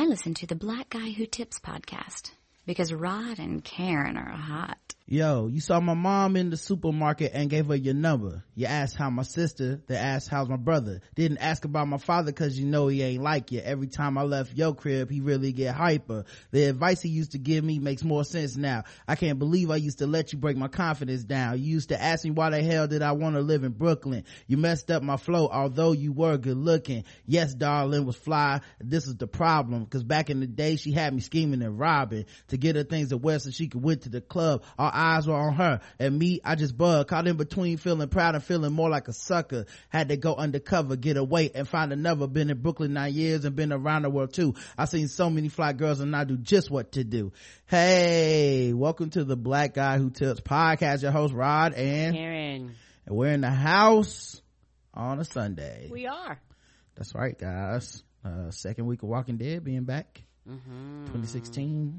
I listen to the Black Guy Who Tips podcast because Rod and Karen are hot. Yo, you saw my mom in the supermarket and gave her your number. You asked how my sister, then asked how's my brother. Didn't ask about my father cause you know he ain't like you. Every time I left your crib, he really get hyper. The advice he used to give me makes more sense now. I can't believe I used to let you break my confidence down. You used to ask me why the hell did I want to live in Brooklyn. You messed up my flow, although you were good looking. Yes, darling was fly. This is the problem, cause back in the day she had me scheming and robbing to get her things to wear so she could went to the club. Our eyes were on her, and me, I just bugged, caught in between, feeling proud and feeling more like a sucker. Had to go undercover, get away and find another. Been in Brooklyn 9 years and been around the world too. I seen so many fly girls and I do just what to do. Hey, welcome to the Black Guy Who Tips podcast. Your host Rod and Karen, and we're in the house on a Sunday. We are. That's right, guys. Second week of Walking Dead being back. 2016.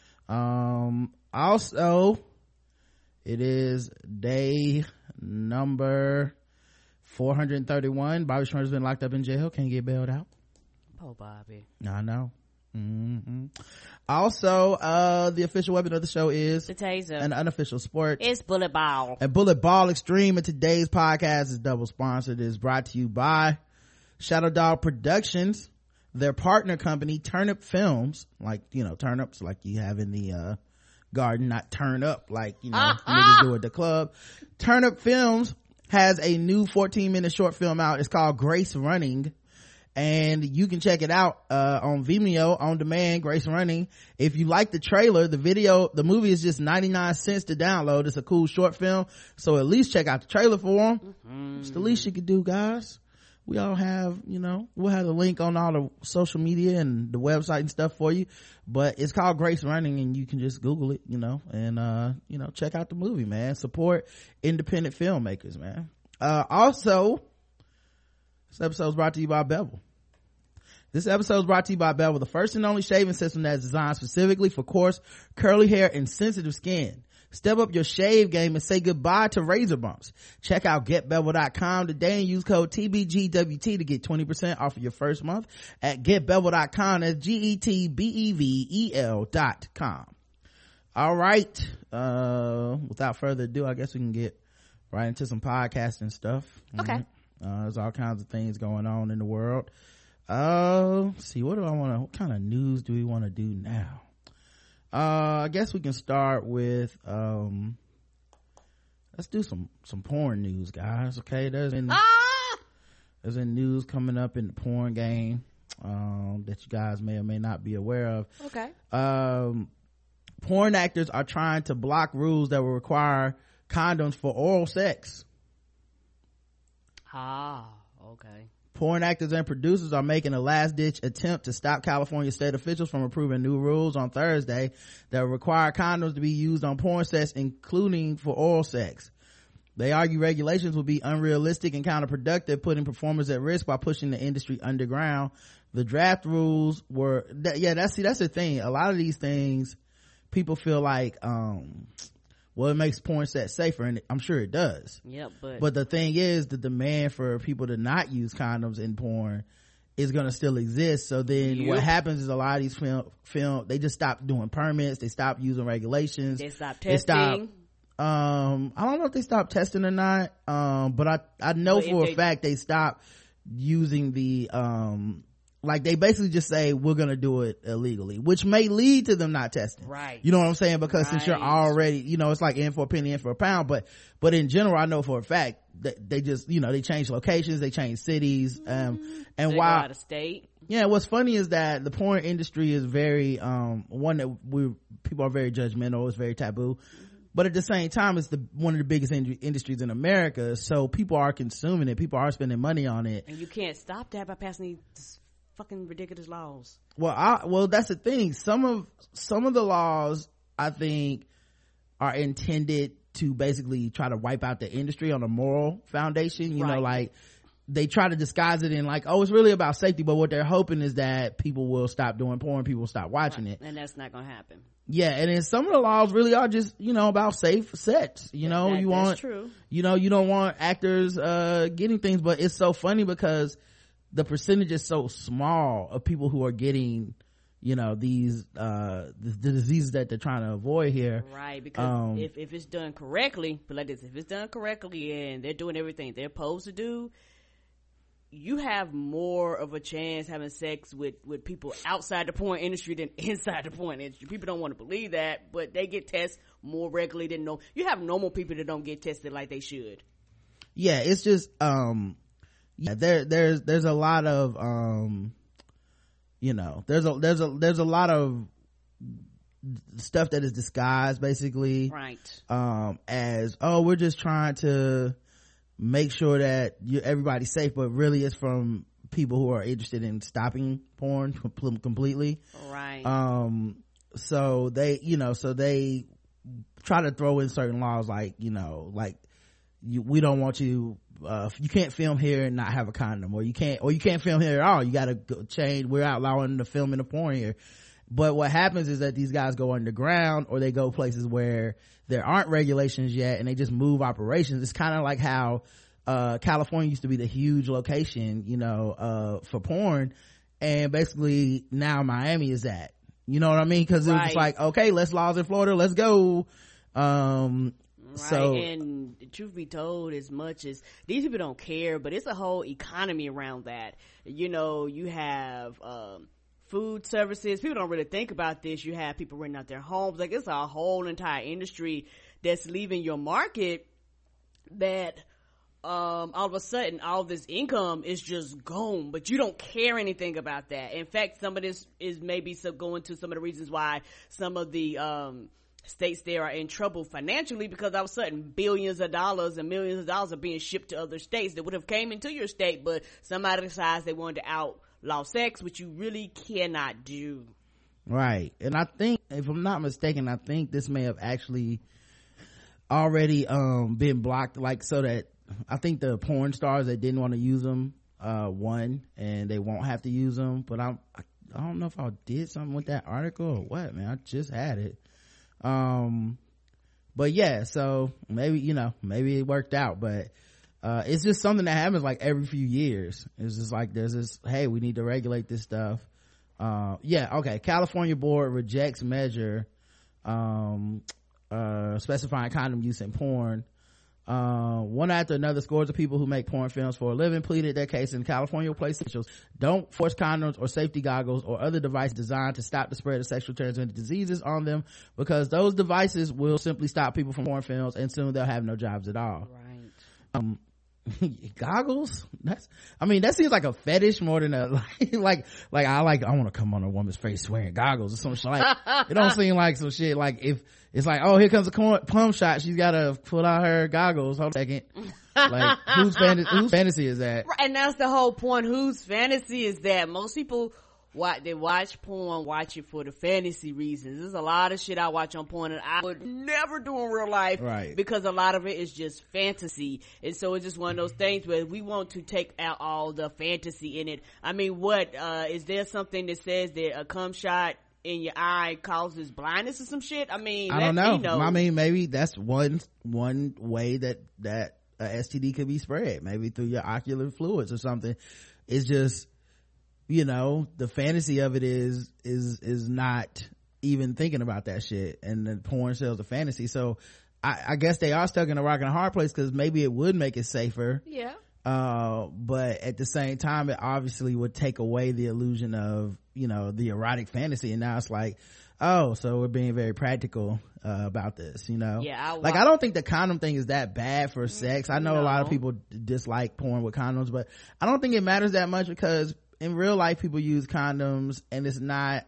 Also, it is day number 431. Bobby Schmurder's been locked up in jail, can't get bailed out. Oh, Bobby. I know. Also, the official weapon of the show is the taser. An unofficial sport, it's bullet ball. And Bullet Ball Extreme. And today's podcast is double sponsored. It is brought to you by Shadow Dog Productions, their partner company Turnip Films, like, you know, turnips like you have in the garden, not turn up like, you know, niggas do at the club. Turnip Films has a new 14-minute short film out. It's called Grace Running, and you can check it out on Vimeo on demand. Grace Running. If you like the trailer, the movie is just 99 cents to download. It's a cool short film, so at least check out the trailer for them. It's the least you could do, guys. We all have, you know, we'll have the link on all the social media and the website and stuff for you, but it's called Grace Running, and you can just Google it, you know, and you know, check out the movie, man. Support independent filmmakers, man. Also, this episode is brought to you by Bevel. This episode is brought to you by Bevel, the first and only shaving system that's designed specifically for coarse, curly hair and sensitive skin. Step up your shave game and say goodbye to razor bumps. Check out getbevel.com today and use code TBGWT to get 20% off of your first month at getbevel.com. That's GETBEVEL.com. All right. Without further ado, I guess we can get right into some podcasting stuff. Okay. There's all kinds of things going on in the world. See, what kind of news do we want to do now? I guess we can start with let's do some porn news, guys. Okay, there's been news coming up in the porn game that you guys may or may not be aware of. Okay. Porn actors are trying to block rules that will require condoms for oral sex. Okay. Porn actors and producers are making a last-ditch attempt to stop California state officials from approving new rules on Thursday that require condoms to be used on porn sets, including for oral sex. They argue regulations will be unrealistic and counterproductive, putting performers at risk by pushing the industry underground. The draft rules were that's the thing. A lot of these things, people feel like well, it makes porn sets safer, and I'm sure it does. Yep, but the thing is, the demand for people to not use condoms in porn is going to still exist. So then what happens is a lot of these film they just stop doing permits, they stop using regulations, they stop testing. I don't know if they stopped testing or not, but I know for a fact they stopped using the like they basically just say we're gonna do it illegally, which may lead to them not testing, right? You know what I'm saying? Because since you're already, you know, it's like in for a penny, in for a pound. But in general, I know for a fact that they just, you know, they change locations, they change cities, and they while go out of state. Yeah, what's funny is that the porn industry is very one that people are very judgmental, it's very taboo, but at the same time it's one of the biggest industries in America, so people are consuming it, people are spending money on it, and you can't stop that by passing these fucking ridiculous laws. Well, that's the thing. Some of the laws, I think, are intended to basically try to wipe out the industry on a moral foundation. You know, like they try to disguise it in like, oh, it's really about safety, but what they're hoping is that people will stop doing porn, people will stop watching it, and that's not gonna happen. Yeah, and then some of the laws really are just, you know, about safe sex. You know, that's true. You know, you don't want actors getting things, but it's so funny because the percentage is so small of people who are getting you know, these the diseases that they're trying to avoid here. Right, because if it's done correctly, but like this, if it's done correctly and they're doing everything they're supposed to do, you have more of a chance having sex with people outside the porn industry than inside the porn industry. People don't want to believe that, but they get tested more regularly than you have normal people that don't get tested like they should. Yeah, it's just yeah, there's a lot of you know, there's a lot of stuff that is disguised basically, right, as, oh, we're just trying to make sure that everybody's safe, but really it's from people who are interested in stopping porn completely, right. So they, you know, so they try to throw in certain laws like, you know, like we don't want you you can't film here and not have a condom, or you can't film here at all, you gotta change, we're outlawing the filming of porn here. But what happens is that these guys go underground, or they go places where there aren't regulations yet, and they just move operations. It's kind of like how California used to be the huge location, you know, for porn, and basically now Miami is that, you know what I mean? Because it was just like, okay, less laws in Florida, let's go. Right, so, and truth be told, as much as these people don't care, but it's a whole economy around that. You know, you have food services. People don't really think about this. You have people renting out their homes. Like, it's a whole entire industry that's leaving your market that all of a sudden all this income is just gone, but you don't care anything about that. In fact, some of this is maybe going to some of the reasons why some of the states there are in trouble financially, because all of a sudden billions of dollars and millions of dollars are being shipped to other states that would have came into your state, but somebody decides they wanted to outlaw sex, which you really cannot do. Right. And I think, if I'm not mistaken, I think this may have actually already been blocked, like, so that I think the porn stars that didn't want to use them won, and they won't have to use them. But I don't know if I did something with that article or what, man. I just had it. But yeah, so maybe, you know, maybe it worked out, but it's just something that happens like every few years. It's just like there's this, hey, we need to regulate this stuff. Yeah, okay, California board rejects measure specifying condom use in porn. One after another, scores of people who make porn films for a living pleaded their case in California place officials don't force condoms or safety goggles or other devices designed to stop the spread of sexually transmitted diseases on them, because those devices will simply stop people from porn films, and soon they'll have no jobs at all. Right. Goggles, that seems like a fetish more than a like I want to come on a woman's face wearing goggles or some shit. Like, it don't seem like some shit like, if it's like, oh, here comes a plum shot, she's gotta put on her goggles, hold a second. Like, whose fantasy is that? Right, and that's the whole point. Whose fantasy is that? Most people watch porn, watch it for the fantasy reasons. There's a lot of shit I watch on porn that I would never do in real life, right? Because a lot of it is just fantasy, and so it's just one of those things where we want to take out all the fantasy in it. I mean, what is there something that says that a cum shot in your eye causes blindness or some shit? I mean, I don't know. I mean, maybe that's one way that a STD could be spread, maybe through your ocular fluids or something. It's just, you know, the fantasy of it is not even thinking about that shit, and the porn sells a fantasy. So I guess they are stuck in a rock and a hard place, because maybe it would make it safer, yeah, but at the same time it obviously would take away the illusion of, you know, the erotic fantasy. And now it's like, oh, so we're being very practical about this, you know? Yeah, I don't think the condom thing is that bad for sex. I know a lot of people dislike porn with condoms, but I don't think it matters that much, because in real life people use condoms, and it's not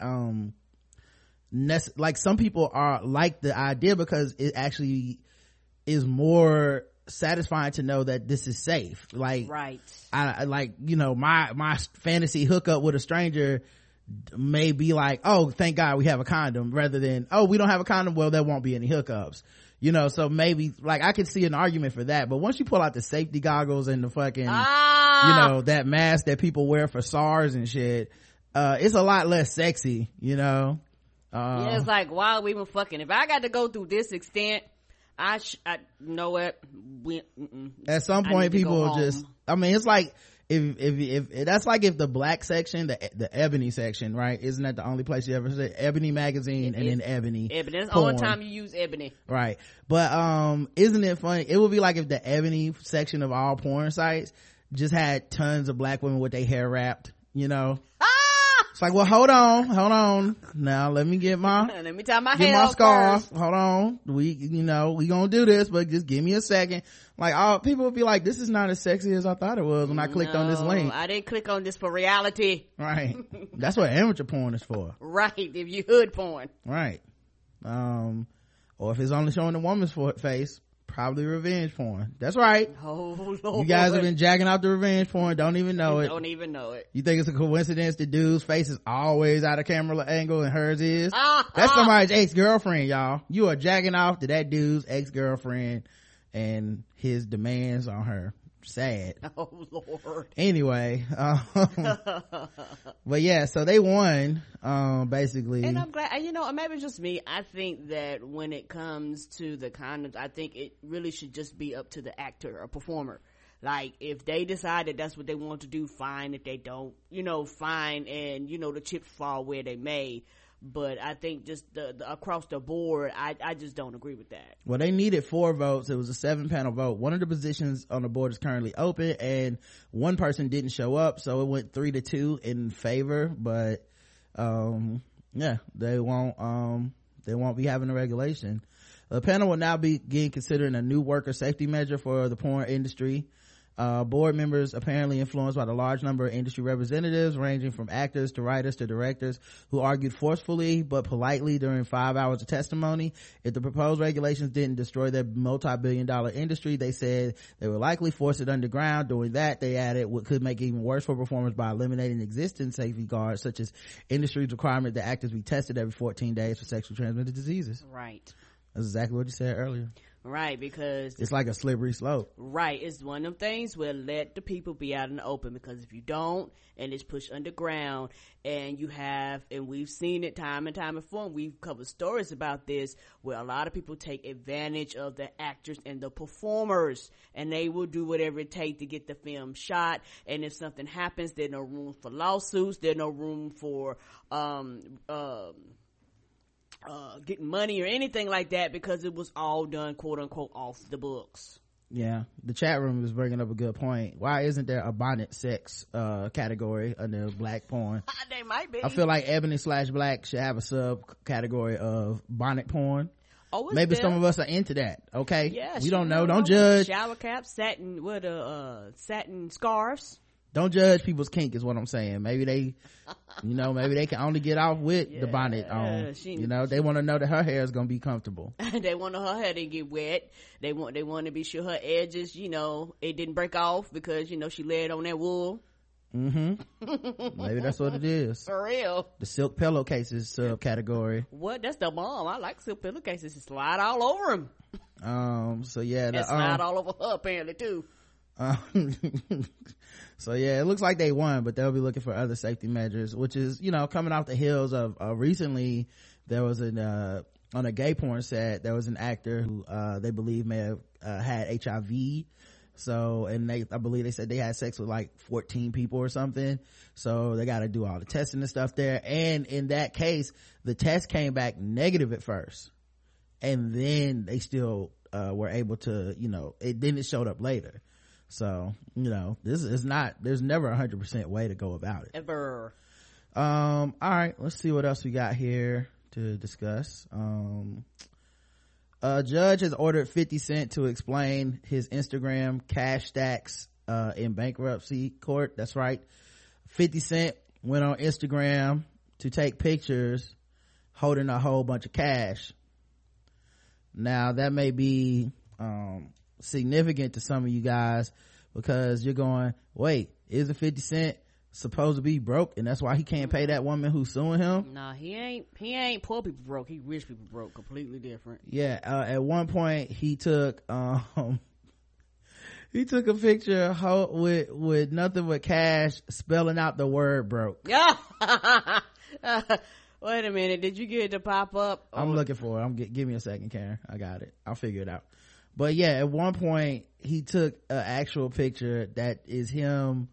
like, some people are like the idea because it actually is more satisfying to know that this is safe. Like, right, I like, you know, my fantasy hookup with a stranger may be like, oh, thank God we have a condom, rather than, oh, we don't have a condom, well, there won't be any hookups, you know? So maybe, like, I could see an argument for that. But once you pull out the safety goggles and the fucking you know, that mask that people wear for SARS and shit, it's a lot less sexy, you know? Yeah, it's like, why are we even fucking? If I got to go through this extent, I know what, at some point people just, I mean, it's like if that's like if the black section, the ebony section, right, isn't that the only place you ever see Ebony magazine and then ebony that's the porn. only time you use ebony, right? But isn't it funny? It would be like if the ebony section of all porn sites just had tons of black women with their hair wrapped, you know. It's like, well, hold on now, let me tie my hair my scarf first. Hold on, we gonna do this, but just give me a second. Like, all people would be like, this is not as sexy as I thought it was when I clicked on this link. I didn't click on this for reality. Right. That's what amateur porn is for. Right, if you hood porn. Right. Or if it's only showing the woman's face, probably revenge porn. That's right. Oh Lord. You guys have been jacking out the revenge porn, don't even know it. Don't even know it. You think it's a coincidence the dude's face is always out of camera angle and hers is? That's somebody's ex-girlfriend, y'all. You are jacking off to that dude's ex-girlfriend and his demands on her. Sad. Oh Lord. Anyway, but yeah, so they won, basically. And I'm glad, maybe it's just me. I think that when it comes to the condoms, I think it really should just be up to the actor or performer. Like, if they decide that that's what they want to do, fine. If they don't, fine. And, the chips fall where they may. But I think just the across the board, I just don't agree with that. Well, they needed 4 votes. It was a 7-panel vote. One of the positions on the board is currently open, and one person didn't show up, so it went 3-2 in favor. But yeah, they won't be having a regulation. The panel will now begin considering a new worker safety measure for the porn industry. Board members apparently influenced by the large number of industry representatives ranging from actors to writers to directors who argued forcefully but politely during 5 hours of testimony. If the proposed regulations didn't destroy their multi-billion-dollar industry, they said they would likely force it underground. Doing that, they added, what could make it even worse for performers by eliminating existing safety guards, such as industry's requirement that actors be tested every 14 days for sexually transmitted diseases. Right. That's exactly what you said earlier. Right, because it's like a slippery slope. Right, it's one of them things where let the people be out in the open, because if you don't and it's pushed underground, and we've seen it time and time before, and we've covered stories about this where a lot of people take advantage of the actors and the performers, and they will do whatever it takes to get the film shot. And if something happens, there's no room for lawsuits, there's no room for getting money or anything like that, because it was all done quote unquote off the books. Yeah, the chat room is bringing up a good point. Why isn't there a bonnet sex category under black porn? They might be. I feel like ebony/black should have a subcategory of bonnet porn. Maybe some of us are into that. Okay, yeah, we don't know. Don't judge. Shower caps, satin scarves. Don't judge people's kink is what I'm saying. Maybe they maybe they can only get off with the bonnet on. They want to know that her hair is going to be comfortable. They want her hair to get wet. They want to be sure her edges, it didn't break off because, she laid on that wool. Maybe that's what it is. For real. The silk pillowcases subcategory. What? That's the bomb. I like silk pillowcases. Slide all over them. So yeah. And slide all over her apparently too. So yeah, it looks like they won, but they'll be looking for other safety measures, which is coming off the heels of recently there was on a gay porn set, there was an actor who they believe may have had HIV. So, and I believe they said they had sex with like 14 people or something, so they got to do all the testing and stuff there. And in that case, the test came back negative at first, and then they still were able to then it showed up later. So this is not, there's never 100% way to go about it ever. All right, let's see what else we got here to discuss. A judge has ordered 50 Cent to explain his Instagram cash stacks in bankruptcy court. That's right, 50 Cent went on Instagram to take pictures holding a whole bunch of cash. Now that may be significant to some of you guys, because you're going, wait, isn't 50 Cent supposed to be broke, and that's why he can't pay that woman who's suing him? Nah, he ain't poor people broke, he rich people broke. Completely different. Yeah. At one point he took a picture with nothing but cash, spelling out the word broke. Yeah. Wait a minute, did you get it to pop up? I'm looking for it. Give me a second, Karen. I got it. I'll figure it out. But yeah, at one point he took an actual picture that is him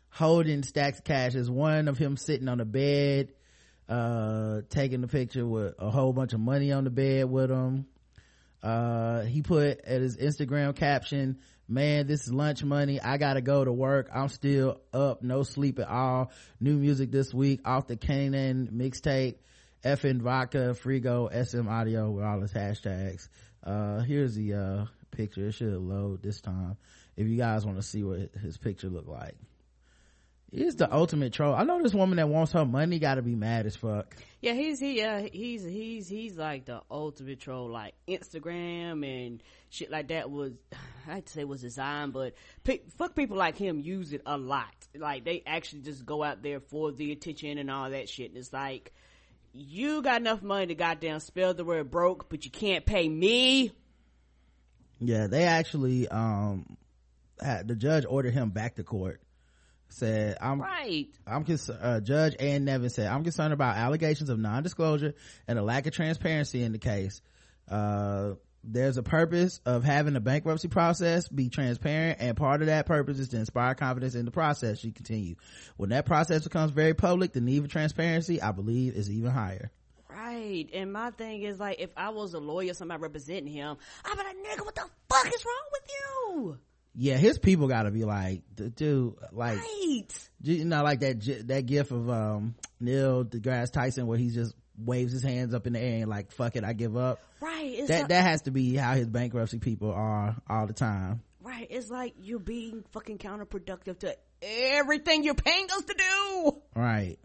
holding stacks of cash. There's one of him sitting on a bed, taking the picture with a whole bunch of money on the bed with him. He put at his Instagram caption, "Man, this is lunch money. I gotta go to work. I'm still up, no sleep at all. New music this week off the Kanan mixtape, effing vodka, Frigo, SM audio," with all his hashtags. Here's the picture. It should load this time if you guys want to see what his picture look like. He's the ultimate troll. I know this woman that wants her money gotta be mad as fuck. Yeah, he's like the ultimate troll. Like Instagram and shit like that was, I hate to say was designed, but fuck people like him use it a lot. Like they actually just go out there for the attention and all that shit. And it's like, you got enough money to goddamn spell the word broke, but you can't pay me. Yeah, they actually the judge ordered him back to court. Said Judge Ann Nevin said, "I'm concerned about allegations of non-disclosure and a lack of transparency in the case. There's a purpose of having a bankruptcy process be transparent, and part of that purpose is to inspire confidence in the process," she continued. "When that process becomes very public, the need for transparency, I believe, is even higher." Right. And my thing is, like, if I was a lawyer, somebody representing him, I'd be like, "Nigga, what the fuck is wrong with you?" Yeah, his people gotta be like, dude, like, right. You know, like that gif of Neil deGrasse Tyson where he just waves his hands up in the air and like, "Fuck it, I give up." Right. It's that has to be how his bankruptcy people are all the time. Right. It's like you're being fucking counterproductive to everything you're paying us to do. Right.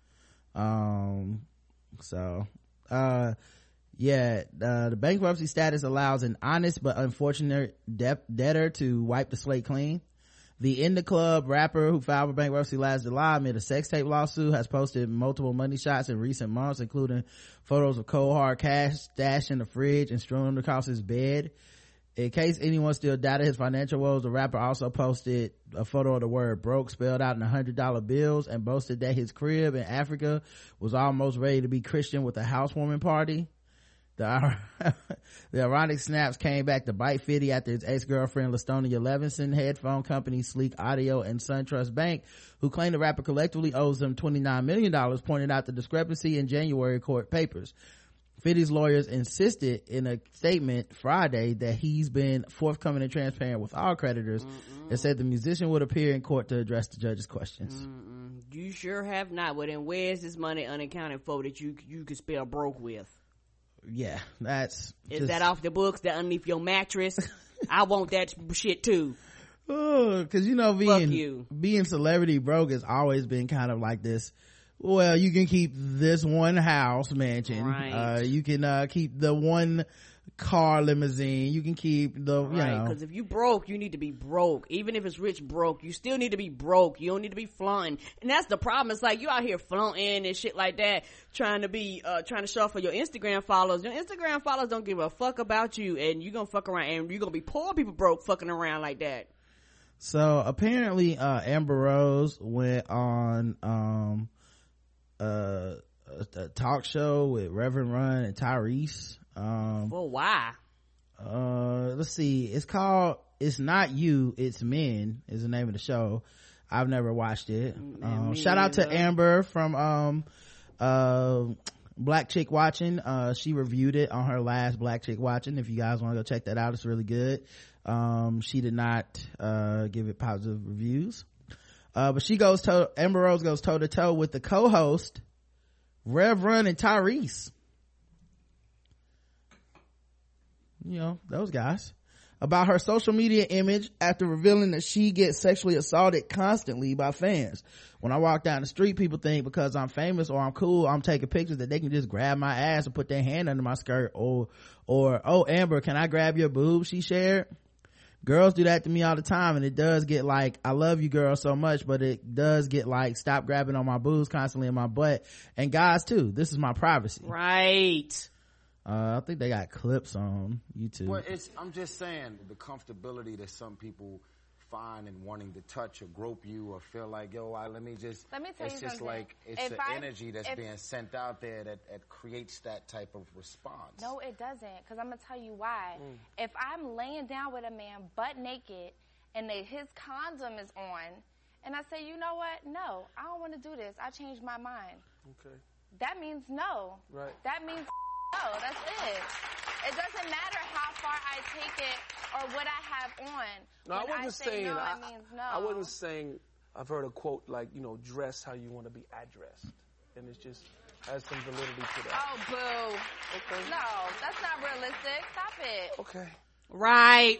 The bankruptcy status allows an honest but unfortunate debtor to wipe the slate clean. The In The Club rapper who filed for bankruptcy last July amid a sex tape lawsuit has posted multiple money shots in recent months, including photos of cold hard cash stashed in the fridge and strewn across his bed. In case anyone still doubted his financial woes, the rapper also posted a photo of the word broke spelled out in $100 bills and boasted that his crib in Africa was almost ready to be Christian with a housewarming party. The ironic snaps came back to bite Fiddy after his ex-girlfriend Lastonia Levinson, headphone company Sleek Audio, and SunTrust Bank, who claimed the rapper collectively owes them $29 million, pointed out the discrepancy in January court papers. Fiddy's lawyers insisted in a statement Friday that he's been forthcoming and transparent with all creditors, and said the musician would appear in court to address the judge's questions. You sure have not. Well, then where's this money unaccounted for that you could spell broke with? Yeah, is that off the books, that underneath your mattress? I want that shit too. Cause you know, being celebrity broke has always been kind of like this. Well, you can keep this one house mansion, right. You can keep the one car limousine, you can keep the because if you broke, you need to be broke. Even if it's rich broke, you still need to be broke. You don't need to be flaunting. And that's the problem. It's like you out here flaunting and shit like that, trying to show off for your Instagram followers. Your Instagram followers don't give a fuck about you, and you're gonna fuck around, and you're gonna be poor people broke fucking around like that. So apparently Amber Rose went on a talk show with Reverend Run and Tyrese. Well, why? Let's see. It's called "It's Not You, It's Men" is the name of the show. I've never watched it. Shout out to Amber from Black Chick Watching. She reviewed it on her last Black Chick Watching. If you guys want to go check that out, it's really good. She did not give it positive reviews, but Amber Rose goes toe to toe with the co-host Rev Run and Tyrese. You know, those guys, about her social media image after revealing that she gets sexually assaulted constantly by fans. "When I walk down the street, people think because I'm famous or I'm cool, I'm taking pictures, that they can just grab my ass and put their hand under my skirt, or oh, Amber, can I grab your boob?" she shared. "Girls do that to me all the time, and it does get like, I love you girls so much, but it does get like, stop grabbing on my boobs constantly in my butt. And guys too, this is my privacy." Right. I think they got clips on YouTube. Well, I'm just saying the comfortability that some people find in wanting to touch or grope you or feel like, yo, let me tell you it's just something. Like it's the energy that's being sent out there that creates that type of response. No, it doesn't, because I'm gonna tell you why. If I'm laying down with a man butt naked and his condom is on and I say, you know what? No, I don't want to do this. I changed my mind. Okay. That means no. Right. That means no. That's it. It doesn't matter how far I take it or what I have on. No, I wasn't saying. No, it means no. I wasn't saying. I've heard a quote like, dress how you want to be addressed, and it's just has some validity to that. Oh, boo. Okay. No, that's not realistic. Stop it. Okay. Right.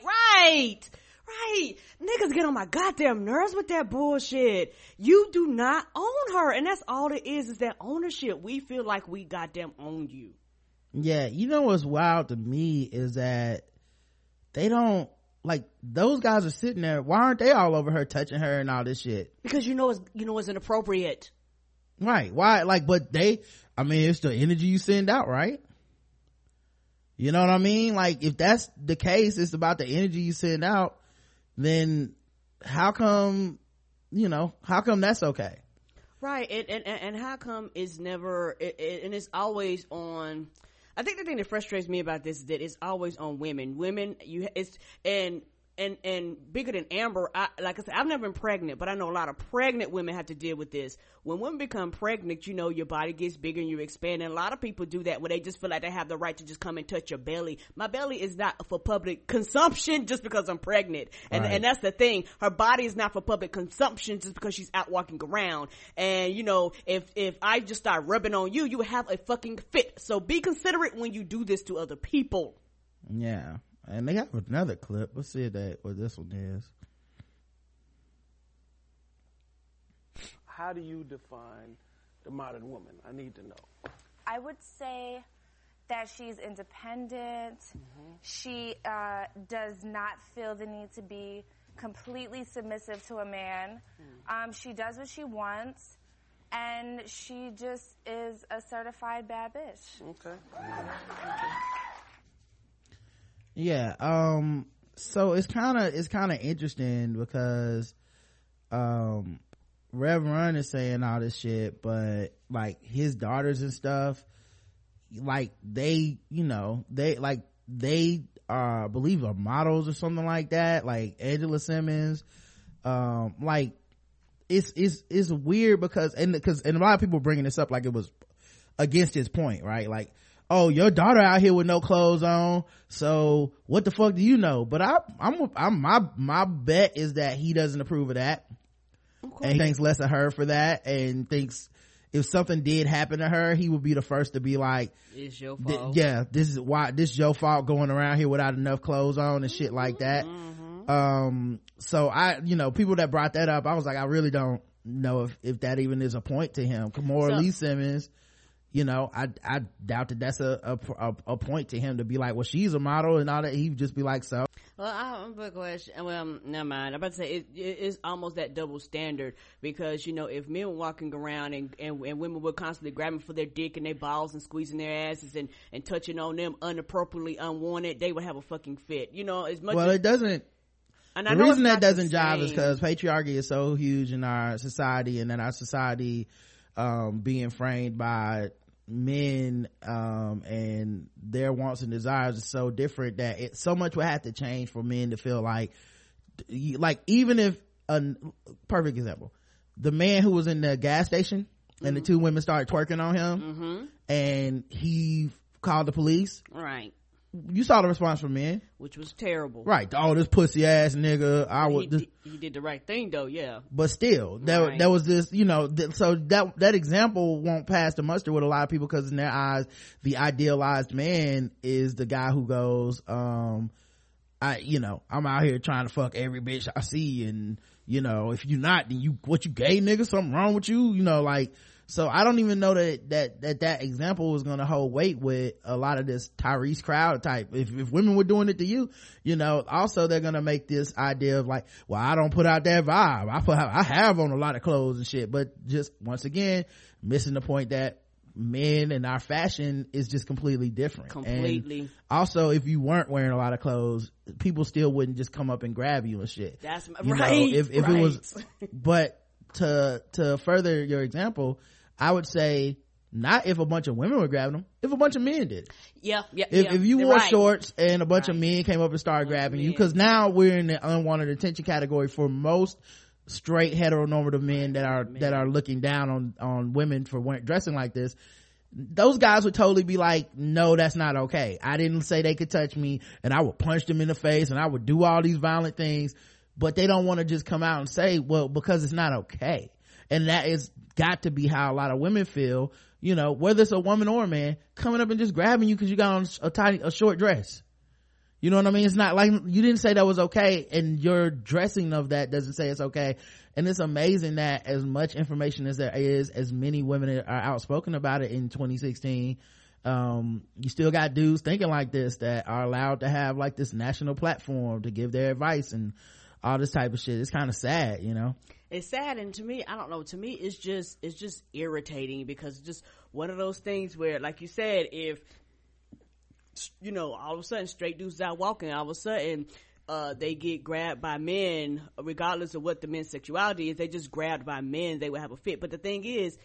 Niggas get on my goddamn nerves with that bullshit. You do not own her, and that's all it is that ownership. We feel like we goddamn own you. Yeah, you know what's wild to me is that they don't, like, those guys are sitting there, why aren't they all over her, touching her and all this shit? Because it's inappropriate. Right, why, like, but it's the energy you send out, right? You know what I mean? Like, if that's the case, it's about the energy you send out, then how come that's okay? Right, and how come it's never, and it's always on, I think the thing that frustrates me about this is that it's always on women. And bigger than Amber, like I said, I've never been pregnant, but I know a lot of pregnant women have to deal with this. When women become pregnant, your body gets bigger and you expand, and a lot of people do that when they just feel like they have the right to just come and touch your belly. My belly is not for public consumption just because I'm pregnant. And that's the thing. Her body is not for public consumption just because she's out walking around. And, if I just start rubbing on you, you have a fucking fit. So be considerate when you do this to other people. Yeah. And they have another clip. Let's see what this one is. How do you define the modern woman? I need to know. I would say that she's independent. Mm-hmm. She does not feel the need to be completely submissive to a man. She does what she wants, and she just is a certified bad bitch. Okay. Yeah, so it's kind of interesting because Rev Run is saying all this shit, but like his daughters and stuff, like they believe are models or something like that, like Angela Simmons. Like it's weird because a lot of people bringing this up like it was against his point, right? Like, oh, your daughter out here with no clothes on, so what the fuck do you know? But my bet is that he doesn't approve of that. Okay. And he thinks less of her for that, and thinks if something did happen to her, he would be the first to be like, it's your fault. This is your fault going around here without enough clothes on and shit like that. Mm-hmm. So people that brought that up, I was like, I really don't know if that even is a point to him. Kimora Lee Simmons, I doubt that that's a point to him to be like, well, she's a model and all that. He'd just be like, so. Well, I have a question. Well, never mind. I'm about to say it's almost that double standard because, if men were walking around and women were constantly grabbing for their dick and their balls and squeezing their asses and touching on them inappropriately, unwanted, they would have a fucking fit. As much well, as, it doesn't. And the reason that doesn't jive is because patriarchy is so huge in our society, and then our society being framed by men and their wants and desires is so different that so much would have to change for men to feel like even if perfect example, the man who was in the gas station and the two women started twerking on him and he called the police, right? You saw the response from men, which was terrible, right? Oh, this pussy ass nigga. He did the right thing though, yeah. But still, there was this, so that example won't pass the muster with a lot of people because in their eyes, the idealized man is the guy who goes, I'm out here trying to fuck every bitch I see, and if you not, then you gay nigga, something wrong with you, So I don't even know that example was going to hold weight with a lot of this Tyrese crowd type. If women were doing it to you, also they're going to make this idea of like, well, I don't put out that vibe. I have on a lot of clothes and shit, but just once again, missing the point that men and our fashion is just completely different. Completely. And also, if you weren't wearing a lot of clothes, people still wouldn't just come up and grab you and shit. That's right. If it was, but to further your example, I would say not if a bunch of women were grabbing them, if a bunch of men did. If you wore shorts and a bunch of men came up and started grabbing you, because now we're in the unwanted attention category for most straight heteronormative men that are looking down on women for dressing like this, those guys would totally be like, no, that's not okay. I didn't say they could touch me, and I would punch them in the face, and I would do all these violent things, but they don't want to just come out and say, well, because it's not okay. And that is got to be how a lot of women feel, you know, whether it's a woman or a man, coming up and just grabbing you because you got on a short dress. You know what I mean? It's not like you didn't say that was okay, and your dressing of that doesn't say it's okay. And it's amazing that as much information as there is, as many women are outspoken about it in 2016, you still got dudes thinking like this that are allowed to have like this national platform to give their advice and all this type of shit. It's kind of sad, you know? It's sad, and to me, I don't know, to me it's just irritating, because it's just one of those things where, like you said, if, you know, all of a sudden straight dudes out walking, all of a sudden they get grabbed by men, regardless of what the men's sexuality is, they just grabbed by men, they would have a fit. But the thing is,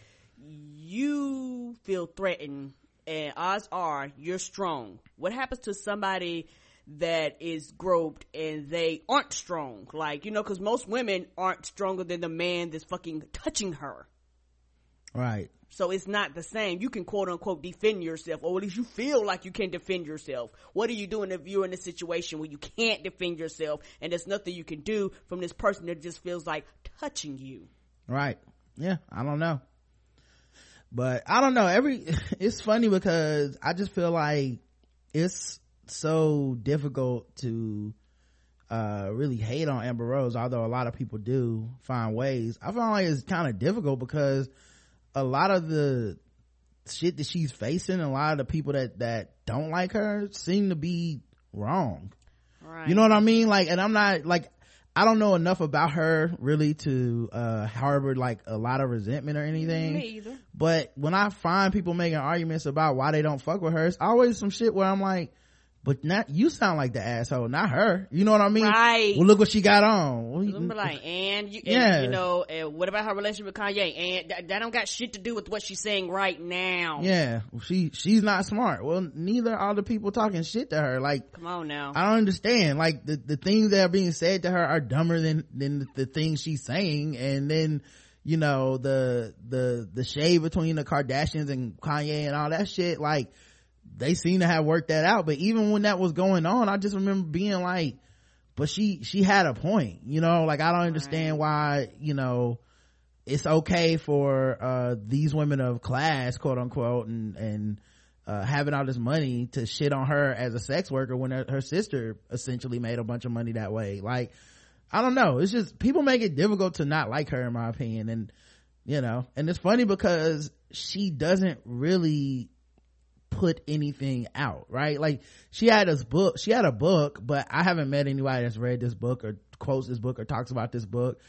you feel threatened, and odds are you're strong. What happens to somebody that is groped and they aren't strong? Like, you know, because most women aren't stronger than the man that's fucking touching her. Right. So it's not the same. You can quote unquote defend yourself, or at least you feel like you can defend yourself. What are you doing if you're in a situation where you can't defend yourself and there's nothing you can do from this person that just feels like touching you? Right. Yeah. I don't know. But I don't know. It's funny because I just feel like it's so difficult to really hate on Amber Rose, although a lot of people do find ways. I find like it's kind of difficult because a lot of the shit that she's facing, a lot of the people that don't like her seem to be wrong. Right. You know what I mean? Like, and I'm not like, I don't know enough about her really to harbor like a lot of resentment or anything. Me either. But when I find people making arguments about why they don't fuck with her, it's always some shit where I'm like, but not you, sound like the asshole, not her. You know what I mean? Right. Well, look what she got on. Well, I'm like, you know, what about her relationship with Kanye? And that don't got shit to do with what she's saying right now. Yeah, she's not smart. Well, neither are the people talking shit to her. Like, come on now. I don't understand. Like the things that are being said to her are dumber than the things she's saying. And then, you know, the shade between the Kardashians and Kanye and all that shit, like, they seem to have worked that out. But even when that was going on, I just remember being like, but she had a point, you know? Like, I don't understand why, you know, it's okay for these women of class, quote unquote, and having all this money to shit on her as a sex worker when her sister essentially made a bunch of money that way. Like, I don't know, it's just people make it difficult to not like her, in my opinion. And, you know, and it's funny because she doesn't really put anything out, right? Like, she had a book, but I haven't met anybody that's read this book or quotes this book or talks about this book.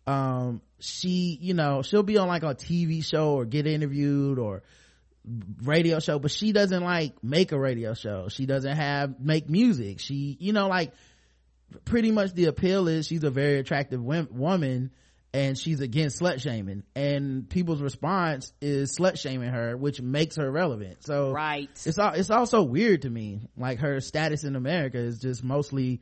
She, you know, she'll be on like a TV show or get interviewed or radio show, but she doesn't like make a radio show. She doesn't make music. She, you know, like, pretty much the appeal is she's a very attractive woman and she's against slut shaming, and people's response is slut shaming her, which makes her relevant. So right, it's also weird to me, like, her status in America is just mostly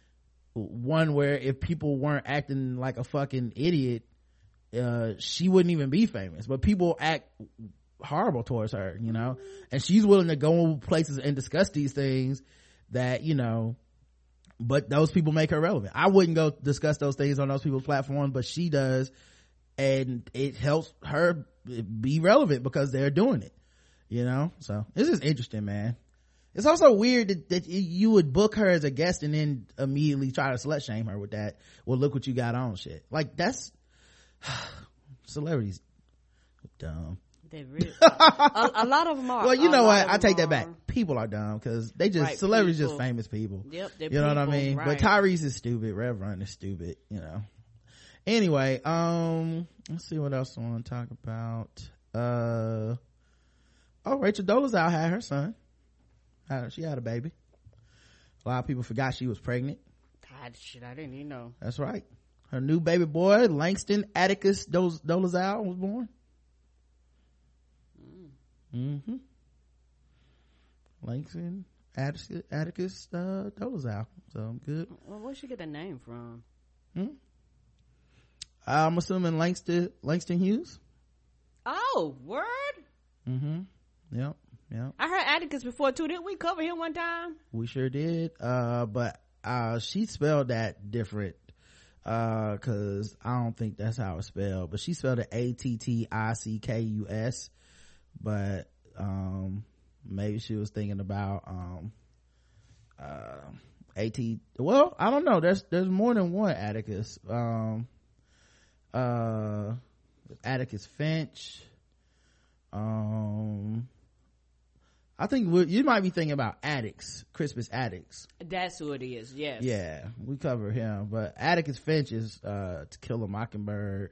one where if people weren't acting like a fucking idiot, she wouldn't even be famous, but people act horrible towards her, you know, and she's willing to go places and discuss these things that, you know, but those people make her relevant. I wouldn't go discuss those things on those people's platforms, but she does, and it helps her be relevant because they're doing it, you know? So this is interesting, man. It's also weird that you would book her as a guest and then immediately try to slut shame her with that, well, look what you got on shit. Like, that's celebrities dumb. They really a lot of them are. Well, you know what, I take that back. People are dumb because they just celebrities just famous people. Yep, you know what I mean? Right. But Tyrese is stupid, Rev Run is stupid, you know. Anyway, let's see what else I want to talk about. Rachel Dolezal had her son. She had a baby. A lot of people forgot she was pregnant. God, shit, I didn't even know. That's right. Her new baby boy, Langston Atticus Dolezal, was born. Mm-hmm. Langston Atticus Dolezal. So good. Well, where'd she get the name from? I'm assuming Langston Hughes. Oh, word. Yep. I heard Atticus before too. Didn't we cover him one time? We sure did. But she spelled that different, cause I don't think that's how it's spelled, but she spelled it Atticus, but maybe she was thinking about well, I don't know, there's more than one Atticus. Atticus Finch. I think you might be thinking about Atticus, Crispus Attucks. That's who it is. Yes. Yeah, we cover him, but Atticus Finch is To Kill a Mockingbird.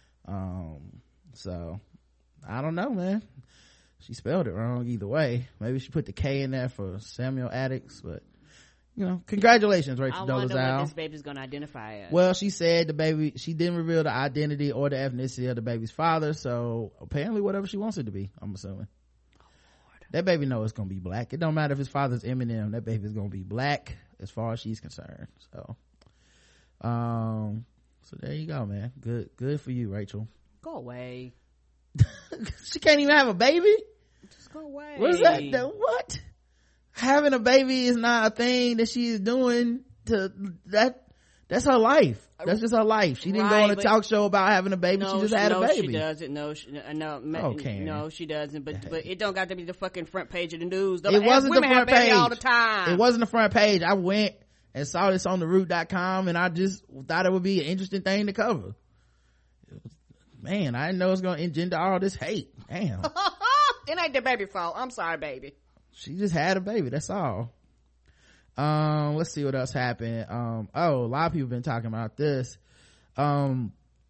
So I don't know, man. She spelled it wrong either way. Maybe she put the K in there for Samuel Attucks, but congratulations, Rachel Dolezal. I wonder what this baby's gonna identify as. Well, she said she didn't reveal the identity or the ethnicity of the baby's father, so apparently whatever she wants it to be, I'm assuming. That baby know it's gonna be black. It don't matter if his father's Eminem, that baby's gonna be black as far as she's concerned. So there you go, man. Good for you, Rachel. Go away. She can't even have a baby? Just go away. What is that? What? Having a baby is not a thing that she is doing that's her life. That's just her life. She didn't go on a talk show about having a baby. She just had a baby. She doesn't. No, she doesn't. But it don't got to be the fucking front page of the news. It wasn't the front page all the time. It wasn't the front page. I went and saw this on theroot.com and I just thought it would be an interesting thing to cover. Man, I didn't know it was going to engender all this hate. Damn. It ain't the baby fault. I'm sorry, baby. She just had a baby. That's all. Let's see what else happened. A lot of people been talking about this. Well,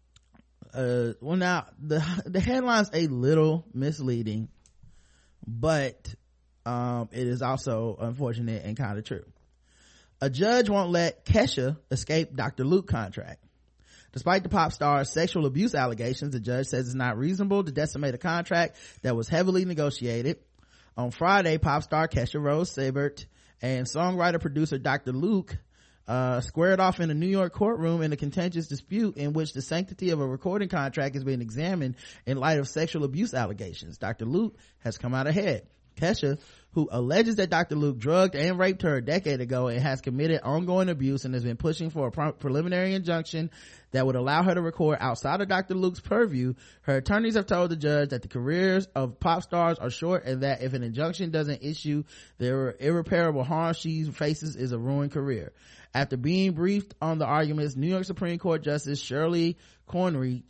now the headline's a little misleading, but it is also unfortunate and kind of true. A judge won't let Kesha escape Dr. Luke contract. Despite the pop star's sexual abuse allegations, the judge says it's not reasonable to decimate a contract that was heavily negotiated. On Friday, pop star Kesha Rose Sabert and songwriter producer Dr. Luke squared off in a New York courtroom in a contentious dispute in which the sanctity of a recording contract is being examined in light of sexual abuse allegations. Dr. Luke has come out ahead. Kesha, who alleges that Dr. Luke drugged and raped her a decade ago and has committed ongoing abuse and has been pushing for a preliminary injunction that would allow her to record outside of Dr. Luke's purview. Her attorneys have told the judge that the careers of pop stars are short and that if an injunction doesn't issue, the irreparable harm she faces is a ruined career. After being briefed on the arguments, New York Supreme Court Justice Shirley Kornreich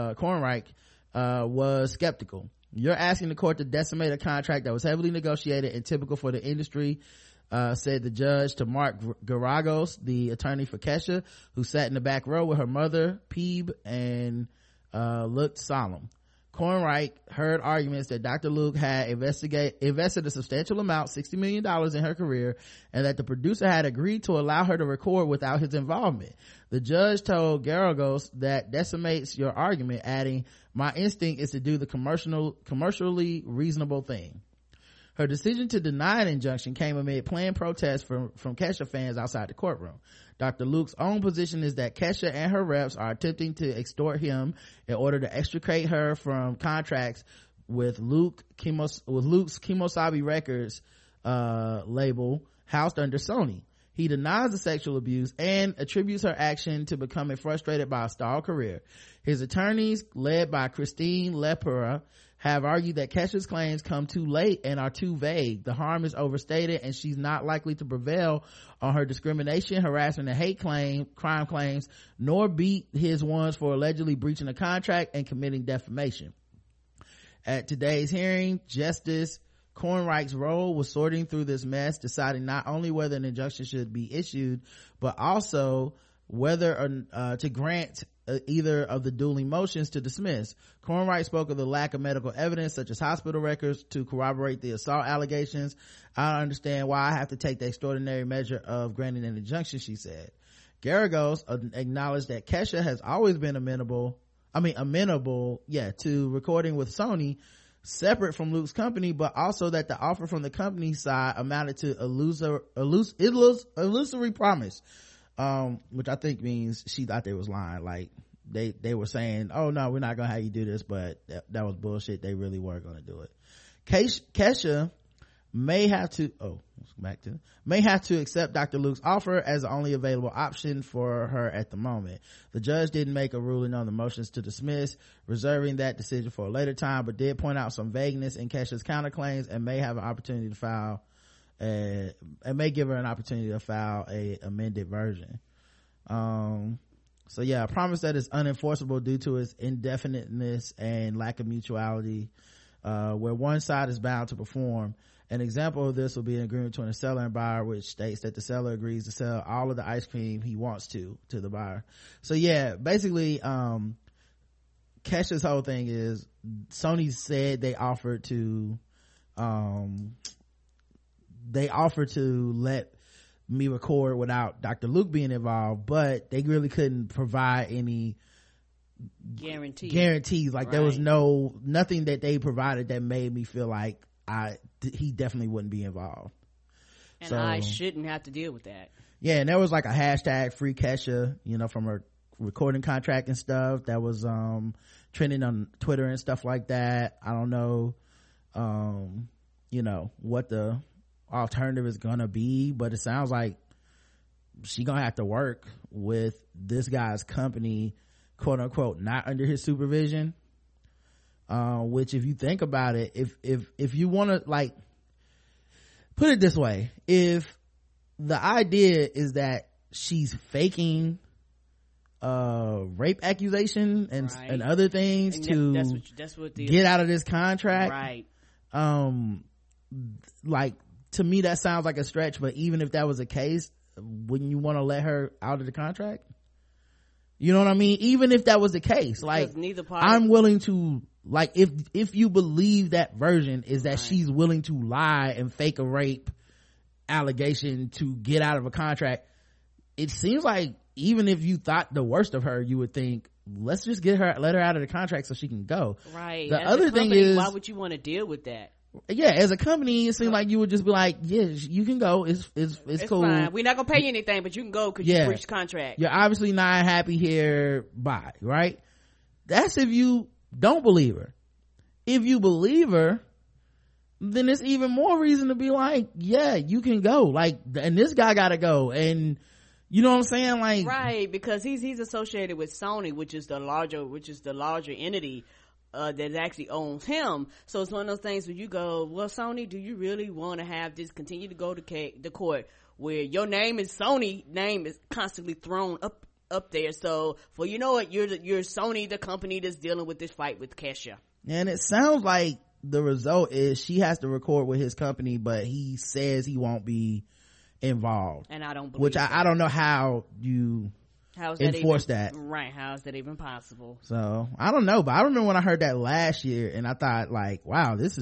was skeptical. You're asking the court to decimate a contract that was heavily negotiated and typical for the industry, said the judge to Mark Garagos, the attorney for Kesha, who sat in the back row with her mother, Peeb, and looked solemn. Kornreich heard arguments that Dr. Luke had invested a substantial amount, $60 million in her career, and that the producer had agreed to allow her to record without his involvement. The judge told Garagos that decimates your argument, adding, "My instinct is to do the commercially reasonable thing." Her decision to deny an injunction came amid planned protests from Kesha fans outside the courtroom. Dr. Luke's own position is that Kesha and her reps are attempting to extort him in order to extricate her from contracts with Luke's Kemosabe Records label housed under Sony. He denies the sexual abuse and attributes her action to becoming frustrated by a stalled career. His attorneys, led by Christine Lepera, have argued that Kesha's claims come too late and are too vague. The harm is overstated and she's not likely to prevail on her discrimination, harassment, and hate crime claims, nor beat his ones for allegedly breaching a contract and committing defamation. At today's hearing, Justice Kornreich's role was sorting through this mess, deciding not only whether an injunction should be issued, but also whether to grant either of the dueling motions to dismiss. Kornreich spoke of the lack of medical evidence such as hospital records to corroborate the assault allegations. "I don't understand why I have to take the extraordinary measure of granting an injunction," she said. Garagos acknowledged that Kesha has always been amenable to recording with Sony separate from Luke's company, but also that the offer from the company side amounted to illusory promise, which I think means she thought they was lying. Like, they were saying, oh no, we're not gonna have you do this, but that was bullshit. They really were gonna do it. Kesha may have to accept Dr. Luke's offer as the only available option for her at the moment. The judge didn't make a ruling on the motions to dismiss, reserving that decision for a later time, but did point out some vagueness in Kesha's counterclaims and may have an opportunity to file and may give her an opportunity to file a amended version. So yeah, a promise that is unenforceable due to its indefiniteness and lack of mutuality, where one side is bound to perform. An example of this will be an agreement between a seller and buyer, which states that the seller agrees to sell all of the ice cream he wants to the buyer. So yeah, basically, Kesha's whole thing is Sony said they offered to let me record without Dr. Luke being involved, but they really couldn't provide any guarantees. Like there was nothing that they provided that made me feel like he definitely wouldn't be involved, and so, I shouldn't have to deal with that. Yeah, and there was like a hashtag free Kesha, from her recording contract and stuff that was trending on Twitter and stuff like that. I don't know what the alternative is gonna be, but it sounds like she gonna have to work with this guy's company, quote unquote, not under his supervision, which if you think about it, if you want to, like, put it this way, if the idea is that she's faking rape accusation and other things and that's what get out of this contract, right? Like, to me that sounds like a stretch, but even if that was the case, wouldn't you want to let her out of the contract? You know what I mean? Even if that was the case, like, I'm willing to, like, if you believe that version is that she's willing to lie and fake a rape allegation to get out of a contract, it seems like even if you thought the worst of her, you would think, let's just let her out of the contract so she can go. Right. The other thing is, why would you want to deal with that? Yeah, as a company, it seemed like you would just be like, yeah, you can go, it's cool, fine. We're not gonna pay you anything, but you can go because you breached contract. You're obviously not happy here, bye. Right? That's if you don't believe her. If you believe her, then it's even more reason to be like, yeah, you can go, like, and this guy gotta go, and you know what I'm saying, like, right, because he's associated with Sony, which is the larger entity that actually owns him. So it's one of those things where you go, well, Sony, do you really want to have this continue to go to the court where your name is Sony name is constantly thrown up there? So for, you know what, you're Sony, the company that's dealing with this fight with Kesha. And it sounds like the result is she has to record with his company, but he says he won't be involved, and I don't believe which I don't know how you enforce that. Right, how is that even possible? So I don't know, but I remember when I heard that last year and I thought, like, wow, this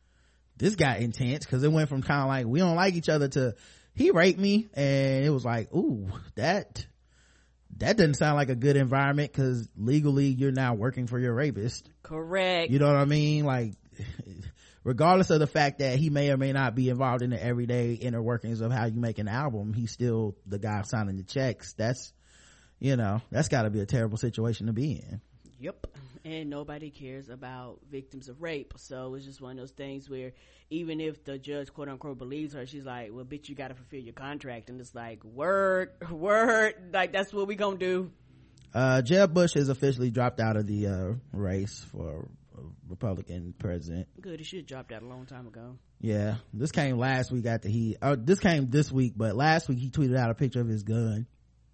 got intense, because it went from kind of like we don't like each other to he raped me, and it was like, ooh, that doesn't sound like a good environment, because legally you're now working for your rapist. Correct. You know what I mean? Like, regardless of the fact that he may or may not be involved in the everyday inner workings of how you make an album, he's still the guy signing the checks. That's got to be a terrible situation to be in. Yep. And nobody cares about victims of rape, so it's just one of those things where even if the judge, quote unquote, believes her, she's like, well, bitch, you gotta fulfill your contract. And it's like, word, like, that's what we gonna do. Jeb Bush has officially dropped out of the race for Republican president. Good, he should have dropped out a long time ago. Yeah, this came last week after this came this week, but last week he tweeted out a picture of his gun,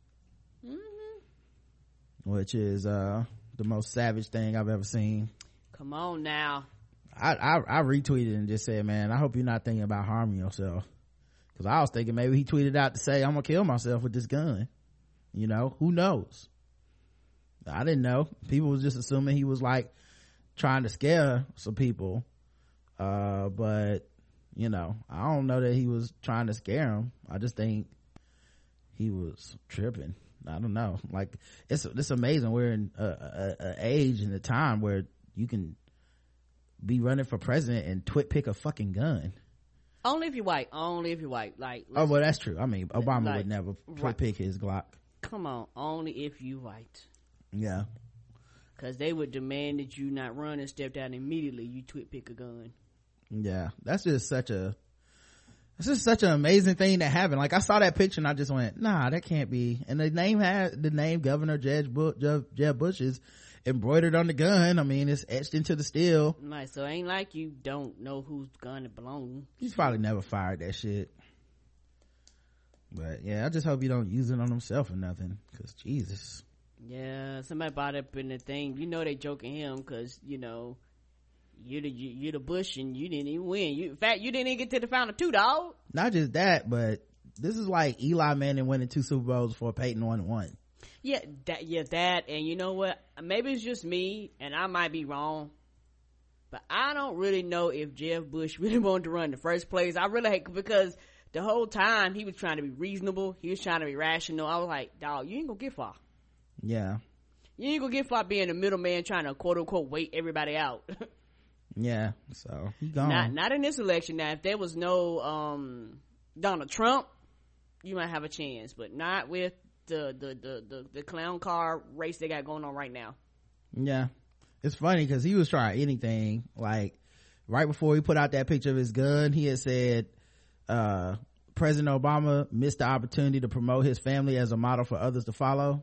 which is the most savage thing I've ever seen. Come on now. I retweeted and just said, man, I hope you're not thinking about harming yourself, because I was thinking maybe he tweeted out to say, I'm gonna kill myself with this gun. Who knows? I didn't know. People was just assuming he was like trying to scare some people, but I don't know that he was trying to scare them. I just think he was tripping. I don't know, like, it's amazing we're in a age and a time where you can be running for president and pick a fucking gun. Only if you're white. Like, oh, well, that's true. I mean, Obama would never pick his Glock. Come on, only if you white. Yeah. because they would demand that you not run and step down immediately. You pick a gun. Yeah, that's just such an amazing thing that happened. Like, I saw that picture and I just went, nah, that can't be. And the name Governor Jeb Bush is embroidered on the gun. I mean, it's etched into the steel. Right, so it ain't like you don't know whose gun it belongs. He's probably never fired that shit. But yeah, I just hope he don't use it on himself or nothing, because Jesus. Yeah, somebody brought up in the thing, you know, they joking him because, you know, you're the Bush and you didn't even win. In fact, you didn't even get to the final 2, dog. Not just that, but this is like Eli Manning winning 2 Super Bowls before Peyton won 1. Yeah, that, and you know what? Maybe it's just me, and I might be wrong, but I don't really know if Jeb Bush really wanted to run in the first place. I really hate, because the whole time he was trying to be reasonable, he was trying to be rational. I was like, dog, you ain't gonna get far. Yeah. You ain't gonna get far being a middleman trying to quote unquote wait everybody out. Yeah, so he gone. Not in this election. Now, if there was no Donald Trump, you might have a chance, but not with the clown car race they got going on right now. Yeah, it's funny because he was trying anything. Like, right before he put out that picture of his gun, he had said President Obama missed the opportunity to promote his family as a model for others to follow.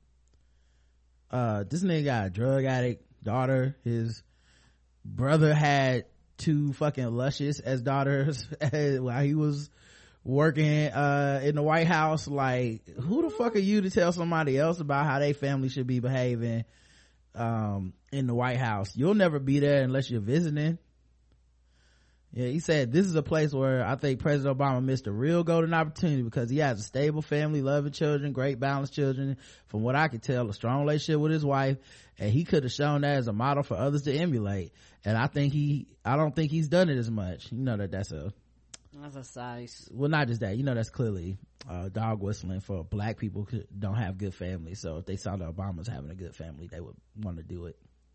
This nigga got a drug addict daughter. His brother had 2 fucking luscious as daughters while he was working in the White House. Like, who the fuck are you to tell somebody else about how their family should be behaving in the White House? You'll never be there unless you're visiting. Yeah, he said this is a place where I think President Obama missed a real golden opportunity because he has a stable family, loving children, great balanced children, from what I could tell, a strong relationship with his wife, and he could have shown that as a model for others to emulate. And I don't think he's done it as much. You know that's a size. Well, not just that, you know, that's clearly dog whistling for black people who don't have good families. So if they saw the Obamas having a good family, they would want to do it.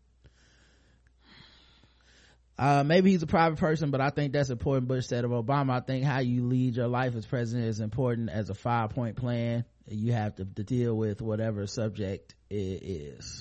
Maybe he's a private person, but I think that's important. Bush said of Obama, I think how you lead your life as president is important as a 5-point plan. You have to deal with whatever subject it is.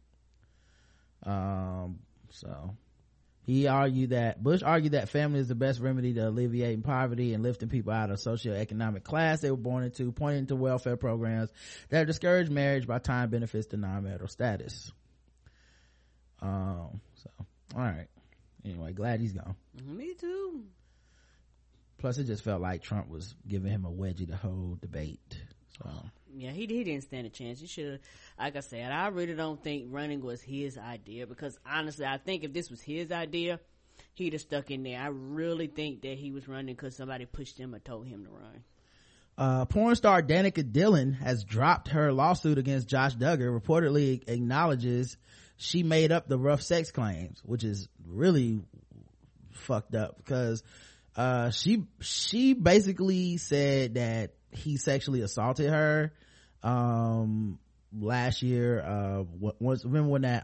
So Bush argued that family is the best remedy to alleviating poverty and lifting people out of socioeconomic class they were born into, pointing to welfare programs that discourage marriage by tying benefits to non-marital status. All right. Anyway, glad he's gone. Me too. Plus, it just felt like Trump was giving him a wedgie the whole debate. So yeah, he didn't stand a chance. He should have. Like I said, I really don't think running was his idea, because honestly, I think if this was his idea, he'd have stuck in there. I really think that he was running because somebody pushed him or told him to run. Porn star Danica Dillon has dropped her lawsuit against Josh Duggar. Reportedly acknowledges she made up the rough sex claims, which is really fucked up, because she basically said that he sexually assaulted her last year. Remember when that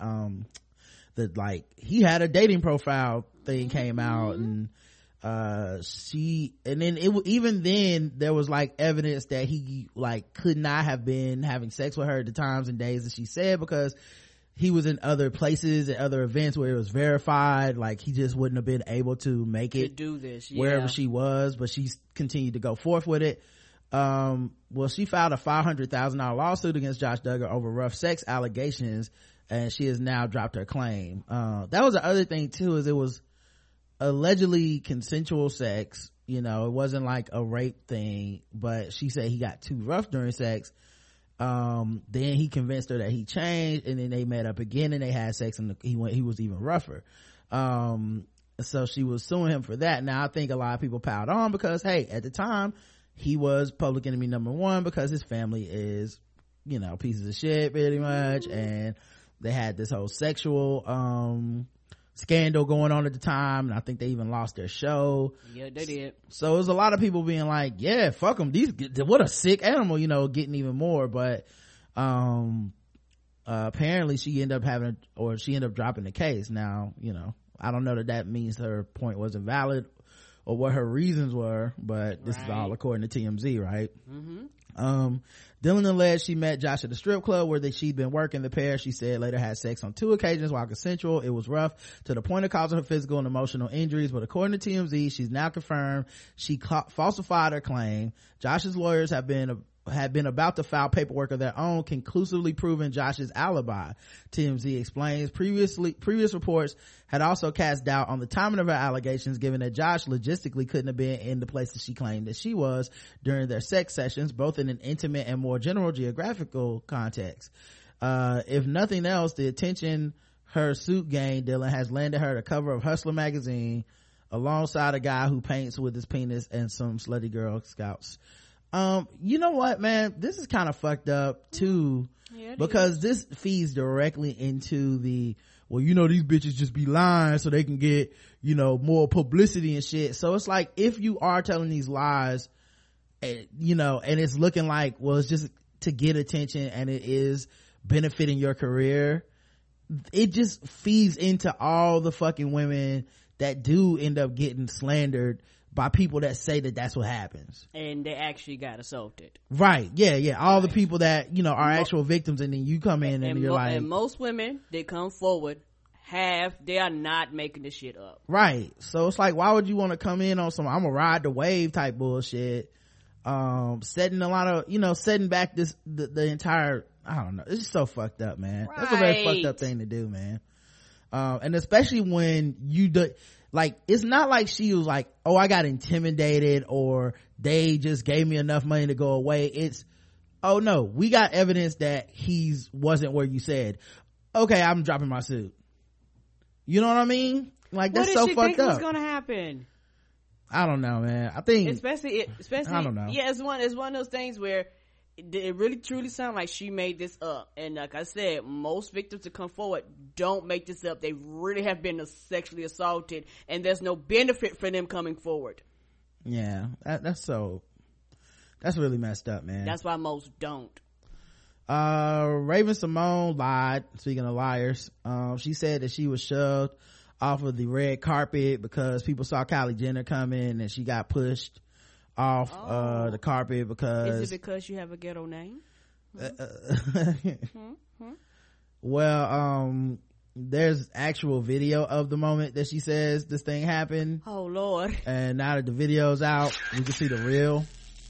he had a dating profile thing came out, and even then there was like evidence that he like could not have been having sex with her at the times and days that she said, because he was in other places and other events where it was verified. Like, he just wouldn't have been able to make it to do this, wherever she was, but she continued to go forth with it. Well, she filed a $500,000 lawsuit against Josh Duggar over rough sex allegations, and she has now dropped her claim. That was the other thing too, is it was allegedly consensual sex. You know, it wasn't like a rape thing, but she said he got too rough during sex. Then he convinced her that he changed, and then they met up again and they had sex, and he was even rougher. So she was suing him for that. Now I think a lot of people piled on because, hey, at the time he was public enemy number 1, because his family is, you know, pieces of shit pretty much, and they had this whole sexual scandal going on at the time, and I think they even lost their show. Yeah, they did. So it was a lot of people being like, yeah, fuck them, what a sick animal, you know, getting even more. But apparently she ended up dropping the case. Now, you know, I don't know that means her point wasn't valid or what her reasons were, but this is all according to TMZ, right? Dylan alleged she met Josh at the strip club where she'd been working. The pair, she said, later had sex on 2 occasions while consensual. It was rough to the point of causing her physical and emotional injuries, but according to TMZ, she's now confirmed she falsified her claim. Josh's lawyers had been about to file paperwork of their own, conclusively proving Josh's alibi. TMZ explains previous reports had also cast doubt on the timing of her allegations, given that Josh logistically couldn't have been in the places she claimed that she was during their sex sessions, both in an intimate and more general geographical context. If nothing else, the attention her suit gained, Dylan, has landed her the cover of Hustler magazine alongside a guy who paints with his penis and some slutty Girl Scouts. You know what, man, this is kind of fucked up too, because this feeds directly into the, well, you know, these bitches just be lying so they can get, you know, more publicity and shit. So it's like, if you are telling these lies, you know, and it's looking like, well, it's just to get attention and it is benefiting your career, it just feeds into all the fucking women that do end up getting slandered by people that say that that's what happens, and they actually got assaulted. Right? Yeah. All the people that, you know, are actual victims, and then you come in and you're like, and most women that come forward they are not making this shit up. Right. So it's like, why would you want to come in on some I'm gonna ride the wave type bullshit? Setting a lot of, you know, setting back the entire, I don't know. It's just so fucked up, man. Right. That's a very fucked up thing to do, man. And especially when you do. Like, it's not like she was like, oh, I got intimidated or they just gave me enough money to go away. It's, oh no, we got evidence that wasn't where you said. Okay, I'm dropping my suit. You know what I mean? Like, that's so fucked up. What did she think was gonna happen? I don't know, man. I think especially I don't know. Yeah, it's one of those things where it really truly sounds like she made this up, and like I said, most victims that come forward don't make this up. They really have been sexually assaulted, and there's no benefit for them coming forward. Yeah, that's really messed up, man. That's why most don't. Raven-Symoné lied. Speaking of liars, she said that she was shoved off of the red carpet because people saw Kylie Jenner coming, and she got pushed off the carpet because is it because you have a ghetto name? Well, there's actual video of the moment that she says this thing happened. Oh Lord. And now that the video's out, we can see the reel.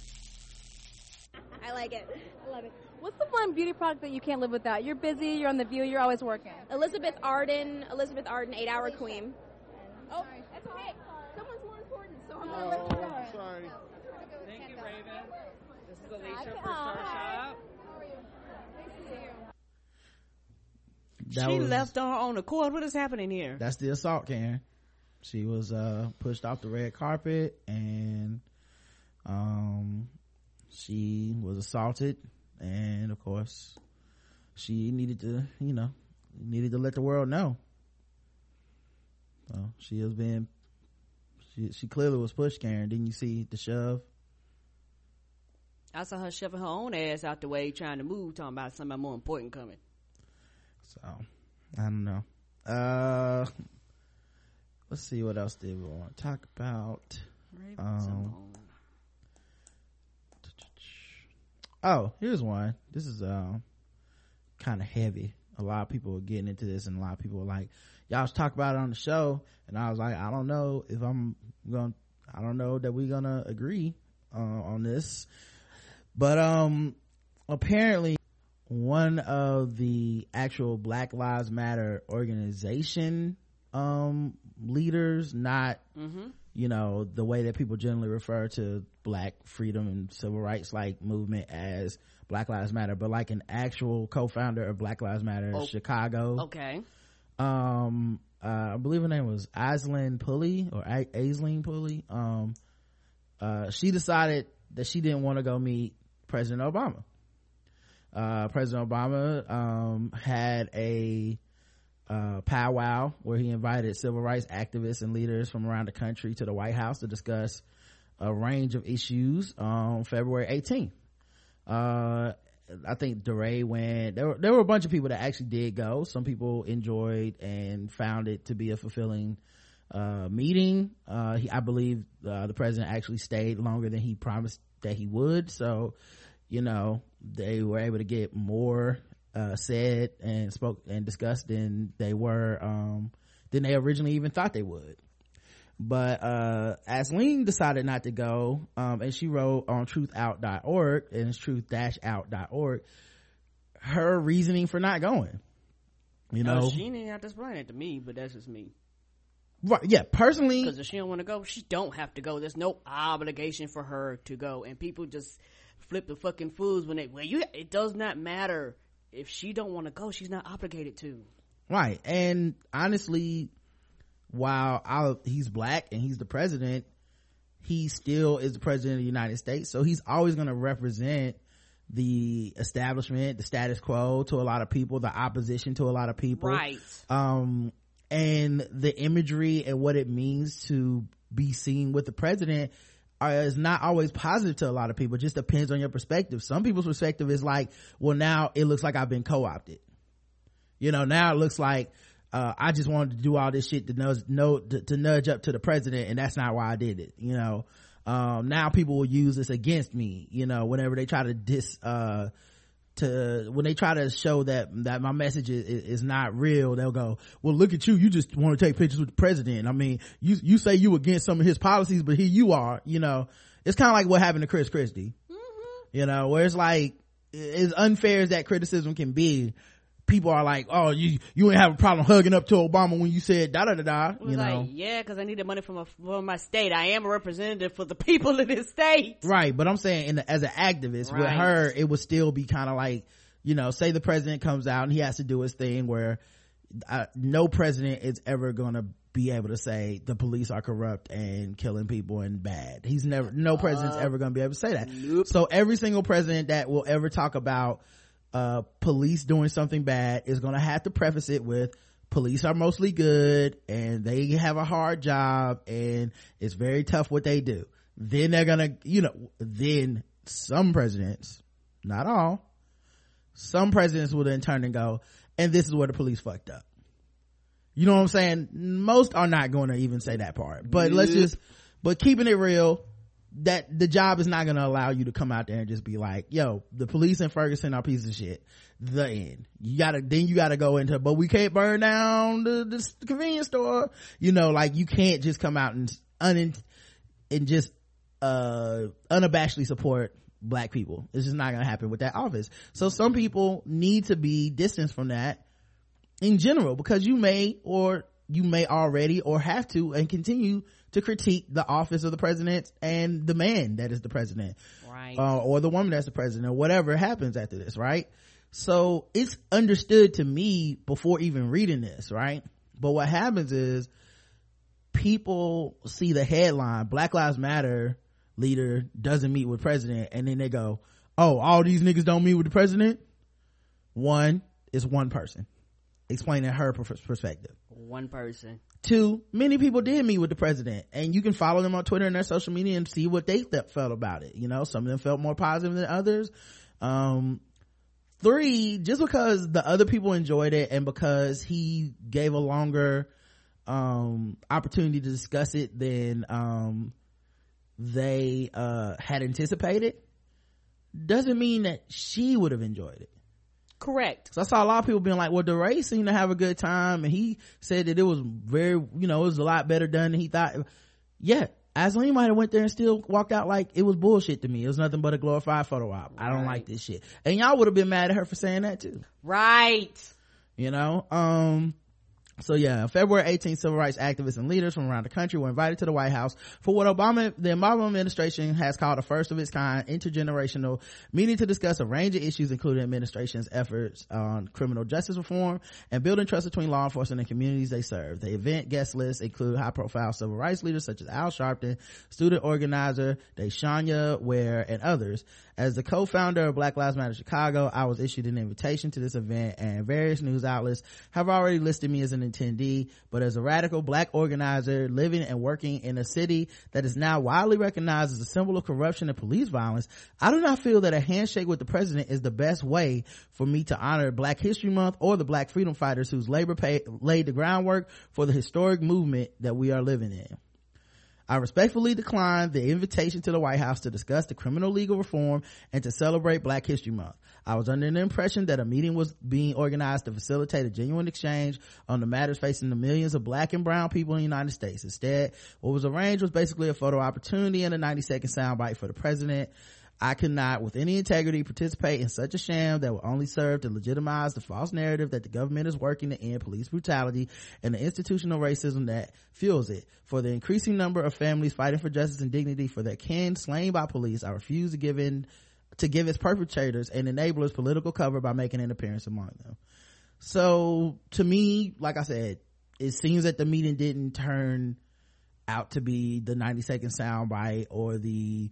I like it. I love it. What's the one beauty product that you can't live without? You're busy, you're on The View, you're always working. Elizabeth Arden, 8-Hour Queen. Oh, that's okay. Someone's more important, so I'm gonna let you go. Sorry. Thank you, Raven. This is Alicia for Star Shop. How are you? Nice to see you. She left on her own accord. What is happening here? That's the assault, Karen. She was pushed off the red carpet, and she was assaulted, and of course she needed to let the world know. So she clearly was pushed, Karen. Didn't you see the shove? I saw her shoving her own ass out the way, trying to move, talking about somebody more important coming. So I don't know. Let's see, what else did we want to talk about? Here's one. This is kind of heavy. A lot of people are getting into this, and a lot of people are like, y'all was talking about it on the show, and I was like, I don't know if I don't know that we're gonna agree on this, but apparently one of the actual Black Lives Matter organization leaders, not the way that people generally refer to black freedom and civil rights like movement as Black Lives Matter, but like an actual co-founder of Black Lives Matter in Chicago. Okay. I believe her name was Aislinn Pulley or Aislinn Pulley. She decided that she didn't want to go meet President Obama. President Obama had a powwow where he invited civil rights activists and leaders from around the country to the White House to discuss a range of issues on February 18th. I think DeRay went. There were a bunch of people that actually did go. Some people enjoyed and found it to be a fulfilling meeting. I believe the president actually stayed longer than he promised that he would, so they were able to get more said and spoke and discussed than they originally even thought they would. But Asleen decided not to go, and she wrote on truthout.org, and it's truth-out.org, her reasoning for not going. She didn't have to explain it to me, but that's just me. Right, yeah, personally, because if she don't want to go, she don't have to go. There's no obligation for her to go, and people just flip the fucking fools when it does not matter. If she don't want to go, she's not obligated to. Right. And honestly, while he's black and he's the president, he still is the president of the United States, so he's always going to represent the establishment, the status quo to a lot of people, the opposition to a lot of people, right? And the imagery and what it means to be seen with the president is not always positive to a lot of people. It just depends on your perspective. Some people's perspective is like, well, now it looks like I've been co-opted. Now it looks like I just wanted to do all this shit to nudge up to the president, and that's not why I did it. Now people will use this against me, whenever they try to when they try to show that my message is not real, they'll go, well, look at you just want to take pictures with the president. I mean, you say you against some of his policies, but here you are. It's kind of like what happened to Chris Christie. Where it's like, as unfair as that criticism can be, people are like, oh, you ain't have a problem hugging up to Obama when you said da da da da. Like, yeah, because I needed money from my state. I am a representative for the people of this state. Right, but I'm saying as an activist, right, with her, it would still be kind of like, say the president comes out and he has to do his thing where no president is ever gonna be able to say the police are corrupt and killing people and bad. No president's ever gonna be able to say that. Nope. So every single president that will ever talk about police doing something bad is going to have to preface it with, police are mostly good and they have a hard job and it's very tough what they do. Then they're gonna, then some presidents, not all, some presidents will then turn and go, and this is where the police fucked up. You know what I'm saying? Most are not going to even say that part, but but keeping it real, that the job is not going to allow you to come out there and just be like, yo, the police in Ferguson are pieces of shit. The end. You gotta go into, but we can't burn down the convenience store. You can't just come out and just unabashedly support black people. It's just not going to happen with that office. So some people need to be distanced from that in general, because you may already or have to and continue to critique the office of the president and the man that is the president, right? Or the woman that's the president, or whatever happens after this, right? So it's understood to me before even reading this, right? But what happens is people see the headline, Black Lives Matter leader doesn't meet with president, and then they go, oh, all these niggas don't meet with the president. One is one person explaining her perspective. One person. Two, many people did meet with the president, and you can follow them on Twitter and their social media and see what they felt about it. Some of them felt more positive than others. Three, just because the other people enjoyed it and because he gave a longer opportunity to discuss it than they had anticipated, doesn't mean that she would have enjoyed it. Correct. So I saw a lot of people being like, well, DeRay seemed to have a good time, and he said that it was very, it was a lot better done than he thought. Yeah, Asleen might have went there and still walked out like it was bullshit to me. It was nothing but a glorified photo op. I don't like this shit. And y'all would have been mad at her for saying that too. Right. So yeah, February 18th, civil rights activists and leaders from around the country were invited to the White House for what the Obama administration has called a first of its kind intergenerational meeting to discuss a range of issues, including administration's efforts on criminal justice reform and building trust between law enforcement and communities they serve. The event guest list include high profile civil rights leaders such as Al Sharpton, student organizer Deshania Ware, and others. As the co-founder of Black Lives Matter Chicago, I was issued an invitation to this event, and various news outlets have already listed me as an attendee. But as a radical black organizer living and working in a city that is now widely recognized as a symbol of corruption and police violence, I do not feel that a handshake with the president is the best way for me to honor Black History Month or the Black freedom fighters whose labor laid the groundwork for the historic movement that we are living in. I respectfully declined the invitation to the White House to discuss the criminal legal reform and to celebrate Black History Month. I was under the impression that a meeting was being organized to facilitate a genuine exchange on the matters facing the millions of black and brown people in the United States. Instead, what was arranged was basically a photo opportunity and a 90-second soundbite for the president. I could not with any integrity participate in such a sham that will only serve to legitimize the false narrative that the government is working to end police brutality and the institutional racism that fuels it. For the increasing number of families fighting for justice and dignity for their kin slain by police, I refuse to give its perpetrators and enablers political cover by making an appearance among them. So to me, like I said, it seems that the meeting didn't turn out to be the 90-second soundbite or the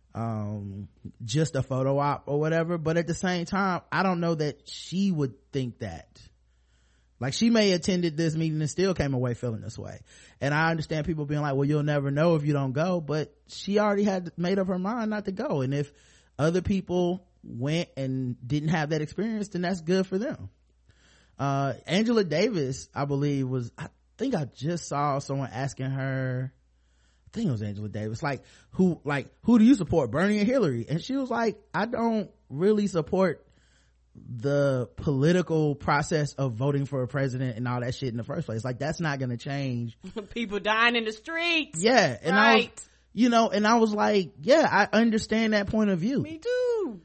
just a photo op or whatever, but at the same time I don't know that she would think that. Like, she may have attended this meeting and still came away feeling this way, and I understand people being like, well, you'll never know if you don't go, but she already had made up her mind not to go, and if other people went and didn't have that experience, then that's good for them. Angela Davis, I believe, I think I just saw someone asking her, I think it was Angela Davis, who do you support, Bernie or Hillary? And she was like, I don't really support the political process of voting for a president and all that shit in the first place. Like, that's not gonna change. People dying in the streets. Yeah. And right. I was like, yeah, I understand that point of view. Me too.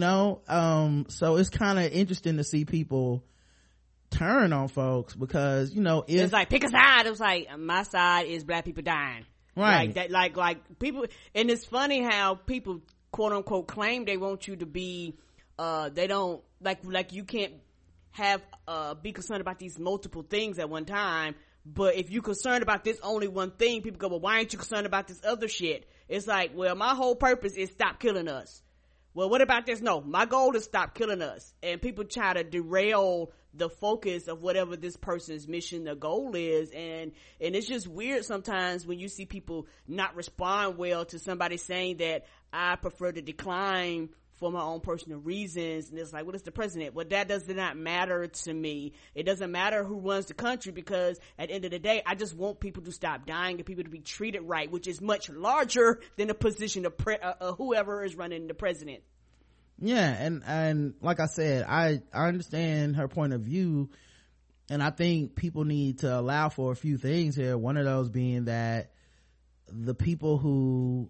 So it's kind of interesting to see people turn on folks, because if it's like, pick a side. It was like, my side is black people dying. Right. Like people, and it's funny how people quote unquote claim they want you to be, they don't, like you can't have, be concerned about these multiple things at one time. But if you're concerned about this only one thing, people go, well, why aren't you concerned about this other shit? It's like, well, my whole purpose is stop killing us. Well, what about this? No, my goal is stop killing us. And people try to derail the focus of whatever this person's mission or goal is, and it's just weird sometimes when you see people not respond well to somebody saying that I prefer to decline for my own personal reasons, and it's like, what is the president? Well, that does not matter to me. It doesn't matter who runs the country, because at the end of the day, I just want people to stop dying and people to be treated right, which is much larger than the position of whoever is running the president. Yeah, and like I said, I understand her point of view, and I think people need to allow for a few things here. One of those being that the people who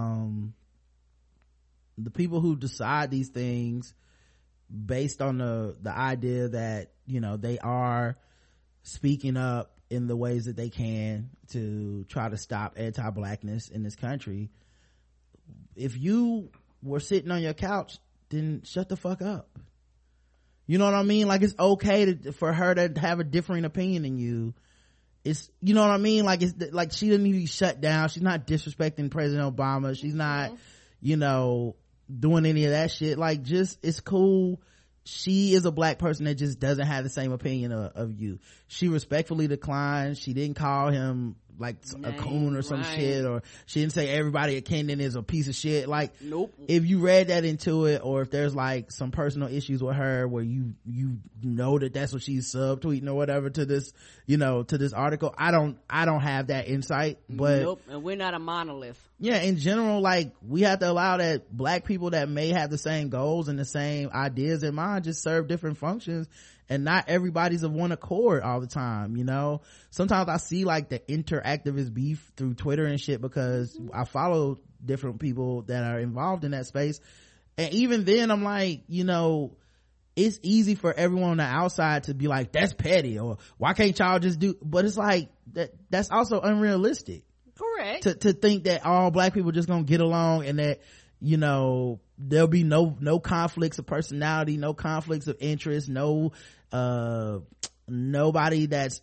decide these things based on the idea that they are speaking up in the ways that they can to try to stop anti-blackness in this country, if you were sitting on your couch, then shut the fuck up. You know what I mean? Like, it's okay for her to have a differing opinion than you. It's, you know what I mean? Like, it's like, she didn't need to be shut down. She's not disrespecting President Obama. She's not, doing any of that shit. Like, just, it's cool. She is a black person that just doesn't have the same opinion of you. She respectfully declined. She didn't call him like a coon or some shit, or she didn't say everybody at Kendon is a piece of shit. Like, nope. If you read that into it, or if there's like some personal issues with her where you know that that's what she's subtweeting or whatever to this, to this article, I don't have that insight. But nope. And we're not a monolith. Yeah, in general, like, we have to allow that black people that may have the same goals and the same ideas in mind just serve different functions, and not everybody's of one accord all the time. Sometimes I see like the interactivist beef through Twitter and shit, because I follow different people that are involved in that space, and even then I'm like, it's easy for everyone on the outside to be like, that's petty, or why can't y'all just do, but it's like that's also unrealistic. Correct. To think that all black people just gonna get along, and that there'll be no conflicts of personality, no conflicts of interest, nobody that's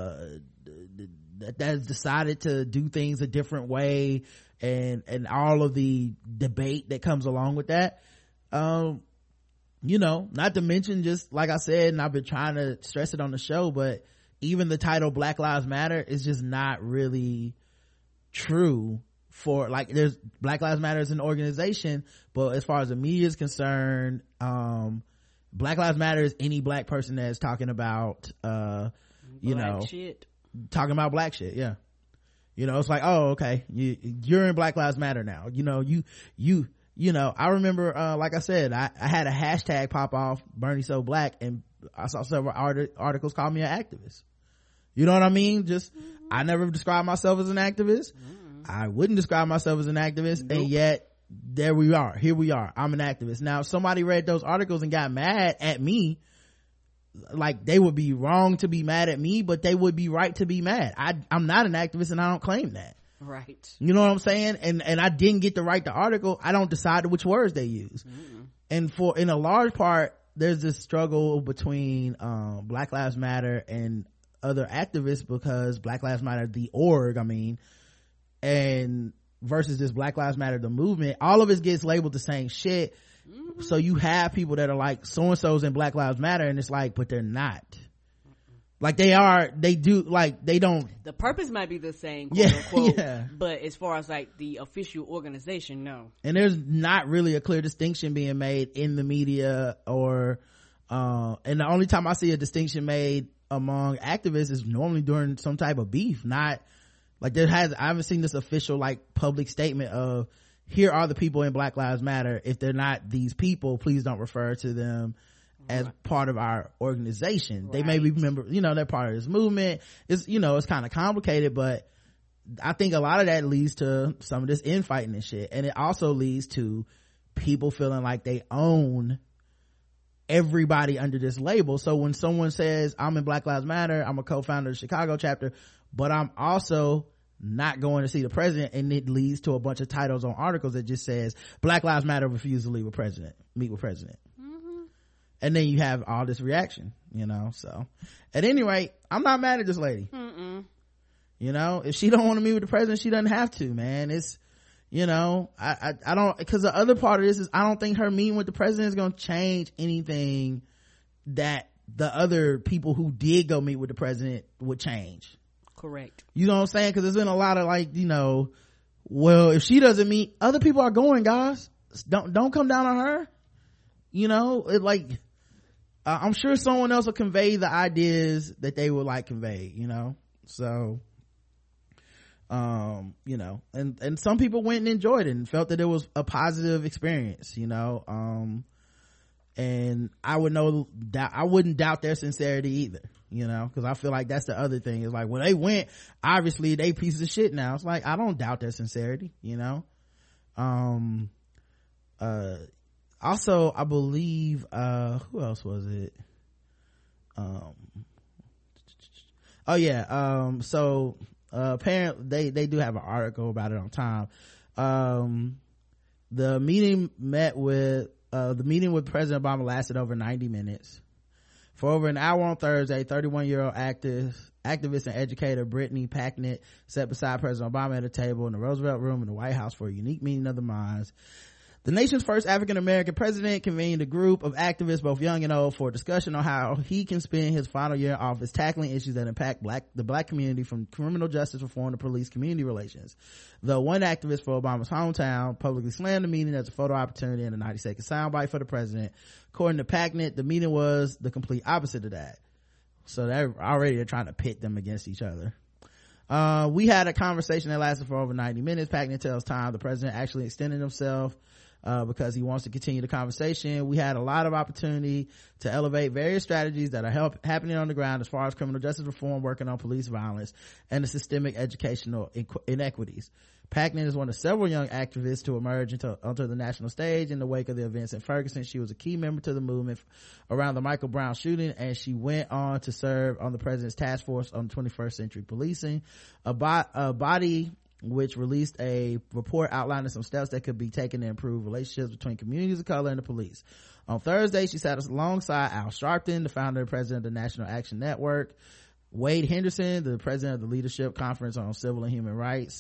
decided to do things a different way, and all of the debate that comes along with that. you know, not to mention, just like I said, and I've been trying to stress it on the show, but even the title Black Lives Matter is just not really true for, like, there's Black Lives Matter as an organization, but as far as the media is concerned, Black Lives Matter is any black person that's talking about you know, shit. talking about black shit. Yeah, you know, it's like, oh, okay, you're in Black Lives Matter now. You know, you know, I remember like I said, I had a hashtag pop off, Bernie So Black, and I saw several articles call me an activist. You know what I mean? Just I never described myself as an activist. I wouldn't describe myself as an activist. Nope. And yet here we are, I'm an activist. Now if somebody read those articles and got mad at me, like, they would be wrong to be mad at me, but they would be right to be mad. I'm not an activist, and I don't claim that. Right. You know what I'm saying? And I didn't get to write the article. I don't decide which words they use. And in a large part, there's this struggle between Black Lives Matter and other activists, because Black Lives Matter, the org, I mean, and versus this Black Lives Matter, the movement, all of it gets labeled the same shit. So you have people that are like, so-and-so's in Black Lives Matter, and it's like, but they're not. Like, they do, like, they don't. The purpose might be the same, quote unquote, yeah. But as far as like the official organization, no. And there's not really a clear distinction being made in the media, or and the only time I see a distinction made among activists is normally during some type of beef. Not like I haven't seen this official, like, public statement of, here are the people in Black Lives Matter. If they're not these people, please don't refer to them as part of our organization. They may be you know, they're part of this movement. It's, you know, it's kind of complicated, but I think a lot of that leads to some of this infighting and shit. And it also leads to people feeling like they own everybody under this label. So when someone says, I'm in Black Lives Matter, I'm a co-founder of the Chicago chapter, but I'm also not going to see the president, and it leads to a bunch of titles on articles that just says Black Lives Matter refused to meet with president. And then you have all this reaction, you know. So at any rate, I'm not mad at this lady. You know, if she don't want to meet with the president, she doesn't have to, man. It's, you know, I don't, because the other part of this is, I don't think her meeting with the president is going to change anything that the other people who did go meet with the president would change. Correct. You know what I'm saying? Because there's been a lot of, like, you know, well, if she doesn't meet, other people are going, guys. Don't come down on her. You know, it, like, I'm sure someone else will convey the ideas that they would like conveyed, you know. So you know, and some people went and enjoyed it and felt that it was a positive experience, you know. And I wouldn't doubt their sincerity either, you know, because I feel like that's the other thing. Is like, when they went, obviously they pieces of shit now. It's like, I don't doubt their sincerity, you know. Also, I believe who else was it? So apparently they do have an article about it on Time. The meeting with President Obama lasted over 90 minutes. For over an hour on Thursday, 31-year-old activist and educator Brittany Packnett sat beside President Obama at a table in the Roosevelt Room in the White House for a unique meeting of the minds. The nation's first African-American president convened a group of activists, both young and old, for a discussion on how he can spend his final year in office tackling issues that impact the black community, from criminal justice reform to police community relations. Though one activist for Obama's hometown publicly slammed the meeting as a photo opportunity and a 90-second soundbite for the president, according to Packnett, the meeting was the complete opposite of that. So they're trying to pit them against each other. We had a conversation that lasted for over 90 minutes. Packnett tells Time the president actually extended himself because he wants to continue the conversation. We had a lot of opportunity to elevate various strategies that are happening on the ground as far as criminal justice reform, working on police violence, and the systemic educational inequities. Packnett is one of several young activists to emerge onto the national stage in the wake of the events in Ferguson. She was a key member to the movement around the Michael Brown shooting, and she went on to serve on the president's task force on 21st century policing, a body which released a report outlining some steps that could be taken to improve relationships between communities of color and the police. On Thursday, she sat alongside Al Sharpton, the founder and president of the National Action Network, Wade Henderson, the president of the Leadership Conference on Civil and Human Rights,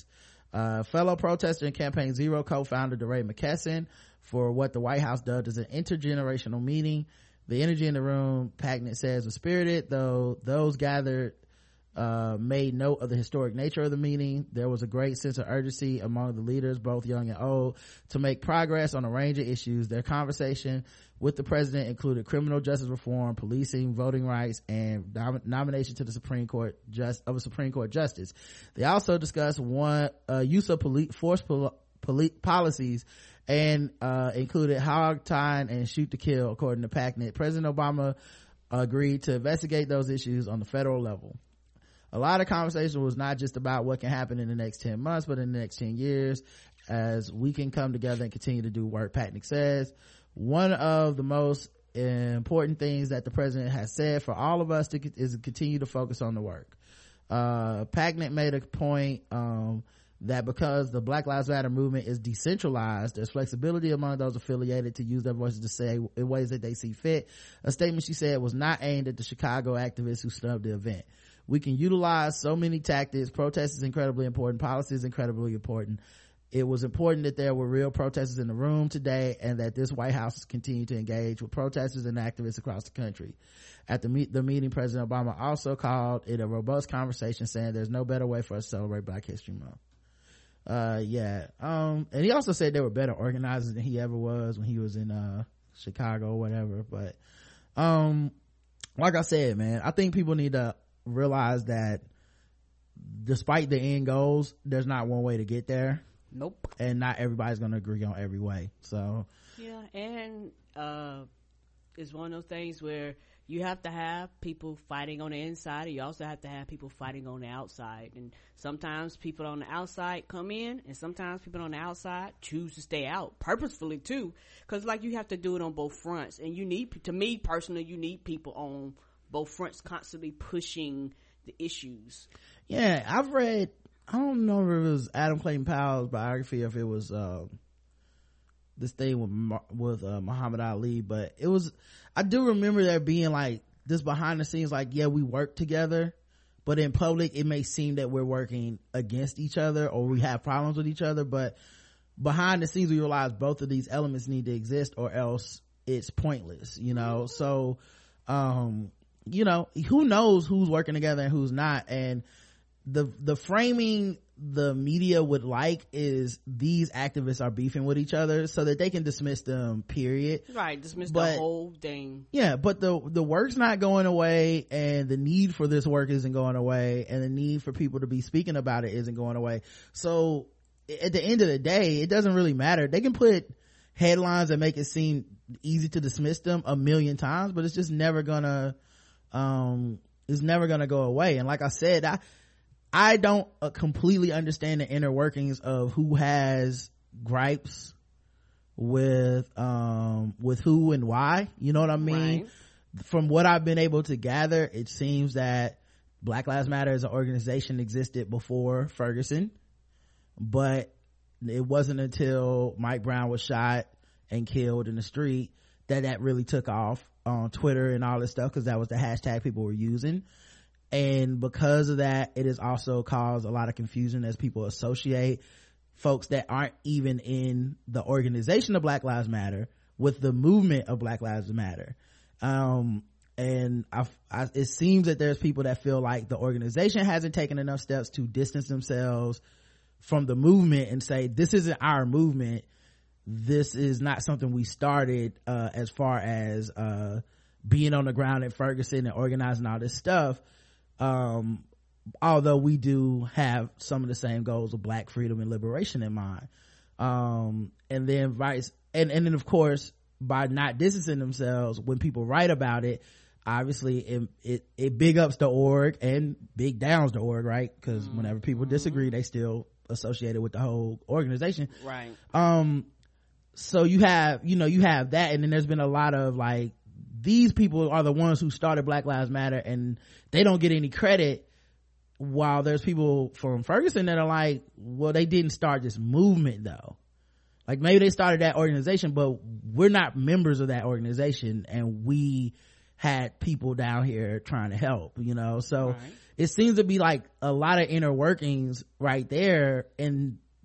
Fellow protester and Campaign Zero co-founder DeRay McKesson for what the White House dubbed as an intergenerational meeting. The energy in the room, Packnett says, was spirited, though those gathered made note of the historic nature of the meeting. There was a great sense of urgency among the leaders, both young and old, to make progress on a range of issues. Their conversation with the president included criminal justice reform, policing, voting rights, and nomination to the Supreme Court of a Supreme Court justice. They also discussed use of force policies and included hog tying and shoot to kill. According to Packnett, President Obama agreed to investigate those issues on the federal level. A lot of conversation was not just about what can happen in the next 10 months, but in the next 10 years as we can come together and continue to do work. Packnett says one of the most important things that the president has said for all of us is to continue to focus on the work. Packnett made a point that because the Black Lives Matter movement is decentralized, there's flexibility among those affiliated to use their voices to say in ways that they see fit. A statement she said was not aimed at the Chicago activists who snubbed the event. We can utilize so many tactics. Protest is incredibly important. Policy is incredibly important. It was important that there were real protesters in the room today and that this White House continue to engage with protesters and activists across the country. At the meeting, President Obama also called it a robust conversation, saying there's no better way for us to celebrate Black History Month. And he also said they were better organizers than he ever was when he was in Chicago or whatever. But like I said, man, I think people need to realize that despite the end goals, there's not one way to get there. Nope. And not everybody's gonna agree on every way. So yeah, and it's one of those things where you have to have people fighting on the inside, and you also have to have people fighting on the outside. And sometimes people on the outside come in, and sometimes people on the outside choose to stay out purposefully too, because like you have to do it on both fronts. And you need, to me personally, you need people on both fronts constantly pushing the issues. Yeah, I've read, I don't know if it was Adam Clayton Powell's biography or if it was this thing with Muhammad Ali, but it was, I do remember there being like this behind the scenes, like, yeah, we work together, but in public it may seem that we're working against each other or we have problems with each other, but behind the scenes we realize both of these elements need to exist or else it's pointless, you know. So you know, who knows who's working together and who's not. And the framing the media would like is these activists are beefing with each other so that they can dismiss them, period. Right, dismiss the whole thing. Yeah, but the work's not going away, and the need for this work isn't going away, and the need for people to be speaking about it isn't going away. So at the end of the day, it doesn't really matter. They can put headlines that make it seem easy to dismiss them a million times, but it's just never gonna go away. And like I said, I don't completely understand the inner workings of who has gripes with who and why, you know what I mean? Right. From what I've been able to gather, it seems that Black Lives Matter as an organization existed before Ferguson, but it wasn't until Mike Brown was shot and killed in the street that really took off on Twitter and all this stuff, because that was the hashtag people were using. And because of that, it has also caused a lot of confusion as people associate folks that aren't even in the organization of Black Lives Matter with the movement of Black Lives Matter. And it seems that there's people that feel like the organization hasn't taken enough steps to distance themselves from the movement and say, this isn't our movement, this is not something we started, as far as being on the ground in Ferguson and organizing all this stuff. Although we do have some of the same goals of Black freedom and liberation in mind. And then of course, by not distancing themselves, when people write about it, obviously it big ups the org and big downs the org, right? Because whenever people disagree, they still associated with the whole organization, right? So you have that, and then there's been a lot of like, these people are the ones who started Black Lives Matter and they don't get any credit, while there's people from Ferguson that are like, well, they didn't start this movement though. Like, maybe they started that organization, but we're not members of that organization, and we had people down here trying to help, so right. It seems to be like a lot of inner workings right there, and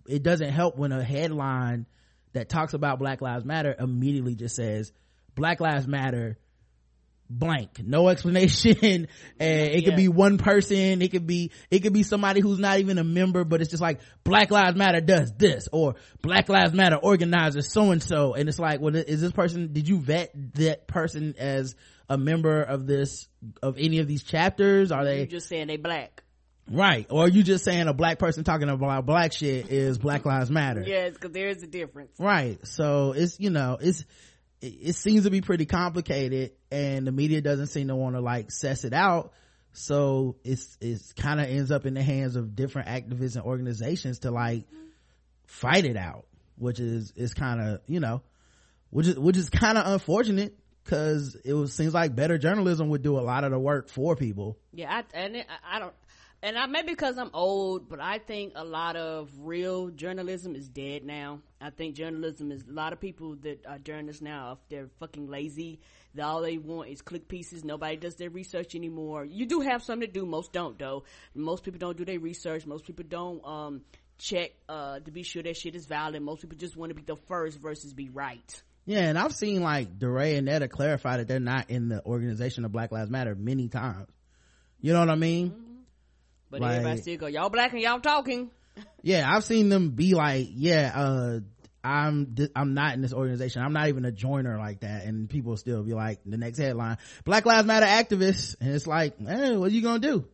it doesn't help when a headline that talks about Black Lives Matter immediately just says Black Lives Matter blank, no explanation. And it could be one person, it could be somebody who's not even a member, but it's just like Black Lives Matter does this, or Black Lives Matter organizes so and so, and it's like, well, is this person, did you vet that person as a member of any of these chapters? Are they just saying they black? Right. Or are you just saying a black person talking about black shit is Black Lives Matter? Yes, because there is a difference. Right. So it's, it seems to be pretty complicated, and the media doesn't seem to want to like suss it out. So it's kind of ends up in the hands of different activists and organizations to like fight it out, which is kind of, which is kind of unfortunate, because seems like better journalism would do a lot of the work for people. Yeah. I don't, and maybe because I'm old, but I think a lot of real journalism is dead now. I think journalism is, a lot of people that are journalists now, they're fucking lazy. All they want is click pieces. Nobody does their research anymore. You do have some to do, most don't though. Most people don't do their research. Most people don't check to be sure that shit is valid. Most people just want to be the first versus be right. Yeah, and I've seen like DeRay and Netta clarify that they're not in the organization of Black Lives Matter many times. You know what I mean? Mm-hmm. But like, everybody still go, y'all black and y'all talking. Yeah, I've seen them be like, I'm not in this organization. I'm not even a joiner like that. And people still be like, the next headline, Black Lives Matter activists. And it's like, hey, what are you gonna do?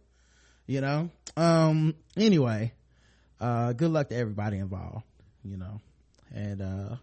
Anyway, good luck to everybody involved, and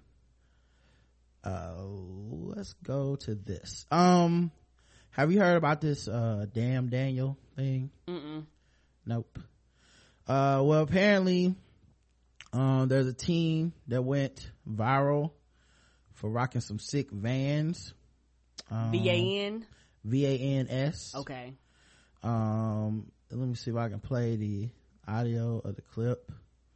let's go to this. Have you heard about this Damn Daniel thing? Nope. Well, apparently there's a team that went viral for rocking some sick Vans. VANS. Okay. Let me see if I can play the audio of the clip.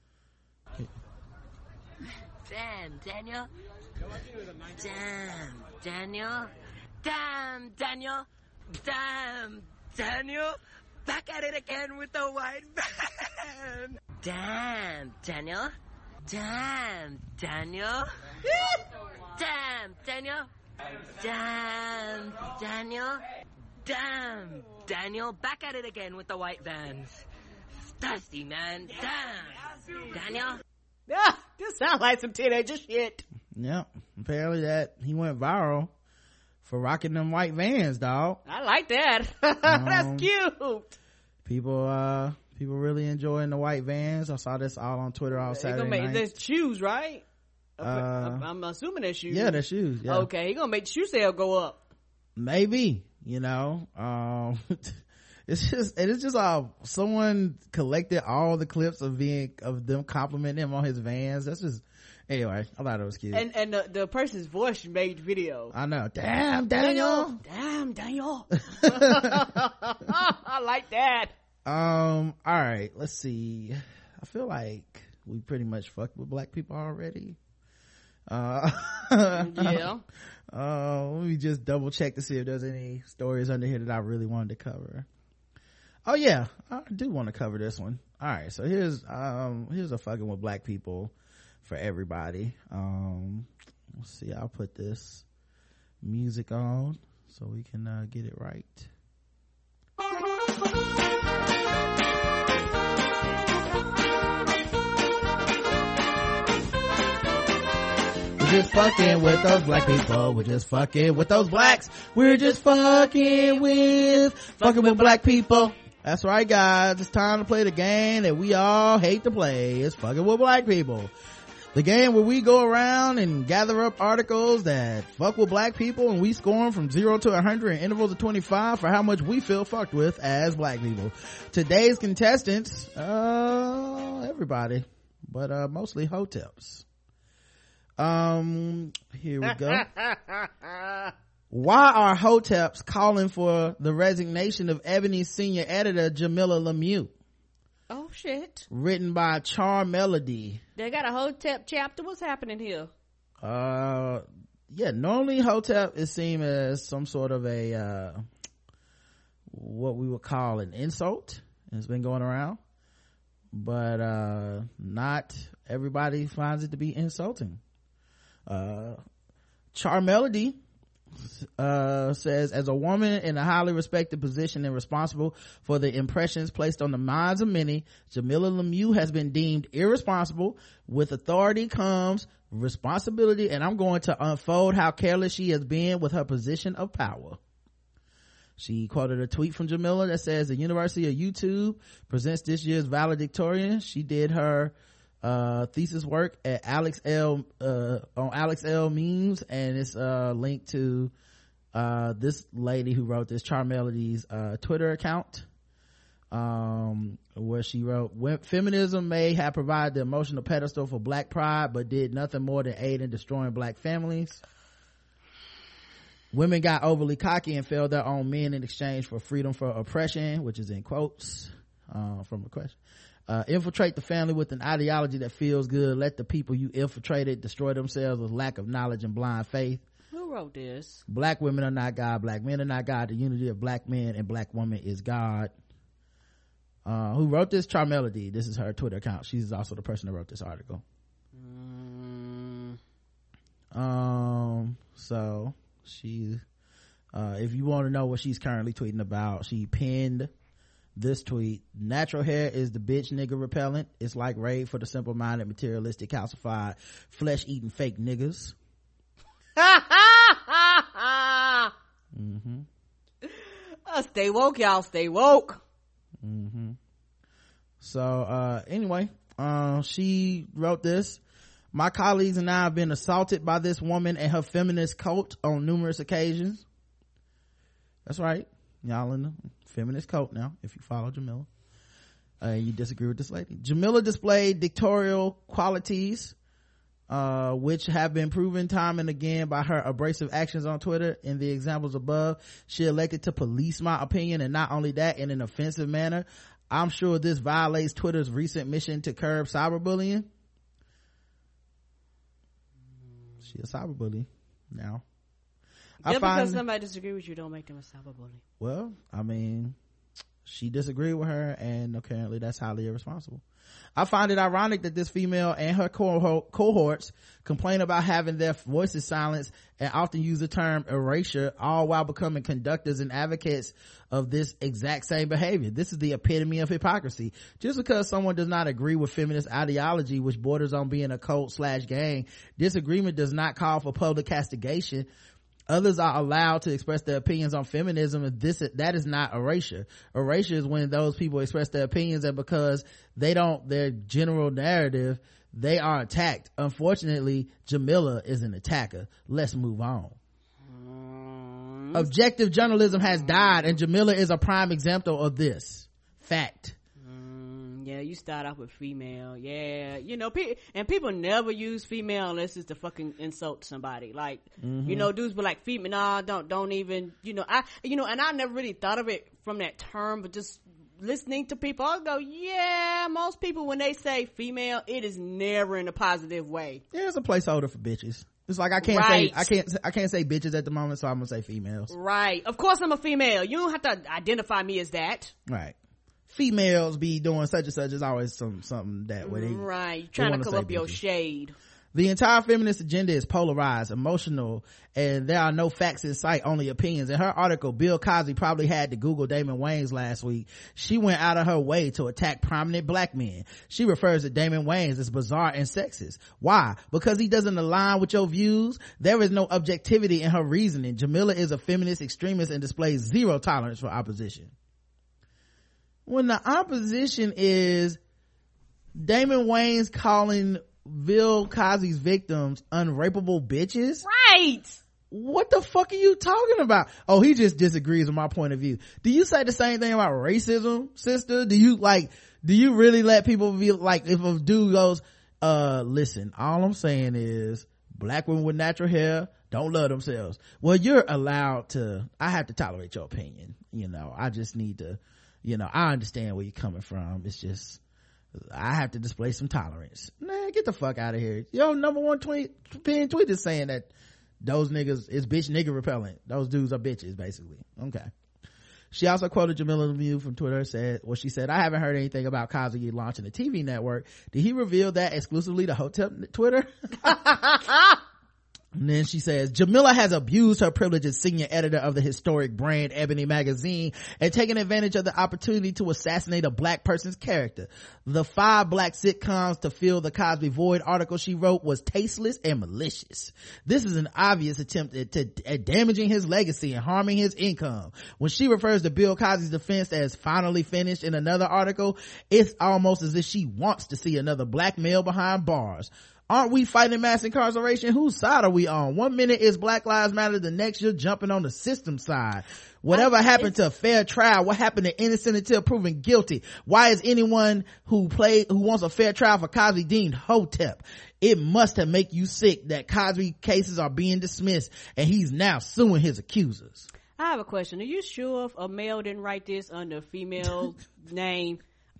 Damn, Daniel. Damn, Daniel. Damn, Daniel. Damn, Daniel. Back at it again with the white van. Damn, Daniel. Damn, Daniel. Damn, Daniel. Damn, Daniel. Damn, Daniel. Back at it again with the white vans. Thirsty, man. Damn, Daniel. Yeah, this sounds like some teenager shit. Yep. Apparently that he went viral for rocking them white Vans, dog. I like that. That's cute. People really enjoying the white Vans. I saw this all on Twitter all Saturday night. There's shoes, right? I'm assuming they're shoes. Yeah, they're shoes. Yeah. Okay, he gonna make the shoe sale go up. Maybe, it's just someone collected all the clips of them complimenting him on his Vans. That's just, anyway, I thought it was cute. And the person's voice made the video. I know. Damn, Daniel. Damn, Daniel. I like that. All right, let's see. I feel like we pretty much fucked with black people already. Yeah. Let me just double check to see if there's any stories under here that I really wanted to cover. Oh yeah, I do want to cover this one. All right, so here's a fucking with black people for everybody. Let's see, I'll put this music on so we can get it right. We're just fucking with those black people. We're just fucking with those blacks. We're just fucking with black people. That's right, guys. It's time to play the game that we all hate to play. It's fucking with black people. The game where we go around and gather up articles that fuck with black people, and we score them from 0 to 100 in intervals of 25 for how much we feel fucked with as black people. Today's contestants, everybody, but mostly hoteps. Here we go. Why are hoteps calling for the resignation of Ebony's senior editor Jamila Lemieux? Oh shit. Written by Char Melody. They got a hotep chapter. What's happening here? Yeah, normally hotep is seen as some sort of a what we would call an insult. It's been going around, but not everybody finds it to be insulting. Charmelody says, as a woman in a highly respected position and responsible for the impressions placed on the minds of many, Jamila Lemieux has been deemed irresponsible. With authority comes responsibility, and I'm going to unfold how careless she has been with her position of power. She quoted a tweet from Jamila that says, the University of YouTube presents this year's valedictorian. She did her thesis work at Alex L on Alex L memes, and it's linked to this lady who wrote this, Charmelody's Twitter account, where she wrote, feminism may have provided the emotional pedestal for black pride, but did nothing more than aid in destroying black families. Women got overly cocky and failed their own men in exchange for freedom for oppression, which is in quotes from a question. Infiltrate the family with an ideology that feels good. Let the people you infiltrated destroy themselves with lack of knowledge and blind faith. Who wrote this? Black women are not God. Black men are not God. The unity of black men and black women is God. Who wrote this? Charmelody. This is her Twitter account. She's also the person that wrote this article. So she, if you want to know what she's currently tweeting about, she pinned this tweet: natural hair is the bitch nigga repellent. It's like raid for the simple-minded, materialistic, calcified, flesh-eating fake niggas. Stay woke, y'all. Stay woke. So anyway, she wrote this: my colleagues and I have been assaulted by this woman and her feminist cult on numerous occasions. That's right, y'all in the feminist cult now, if you follow Jamila. You disagree with this lady. Jamila displayed dictatorial qualities, which have been proven time and again by her abrasive actions on Twitter. In the examples above, she elected to police my opinion, and not only that, in an offensive manner. I'm sure this violates Twitter's recent mission to curb cyberbullying. She a cyberbully now. Just because somebody disagree with you don't make them a cyberbully. Well, I mean, she disagreed with her, and apparently that's highly irresponsible. I find it ironic that this female and her cohorts complain about having their voices silenced and often use the term erasure, all while becoming conductors and advocates of this exact same behavior. This is the epitome of hypocrisy. Just because someone does not agree with feminist ideology, which borders on being a cult/gang, disagreement does not call for public castigation. Others are allowed to express their opinions on feminism, and that is not erasure. Erasure is when those people express their opinions, and because they don't, their general narrative, they are attacked. Unfortunately, Jamila is an attacker. Let's move on. Objective journalism has died, and Jamila is a prime example of this fact. Yeah, you start off with female. Yeah, you know, and people never use female unless it's to fucking insult somebody. Like, you know, dudes be like, female, nah, don't even, and I never really thought of it from that term, but just listening to people, I'll go, yeah, most people, when they say female, it is never in a positive way. Yeah, it's a placeholder for bitches. It's like I can't say bitches at the moment, so I'm gonna say females. Right. Of course I'm a female. You don't have to identify me as that. Right. Females be doing such and such is always something that way. Right. Trying to come up your shade. The entire feminist agenda is polarized, emotional, and there are no facts in sight, only opinions. In her article, Bill Cosby probably had to Google Damon Wayans last week. She went out of her way to attack prominent black men. She refers to Damon Wayans as bizarre and sexist. Why? Because he doesn't align with your views? There is no objectivity in her reasoning. Jamila is a feminist extremist and displays zero tolerance for opposition. When the opposition is Damon Wayans calling Bill Cosby's victims unrapeable bitches, right? What the fuck are you talking about? Oh, he just disagrees with my point of view. Do you say the same thing about racism, sister? Do you really let people feel like, if a dude goes, listen, all I'm saying is black women with natural hair don't love themselves. Well, you're allowed to, I have to tolerate your opinion. I just need to, I understand where you're coming from. It's just, I have to display some tolerance. Nah, get the fuck out of here. Yo, number one tweet is saying that those niggas is bitch nigga repellent. Those dudes are bitches, basically. Okay. She also quoted Jamila Lemieux from Twitter, she said, I haven't heard anything about Cosby launching a TV network. Did he reveal that exclusively to Hotep Twitter? And then she says, Jamila has abused her privilege as senior editor of the historic brand Ebony magazine and taken advantage of the opportunity to assassinate a black person's character. The 5 black sitcoms to fill the Cosby void article she wrote was tasteless and malicious. This is an obvious attempt at damaging his legacy and harming his income. When she refers to Bill Cosby's defense as finally finished in another article, it's almost as if she wants to see another black male behind bars. Aren't we fighting mass incarceration? Whose side are we on? One minute it's Black Lives Matter, the next you're jumping on the system side. Whatever happened to a fair trial? What happened to innocent until proven guilty? Why is anyone who wants a fair trial for Cosby deemed Hotep? It must have make you sick that Cosby cases are being dismissed and he's now suing his accusers. I have a question. Are you sure if a male didn't write this under a female name?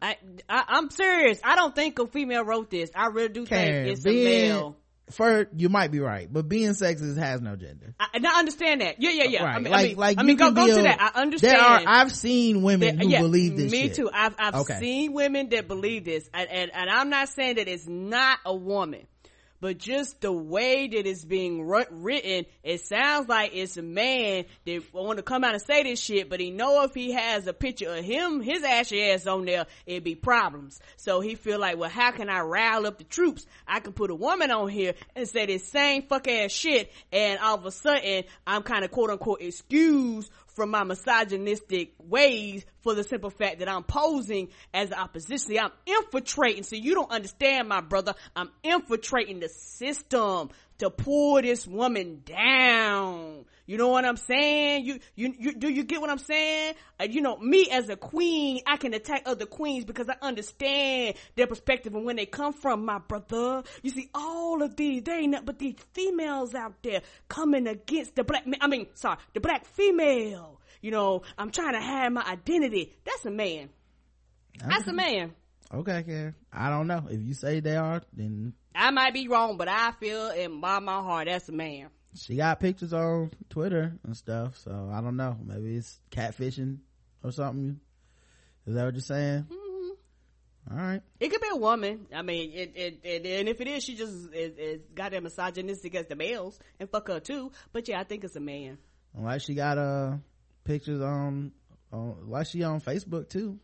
I'm serious. I don't think a female wrote this. I really do think it's a male. You might be right, but being sexist has no gender. I understand that. Yeah. Right. I mean, go to that. I understand. I've seen women who believe this. Me shit. too. I've seen women that believe this, and I'm not saying that it's not a woman. But just the way that it's being written, it sounds like it's a man that want to come out and say this shit, but he know if he has a picture of him, his ashy ass on there, it'd be problems. So he feel like, well, how can I rile up the troops? I can put a woman on here and say this same fuck ass shit, and all of a sudden, I'm kind of quote unquote excused from my misogynistic ways for the simple fact that I'm posing as the opposition. I'm infiltrating. So you don't understand, my brother. I'm infiltrating the system to pull this woman down. You know what I'm saying? Do you get what I'm saying? Me as a queen, I can attack other queens because I understand their perspective and when they come from, my brother. You see, all of these, they ain't nothing but these females out there coming against the black the black female. I'm trying to hide my identity. That's a man. That's a man. Okay, Karen. I don't know. If you say they are, then I might be wrong, but I feel in my heart that's a man. She got pictures on Twitter and stuff, so I don't know. Maybe it's catfishing or something. Is that what you're saying? Mm-hmm. All right. It could be a woman. I mean, and if it is, she just is goddamn misogynistic as the males and fuck her too. But yeah, I think it's a man. Like she got pictures on like she on Facebook too.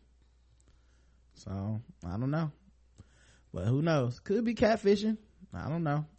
So I don't know, but who knows? Could be catfishing. I don't know.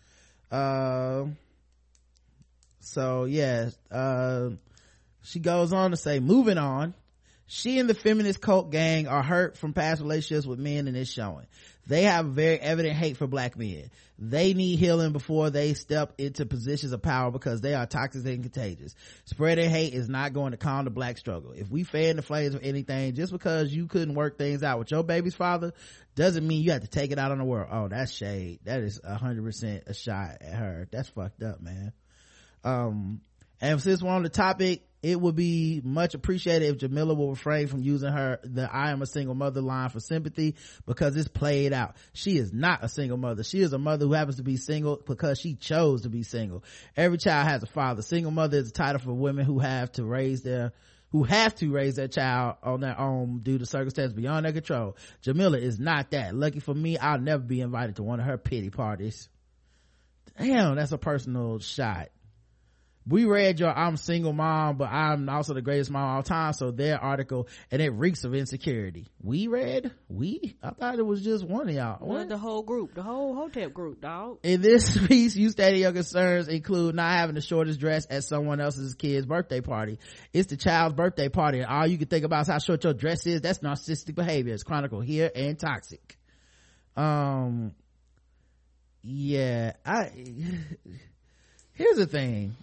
So yeah, she goes on to say, moving on, she and the feminist cult gang are hurt from past relationships with men, and it's showing. They have very evident hate for black men. They need healing before they step into positions of power because they are toxic and contagious. Spreading hate is not going to calm the black struggle. If we fan the flames of anything, just because you couldn't work things out with your baby's father doesn't mean you have to take it out on the world. Oh, that's shade. That is 100% a shot at her. That's fucked up, man. And since we're on the topic, it would be much appreciated if Jamila will refrain from using the I am a single mother line for sympathy, because it's played out. She is not a single mother. She is a mother who happens to be single because she chose to be single. Every child has a father. Single mother is a title for women who have to raise their child on their own due to circumstances beyond their control. Jamila is not that. Lucky for me, I'll never be invited to one of her pity parties. Damn, that's a personal shot. We read your I'm single mom, but I'm also the greatest mom of all time, so their article, and it reeks of insecurity. I thought it was just one of y'all. What? The whole group, the whole Hotep group, dog. In this piece, you stated your concerns include not having the shortest dress at someone else's kid's birthday party. It's the child's birthday party, and all you can think about is how short your dress is. That's narcissistic behavior. It's chronicled here and toxic. Yeah, here's the thing.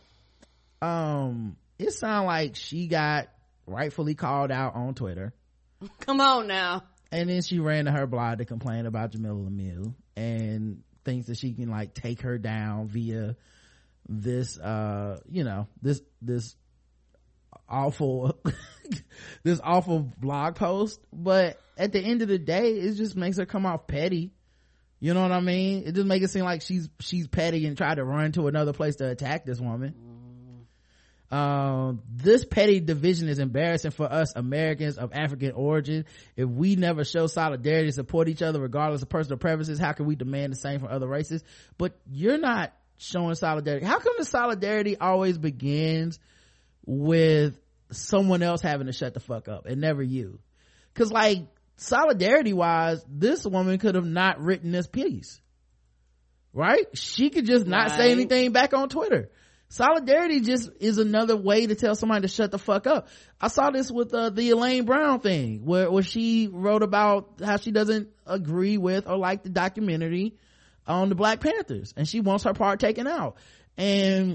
It sounds like she got rightfully called out on Twitter. Come on now. And then she ran to her blog to complain about Jamila Lemieux and thinks that she can like take her down via this this awful this awful blog post. But at the end of the day, it just makes her come off petty. You know what I mean? It just makes it seem like she's petty and try to run to another place to attack this woman. This petty division is embarrassing for us Americans of African origin. If we never show solidarity and support each other regardless of personal preferences, how can we demand the same from other races? But you're not showing solidarity. How come the solidarity always begins with someone else having to shut the fuck up and never you? Because like, solidarity wise, this woman could have not written this piece, right? She could just not say anything back on Twitter. Solidarity just is another way to tell somebody to shut the fuck up. I saw this with the Elaine Brown thing where she wrote about how she doesn't agree with or like the documentary on the Black Panthers and she wants her part taken out. And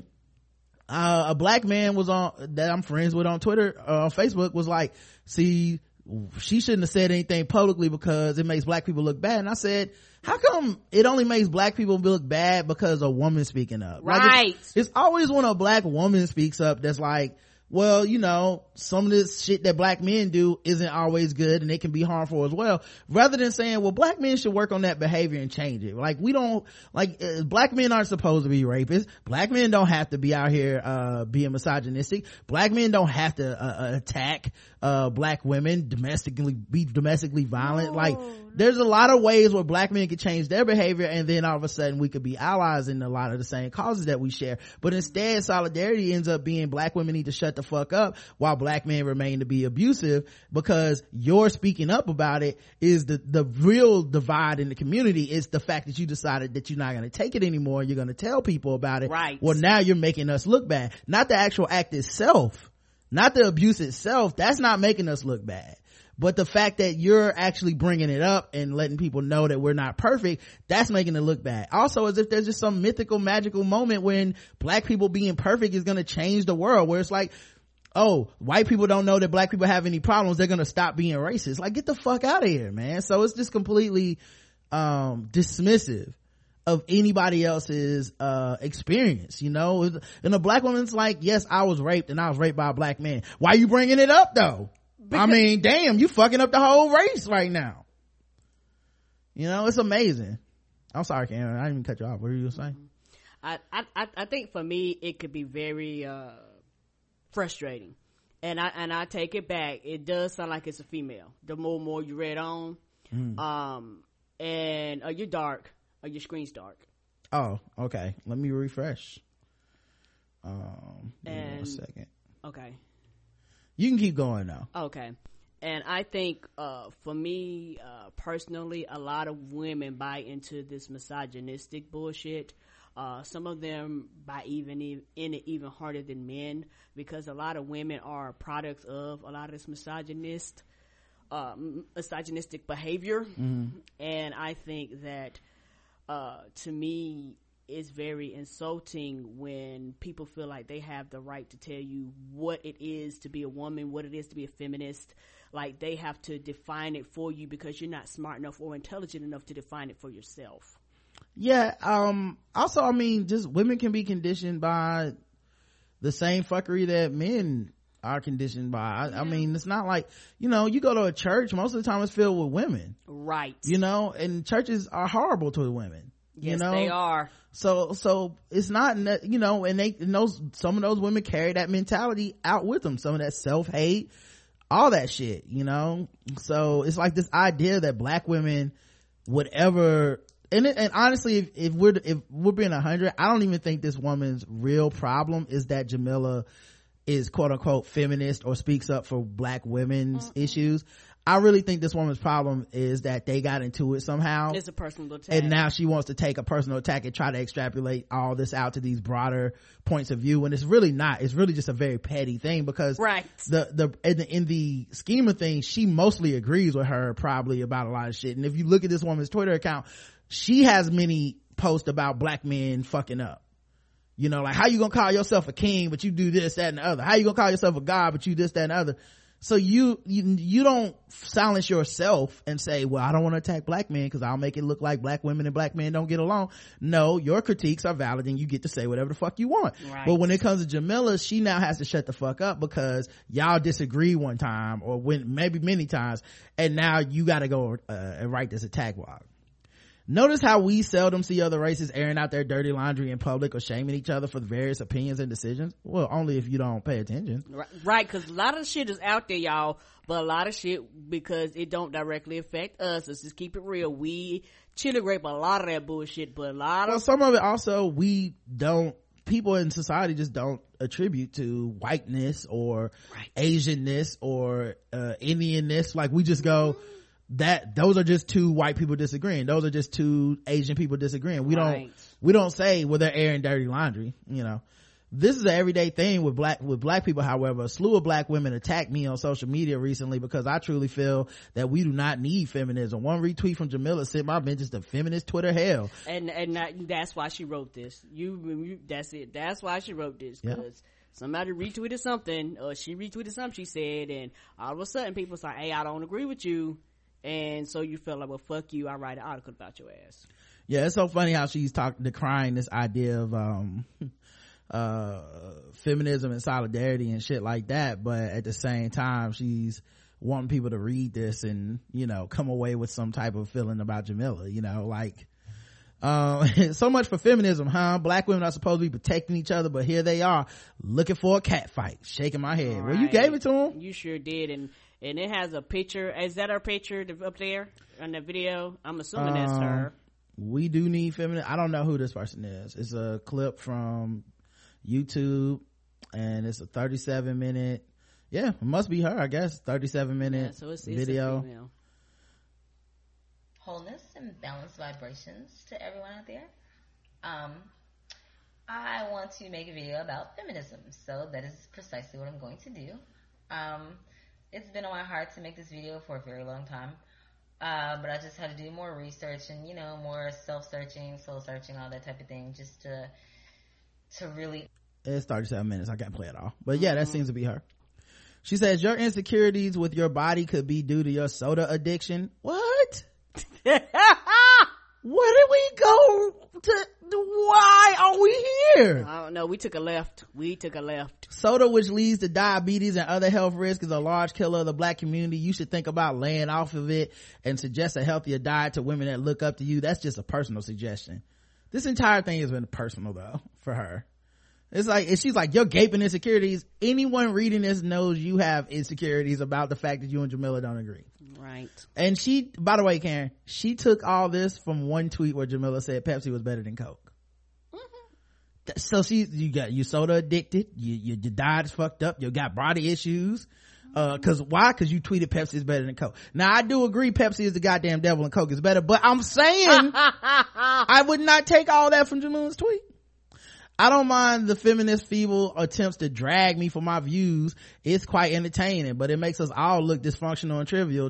a black man was that I'm friends with on Twitter, on Facebook, was like, see, she shouldn't have said anything publicly because it makes black people look bad. And I said, how come it only makes black people look bad because a woman speaking up? Right. Like it's always when a black woman speaks up that's like, well, you know, some of this shit that black men do isn't always good and it can be harmful as well, rather than saying, well, black men should work on that behavior and change it. Like, we don't, like, black men aren't supposed to be rapists. Black men don't have to be out here being misogynistic. Black men don't have to attack black women, be domestically violent. No. Like, there's a lot of ways where black men can change their behavior, and then all of a sudden we could be allies in a lot of the same causes that we share. But instead, solidarity ends up being black women need to shut the fuck up while black men remain to be abusive, because your speaking up about it is the real divide in the community. Is the fact that you decided that you're not going to take it anymore, you're going to tell people about it. Right. Well, now you're making us look bad. Not the actual act itself, not the abuse itself. That's not making us look bad. But the fact that you're actually bringing it up and letting people know that we're not perfect, that's making it look bad. Also, as if there's just some mythical, magical moment when black people being perfect is going to change the world, where it's like, oh, white people don't know that black people have any problems, they're going to stop being racist. Like, get the fuck out of here, man. So it's just completely dismissive of anybody else's experience, you know. And a black woman's like, yes, I was raped and I was raped by a black man. Why are you bringing it up though? I mean, damn, you fucking up the whole race right now. You know, it's amazing. I'm sorry, Karen, I didn't even cut you off. What were you saying? I think for me it could be very frustrating, and I take it back. It does sound like it's a female. The more you read on, and you're dark, or your screen's dark. Oh, okay. Let me refresh. Give me 1 second. Okay. You can keep going now. Okay. And I think for me personally, a lot of women buy into this misogynistic bullshit. Some of them buy in it even harder than men, because a lot of women are products of a lot of this misogynistic behavior. And I think that to me, it's very insulting when people feel like they have the right to tell you what it is to be a woman, what it is to be a feminist. Like, they have to define it for you because you're not smart enough or intelligent enough to define it for yourself. Yeah. Also, I mean, just women can be conditioned by the same fuckery that men are conditioned by. I mean, it's not like, you know, you go to a church, most of the time it's filled with women. Right. You know, and churches are horrible to the women. Yes, you know? they are. So it's not, you know, and some of those women carry that mentality out with them, some of that self-hate, all that shit, you know. So it's like this idea that black women would ever, and honestly, if we're being 100, I don't even think this woman's real problem is that Jamila is quote unquote feminist or speaks up for black women's issues. I really think this woman's problem is that they got into it somehow. It's a personal attack. And now she wants to take a personal attack and try to extrapolate all this out to these broader points of view. And it's really not. It's really just a very petty thing, because right. In the scheme of things, she mostly agrees with her probably about a lot of shit. And if you look at this woman's Twitter account, she has many posts about black men fucking up. You know, like, how you gonna call yourself a king, but you do this, that, and the other? How you gonna call yourself a god, but you this, that, and the other? So you don't silence yourself and say, well, I don't want to attack black men because I'll make it look like black women and black men don't get along. No, your critiques are valid and you get to say whatever the fuck you want. Right. But when it comes to Jamila, she now has to shut the fuck up because y'all disagree one time, or maybe many times, and now you gotta go and write this attack blog. Notice how we seldom see other races airing out their dirty laundry in public or shaming each other for the various opinions and decisions. Well, only if you don't pay attention. Right, because a lot of shit is out there, y'all, but a lot of shit, because it don't directly affect us. Let's just keep it real. We chili grape a lot of that bullshit, but a lot of... Well, some of it also, people in society just don't attribute to whiteness or Asianness or Indianness. Like, we just go... that those are just two white people disagreeing, those are just two Asian people disagreeing. We don't say, well, they're airing dirty laundry. This is an everyday thing with black people. However, a slew of black women attacked me on social media recently because I truly feel that we do not need feminism. One retweet from Jamila sent my benches to feminist Twitter hell, and that's why she wrote this. That's it. That's why she wrote this, because somebody retweeted something, or she retweeted something she said, and all of a sudden people say, hey, I don't agree with you. And so you feel like, well, fuck you, I'll write an article about your ass. Yeah, it's so funny how she's decrying this idea of feminism and solidarity and shit like that, but at the same time she's wanting people to read this and come away with some type of feeling about Jamila. So much for feminism, huh? Black women are supposed to be protecting each other, but here they are looking for a cat fight. Shaking my head. Right. Well, you gave it to them. You sure did. And it has a picture. Is that our picture up there on the video? I'm assuming that's her. We do need feminism. I don't know who this person is. It's a clip from YouTube, and it's a 37-minute. Yeah, it must be her, I guess. 37-minute video. Wholeness and balanced vibrations to everyone out there. I want to make a video about feminism, so that is precisely what I'm going to do. It's been on my heart to make this video for a very long time, but I just had to do more research and more self-searching, soul-searching, all that type of thing, just to really... It's 37 minutes. I can't play it all, but yeah, that seems to be her. She says your insecurities with your body could be due to your soda addiction. What? Where did we go to? Why are we here? I don't know. We took a left. Soda, which leads to diabetes and other health risks, is a large killer of the black community. You should think about laying off of it and suggest a healthier diet to women that look up to you. That's just a personal suggestion. This entire thing has been personal though for her. It's like, she's like, your gaping insecurities. Anyone reading this knows you have insecurities about the fact that you and Jamila don't agree. Right. And she, by the way, Karen, she took all this from one tweet where Jamila said Pepsi was better than Coke. Mm-hmm. So you soda addicted, your diet is fucked up, you got body issues. Cause you tweeted Pepsi is better than Coke. Now I do agree Pepsi is the goddamn devil and Coke is better, but I'm saying I would not take all that from Jamila's tweet. I don't mind the feminist feeble attempts to drag me for my views. It's quite entertaining, but it makes us all look dysfunctional and trivial.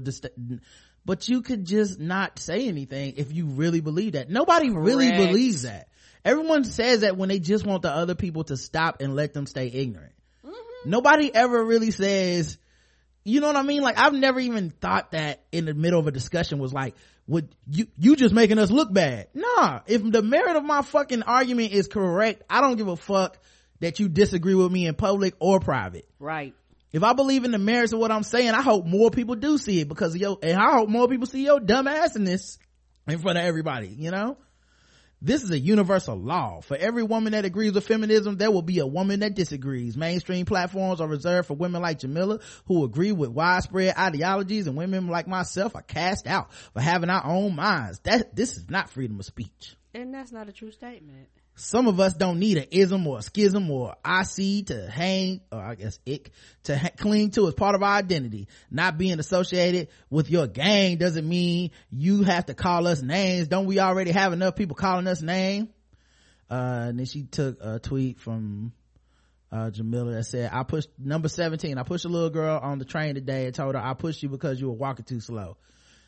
But you could just not say anything if you really believe that. Nobody really believes that. Everyone says that when they just want the other people to stop and let them stay ignorant. Mm-hmm. Nobody ever really says, you know what I mean? Like, I've never even thought that in the middle of a discussion was like, would you just making us look bad? Nah, if the merit of my fucking argument is correct, I don't give a fuck that you disagree with me in public or private. Right. If I believe in the merits of what I'm saying, I hope more people do see it because and I hope more people see your dumb assiness in front of everybody, This is a universal law. For every woman that agrees with feminism, there will be a woman that disagrees. Mainstream platforms are reserved for women like Jamila who agree with widespread ideologies, and women like myself are cast out for having our own minds. This is not freedom of speech. And that's not a true statement. Some of us don't need an ism or a schism or IC to hang, or I guess ick, to cling to as part of our identity. Not being associated with your gang doesn't mean you have to call us names. Don't we already have enough people calling us names? And then she took a tweet from Jamila that said, I pushed number 17. I pushed a little girl on the train today and told her I pushed you because you were walking too slow.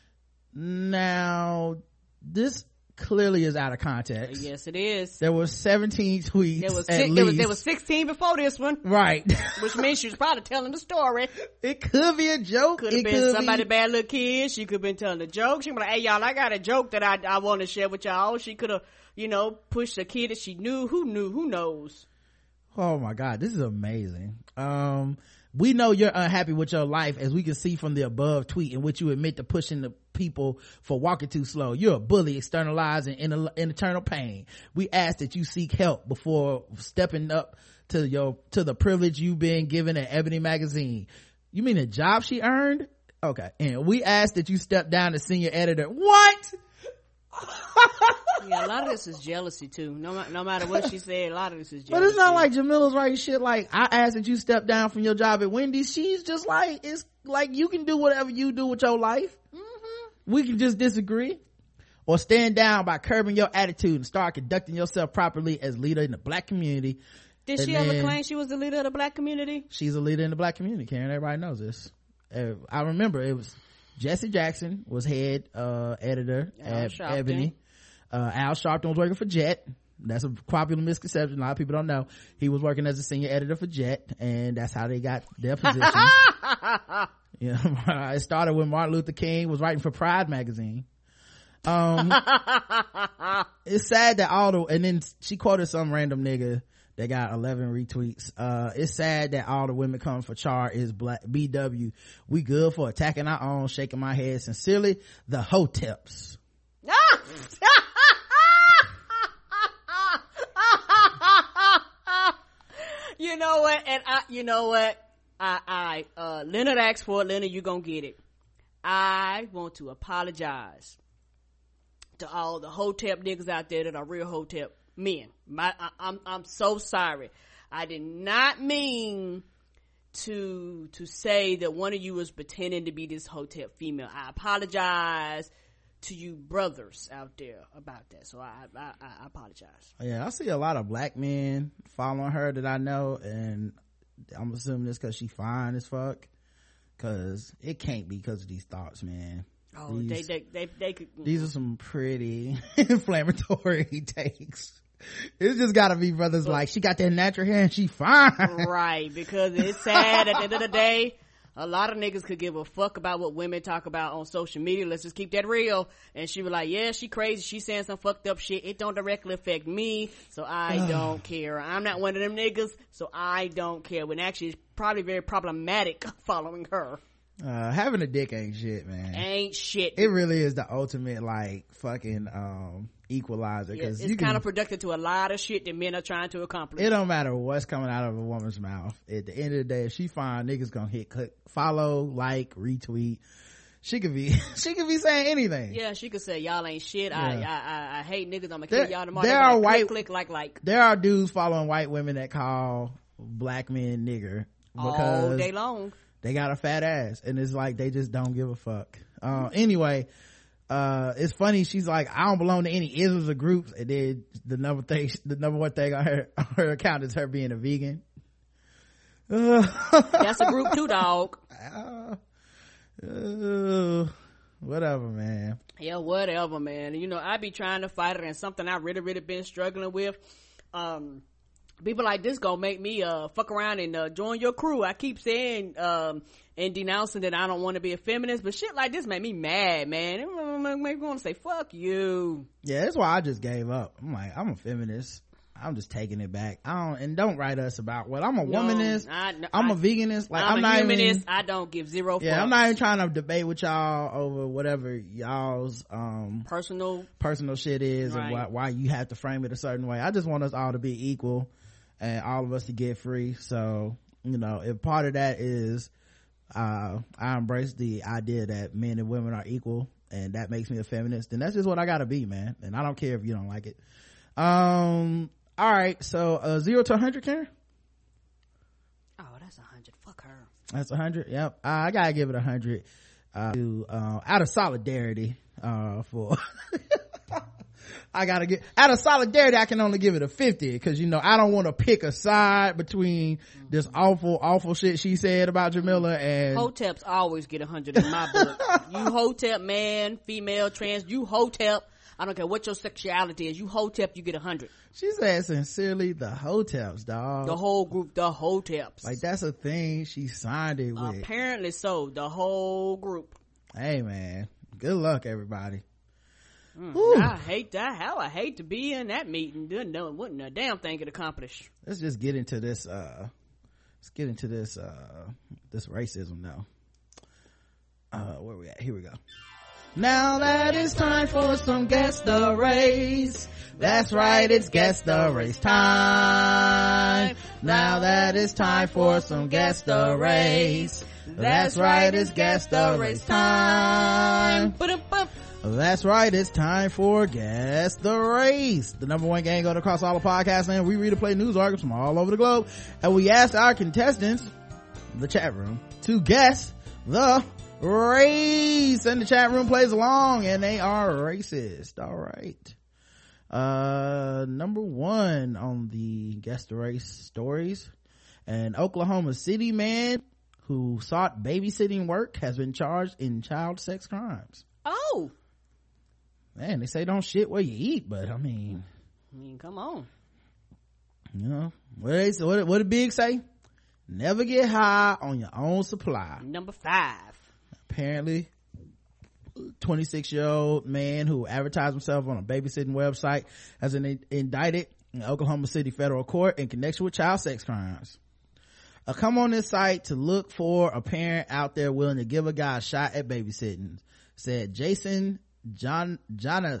Now, this clearly is out of context. Yes, it is. There were 17 tweets. There was 16 before this one. Right. Which means she was probably telling the story. It could be a joke. Could have been somebody bad little kid. She could have been telling a joke. She was like, hey y'all, I got a joke that I want to share with y'all. She could have, pushed a kid that she knew. Who knows? Oh my God, this is amazing. We know you're unhappy with your life, as we can see from the above tweet in which you admit to pushing the people for walking too slow. You're a bully, externalizing in eternal pain. We ask that you seek help before stepping up to the privilege you've been given at Ebony magazine. You mean a job she earned? Okay. And we ask that you step down to senior editor. What? Yeah, a lot of this is jealousy too. No matter what she said, a lot of this is jealousy. But it's not like Jamila's writing shit like, I ask that you step down from your job at Wendy's. She's just like, it's like, you can do whatever you do with your life. We can just disagree. Or stand down by curbing your attitude and start conducting yourself properly as leader in the black community. Did she ever claim she was the leader of the black community? She's a leader in the black community, Karen. Everybody knows this. I remember it was Jesse Jackson was head editor at Ebony. Al Sharpton was working for Jet. That's a popular misconception. A lot of people don't know. He was working as a senior editor for Jet, and that's how they got their positions. It started when Martin Luther King was writing for Pride magazine. It's sad that and then she quoted some random nigga that got 11 retweets. It's sad that all the women coming for Char is black. BW, we good for attacking our own. Shaking my head sincerely, the Hoteps. You know what? And you know what? Leonard asked for it. Leonard, you gonna get it. I want to apologize to all the Hotep niggas out there that are real Hotep men. I'm so sorry. I did not mean to say that one of you was pretending to be this Hotep female. I apologize to you brothers out there about that. So I apologize. Yeah, I see a lot of black men following her that I know, and I'm assuming this because she fine as fuck, because it can't be because of these thoughts, man. Oh, they could. These are some pretty inflammatory takes. It's just gotta be brothers like, she got that natural hair and she fine. Right, because it's sad at the end of the day, a lot of niggas could give a fuck about what women talk about on social media. Let's just keep that real. And she was like, yeah, she crazy. She saying some fucked up shit. It don't directly affect me, so I don't care. I'm not one of them niggas, so I don't care. When actually it's probably very problematic following her. Having a dick ain't shit, man. Ain't shit. It really is the ultimate like fucking equalizer, because it's kind of productive to a lot of shit that men are trying to accomplish. It don't matter what's coming out of a woman's mouth. At the end of the day, if she fine, niggas gonna hit click, follow, like, retweet. She could be saying anything. Yeah, she could say y'all ain't shit. Yeah. I hate niggas. I'm gonna kill y'all tomorrow. There are click, like. There are dudes following white women that call black men nigger because all day long. They got a fat ass, and it's like they just don't give a fuck. Anyway, it's funny. She's like, I don't belong to any isms or groups, and then the number one thing on her account is her being a vegan. That's a group too, dog. Whatever, man. Yeah, whatever, man. You know, I be trying to fight it, and something I really been struggling with. People like this gonna make me fuck around and join your crew. I keep saying and denouncing that I don't want to be a feminist, but shit like this make me mad, man. It make me want to say fuck you. Yeah, that's why I just gave up. I'm like, I'm a feminist. I'm just taking it back. Don't write us about what I'm a womanist. I'm a veganist. Like, I'm not humanist. I don't give zero fucks. Yeah, I'm not even trying to debate with y'all over whatever y'all's personal shit is, right, and why you have to frame it a certain way. I just want us all to be equal and all of us to get free. So, you know, if part of that is I embrace the idea that men and women are equal, and that makes me a feminist, then that's just what I gotta be, man. And I don't care if you don't like it. All right, so 0 to 100, Karen. Oh, that's 100. Fuck her. That's 100. Yep. I gotta give it 100 out of solidarity for I gotta get out of solidarity. I can only give it a 50 because, you know, I don't want to pick a side between this awful shit she said about Jamila and Hoteps always get 100 in my book. You Hotep, man, female, trans, you Hotep, I don't care what your sexuality is, you Hotep, you get 100. She said sincerely the Hoteps, dog. The whole group, the Hoteps. Like, that's a thing she signed it with. Apparently so, the whole group. Hey, man, good luck, everybody. I hate that. Hell, I hate to be in that meeting. Wouldn't a damn thing get accomplished. Let's just get into this. This racism now. Where we at? Here we go. Now that it's time for some Guess the Race. That's right, it's Guess the Race time. Now that it's time for some Guess the Race. That's right, it's Guess the Race time. That's right, it's time for Guess the Race, the number one gang going across all the podcasts, and we read and play news articles from all over the globe, and we asked our contestants, the chat room, to guess the race, and the chat room plays along, and they are racist. All right, number one on the Guess the Race stories, an Oklahoma City man who sought babysitting work has been charged in child sex crimes. Oh man, they say don't shit where you eat, but I mean come on, you know what did Big say? Never get high on your own supply. Number 5. Apparently 26-year-old man who advertised himself on a babysitting website has been indicted in Oklahoma City federal court in connection with child sex crimes. Come on this site to look for a parent out there willing to give a guy a shot at babysitting, said Jason Jonathas.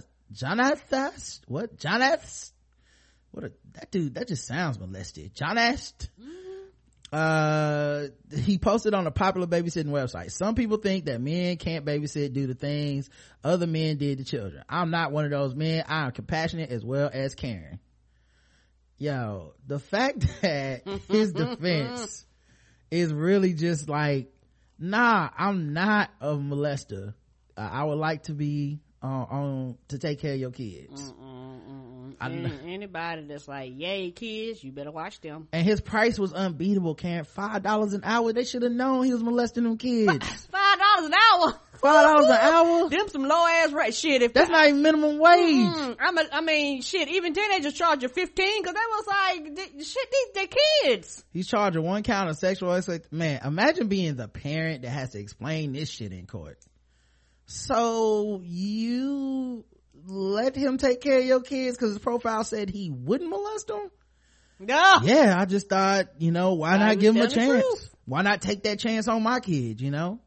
That dude, that just sounds molested. Jonast. He posted on a popular babysitting website. Some people think that men can't babysit due to things other men did to children. I'm not one of those men. I'm compassionate as well as caring. Yo, the fact that his defense is really just like, nah, I'm not a molester. I would like to be on to take care of your kids. Anybody that's like, yay kids, you better watch them. And his price was unbeatable, Karen. $5 an hour. They should have known he was molesting them kids. $5 an hour. $5 an hour. Them some low ass rate shit. If that's not even minimum wage. I mean, shit. Even teenagers charge you $15 because they was like, they kids. He's charged with 1 count of sexual assault. Man, imagine being the parent that has to explain this shit in court. So you let him take care of your kids because his profile said he wouldn't molest them? Yeah, I just thought, why not give him a chance? Why not take that chance on my kid,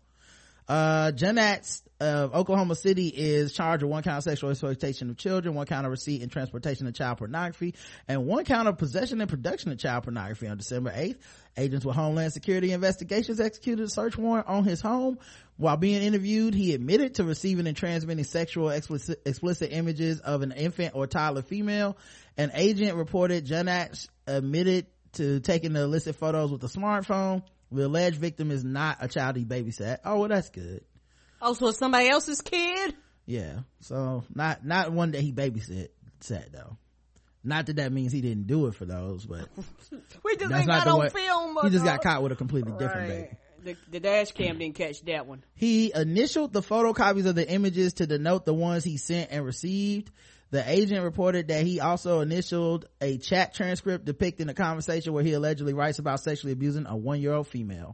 Janats of Oklahoma City is charged with 1 count of sexual exploitation of children, 1 count of receipt and transportation of child pornography, and 1 count of possession and production of child pornography. On December 8th, agents with Homeland Security Investigations executed a search warrant on his home. While being interviewed, he admitted to receiving and transmitting sexual explicit images of an infant or toddler female. An agent reported Janats admitted to taking the illicit photos with a smartphone. The alleged victim is not a child he babysat. Oh, well, that's good. Oh, so it's somebody else's kid? Yeah. So not one that he babysat though. Not that means he didn't do it for those, but we just ain't got on film. He just got caught with a completely different baby. The dash cam didn't catch that one. He initialed the photocopies of the images to denote the ones he sent and received. The agent reported that he also initialed a chat transcript depicting a conversation where he allegedly writes about sexually abusing a 1-year-old female.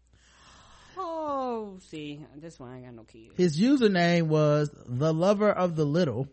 Oh, see, this one I ain't got no kids. His username was the lover of the little.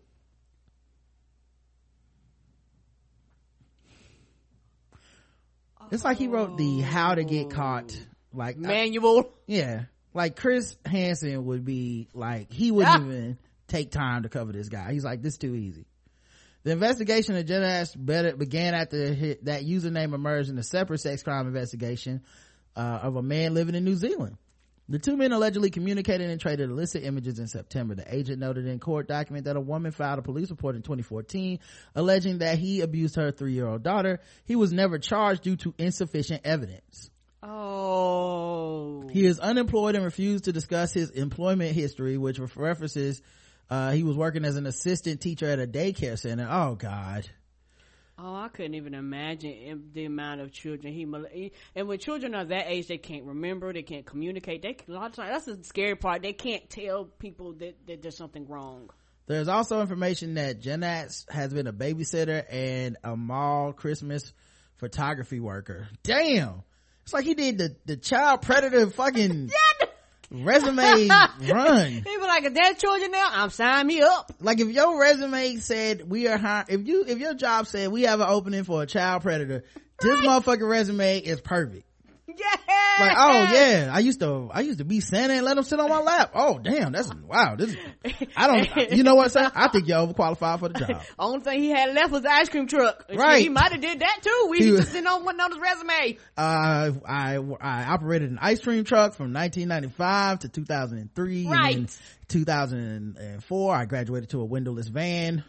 It's like he wrote the how to get caught manual. Yeah, like Chris Hansen would be like, he wouldn't even take time to cover this guy. He's like, this is too easy. The investigation of Janats began after that username emerged in a separate sex crime investigation of a man living in New Zealand. The two men allegedly communicated and traded illicit images in September. The agent noted in court document that a woman filed a police report in 2014 alleging that he abused her 3-year-old daughter. He was never charged due to insufficient evidence. Oh. He is unemployed and refused to discuss his employment history, which references he was working as an assistant teacher at a daycare center. Oh God. Oh, I couldn't even imagine the amount of children and when children are that age, they can't remember, they can't communicate. A lot of times, that's the scary part. They can't tell people that there's something wrong. There's also information that Janats has been a babysitter and a mall Christmas photography worker. Damn. It's like he did the child predator fucking Resumes run. He be like, if that's children now, I'm signing me up. Like if your resume said we are hiring, if your job said we have an opening for a child predator, this motherfucking resume is perfect. Yeah. Like, oh yeah, I used to be Santa and let him sit on my lap. Oh damn, wow. You know what, sir? I think you're overqualified for the job. Only thing he had left was the ice cream truck. Right. He might have did that too. We just didn't know what on his resume. I operated an ice cream truck from 1995 to 2003. Right. And then 2004, I graduated to a windowless van.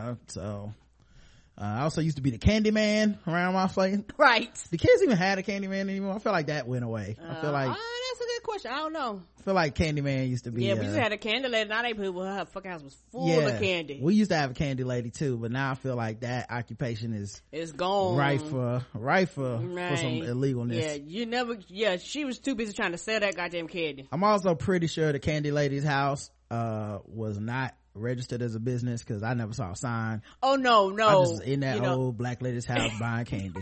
I also used to be the candy man around my place. Right. The kids even had a candy man anymore? I feel like that went away. I feel like that's a good question. I don't know. I feel like Candyman used to be. Yeah, we just had a candy lady. Now they people, her fucking house was full of candy. We used to have a candy lady too, but now I feel like that occupation is gone. Right for some illegalness. She was too busy trying to sell that goddamn candy. I'm also pretty sure the candy lady's house was not registered as a business because I never saw a sign. Oh no. I was in that old black lady's house buying candy.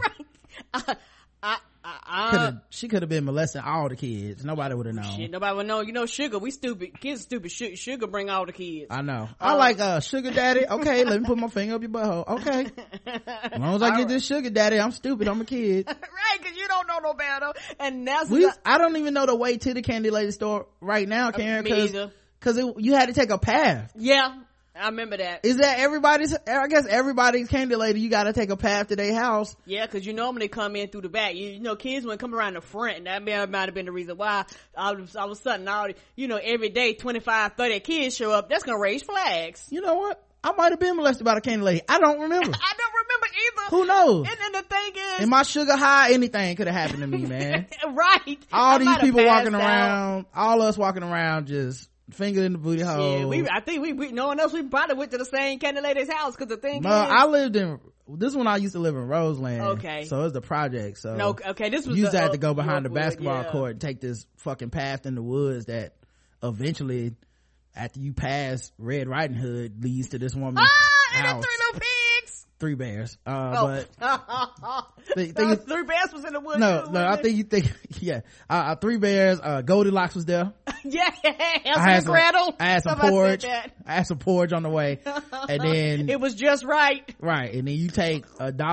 Right. She could have been molesting all the kids. Nobody would have known. Shit, nobody would know. You know, Sugar, we stupid. Kids stupid. Sugar bring all the kids. I know. I like Sugar Daddy. Okay, let me put my finger up your butthole. Okay. As long as I get this Sugar Daddy, I'm stupid. I'm a kid. Right, because you don't know no better. And that's I don't even know the way to the candy lady store right now, Karen. Me either. Because you had to take a path. Yeah, I remember that. Is that I guess everybody's candy lady, you gotta take a path to their house. Yeah, because you normally come in through the back. You know, kids wouldn't come around the front, and that might have been the reason why all of a sudden, every day 25, 30 kids show up. That's gonna raise flags. You know what? I might have been molested by the candy lady. I don't remember. I don't remember either. Who knows? And then the thing is, in my sugar high, anything could have happened to me, man. Right. All these people walking around, all us walking around just finger in the booty hole. Yeah, I think we no one else, we probably went to the same candy lady's house because the thing is, I lived in this one. I used to live in Roseland. Okay, so it's the project. So this was used to have to go behind the basketball court and take this fucking path in the woods that eventually, after you pass Red Riding Hood, leads to this woman's and house. the 3 little pigs. 3 bears. But 3 bears was in the woods. No, I think you think 3 bears. Goldilocks was there. Yeah, I had some porridge. I had some porridge on the way, and then it was just right. Right, and then you take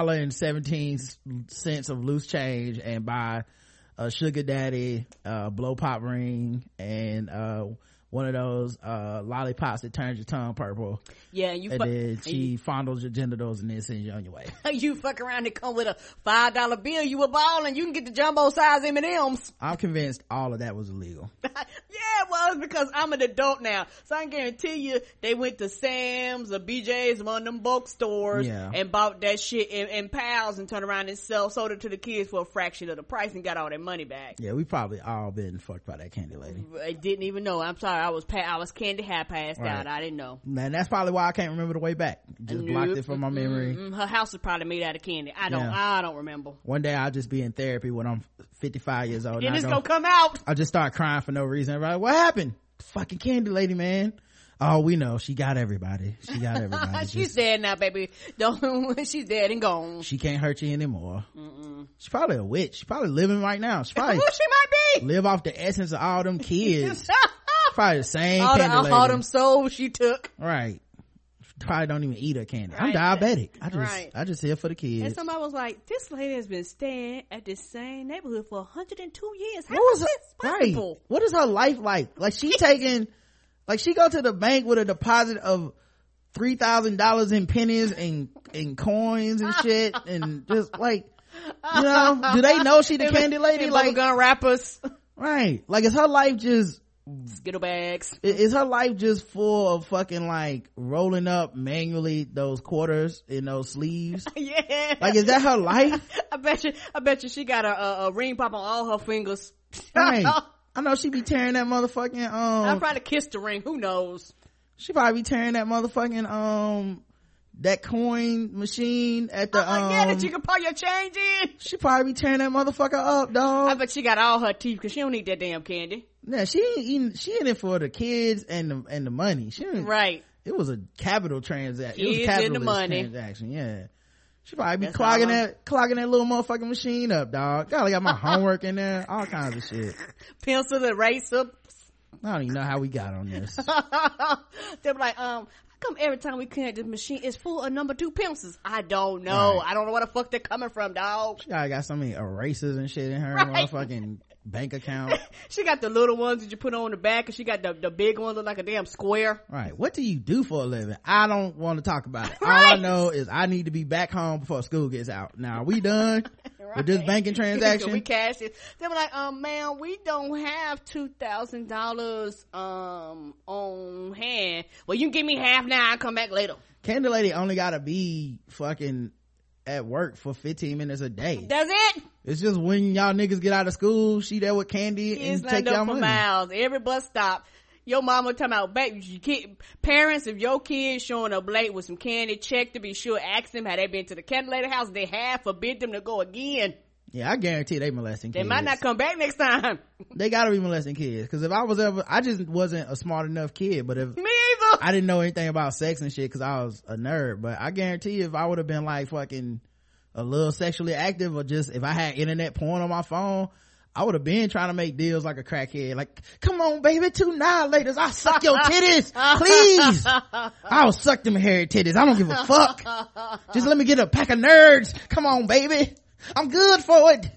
$1.17 of loose change and buy a Sugar Daddy, blow pop ring, and one of those lollipops that turns your tongue purple. Yeah, then she fondles your genitals and then sends you on your way. You fuck around and come with a $5 bill, you a ball, and you can get the jumbo size M&Ms. I'm convinced all of that was illegal. Yeah, it was, because I'm an adult now, so I can guarantee you they went to Sam's or BJ's, one of them bulk stores, and bought that shit in pals and turned around and sold it to the kids for a fraction of the price and got all their money back. Yeah, we probably all been fucked by that candy lady. I didn't even know. I'm sorry, I was candy half passed out. I didn't know. Man, that's probably why I can't remember the way back. Just blocked it from my memory. Her house is probably made out of candy. I don't remember. One day I'll just be in therapy when I'm 55 years old. And it's gonna come out. I'll just start crying for no reason. Everybody, what happened? Fucking candy lady, man. Oh, we know. She got everybody. She's dead now, baby. She's dead and gone. She can't hurt you anymore. She's probably a witch. She's probably living right now. She might be. Live off the essence of all them kids. Probably the same candy lady. All them souls she took. Right. Probably don't even eat her candy. Right. I'm diabetic. I just here for the kids. And somebody was like, this lady has been staying at this same neighborhood for 102 years. How is this possible? Right. What is her life like? Like she go to the bank with a deposit of $3,000 in pennies and coins and shit, and just do they know she the candy lady? Like gun rappers. Right. Like is her life just Skittle bags? Is her life just full of fucking rolling up manually those quarters in those sleeves? Yeah. Like is that her life? I bet you she got a ring pop on all her fingers. Right. I know she be tearing that motherfucking I probably kissed the ring. Who knows? She probably be tearing that motherfucking that coin machine at the that you can put your change in. She probably be tearing that motherfucker up, dog. I bet she got all her teeth because she don't eat that damn candy. Yeah, she in it for the kids and the money. Right. It was a capital transaction. It was a capitalist transaction. Yeah. She probably be clogging that little motherfucking machine up, dog. Got my homework in there, all kinds of shit. Pencil, eraser, I don't even know how we got on this. They be like, how come every time we connect this machine it's full of number 2 pencils? I don't know. Right. I don't know where the fuck they're coming from, dog. She got so many erasers and shit in her motherfucking bank account. She got the little ones that you put on the back, and she got the big ones look like a damn square. Right. What do you do for a living? I don't want to talk about it. Right. All I know is I need to be back home before school gets out. Now, are we done with this banking transaction? We cash it. They were like, man, we don't have $2,000 on hand. Well, you can give me half now. I'll come back later. Candy Lady only gotta be fucking at work for 15 minutes a day. That's it. It's just when y'all niggas get out of school, she there with candy and take y'all money. Miles. Every bus stop, your mama talking about, baby, parents, if your kid showing up late with some candy, check to be sure, ask them how they been to the Candy Lady house. They have forbid them to go again. Yeah, I guarantee they molesting kids. They might not come back next time. They gotta be molesting kids. Because if I just wasn't a smart enough kid. But if me either, I didn't know anything about sex and shit because I was a nerd. But I guarantee you, if I would have been like fucking a little sexually active, or just if I had internet porn on my phone, I would have been trying to make deals like a crackhead. Like, come on, baby, 2 annihilators, I'll suck your titties, please. I'll suck them hairy titties. I don't give a fuck. Just let me get a pack of nerds. Come on, baby. I'm good for it.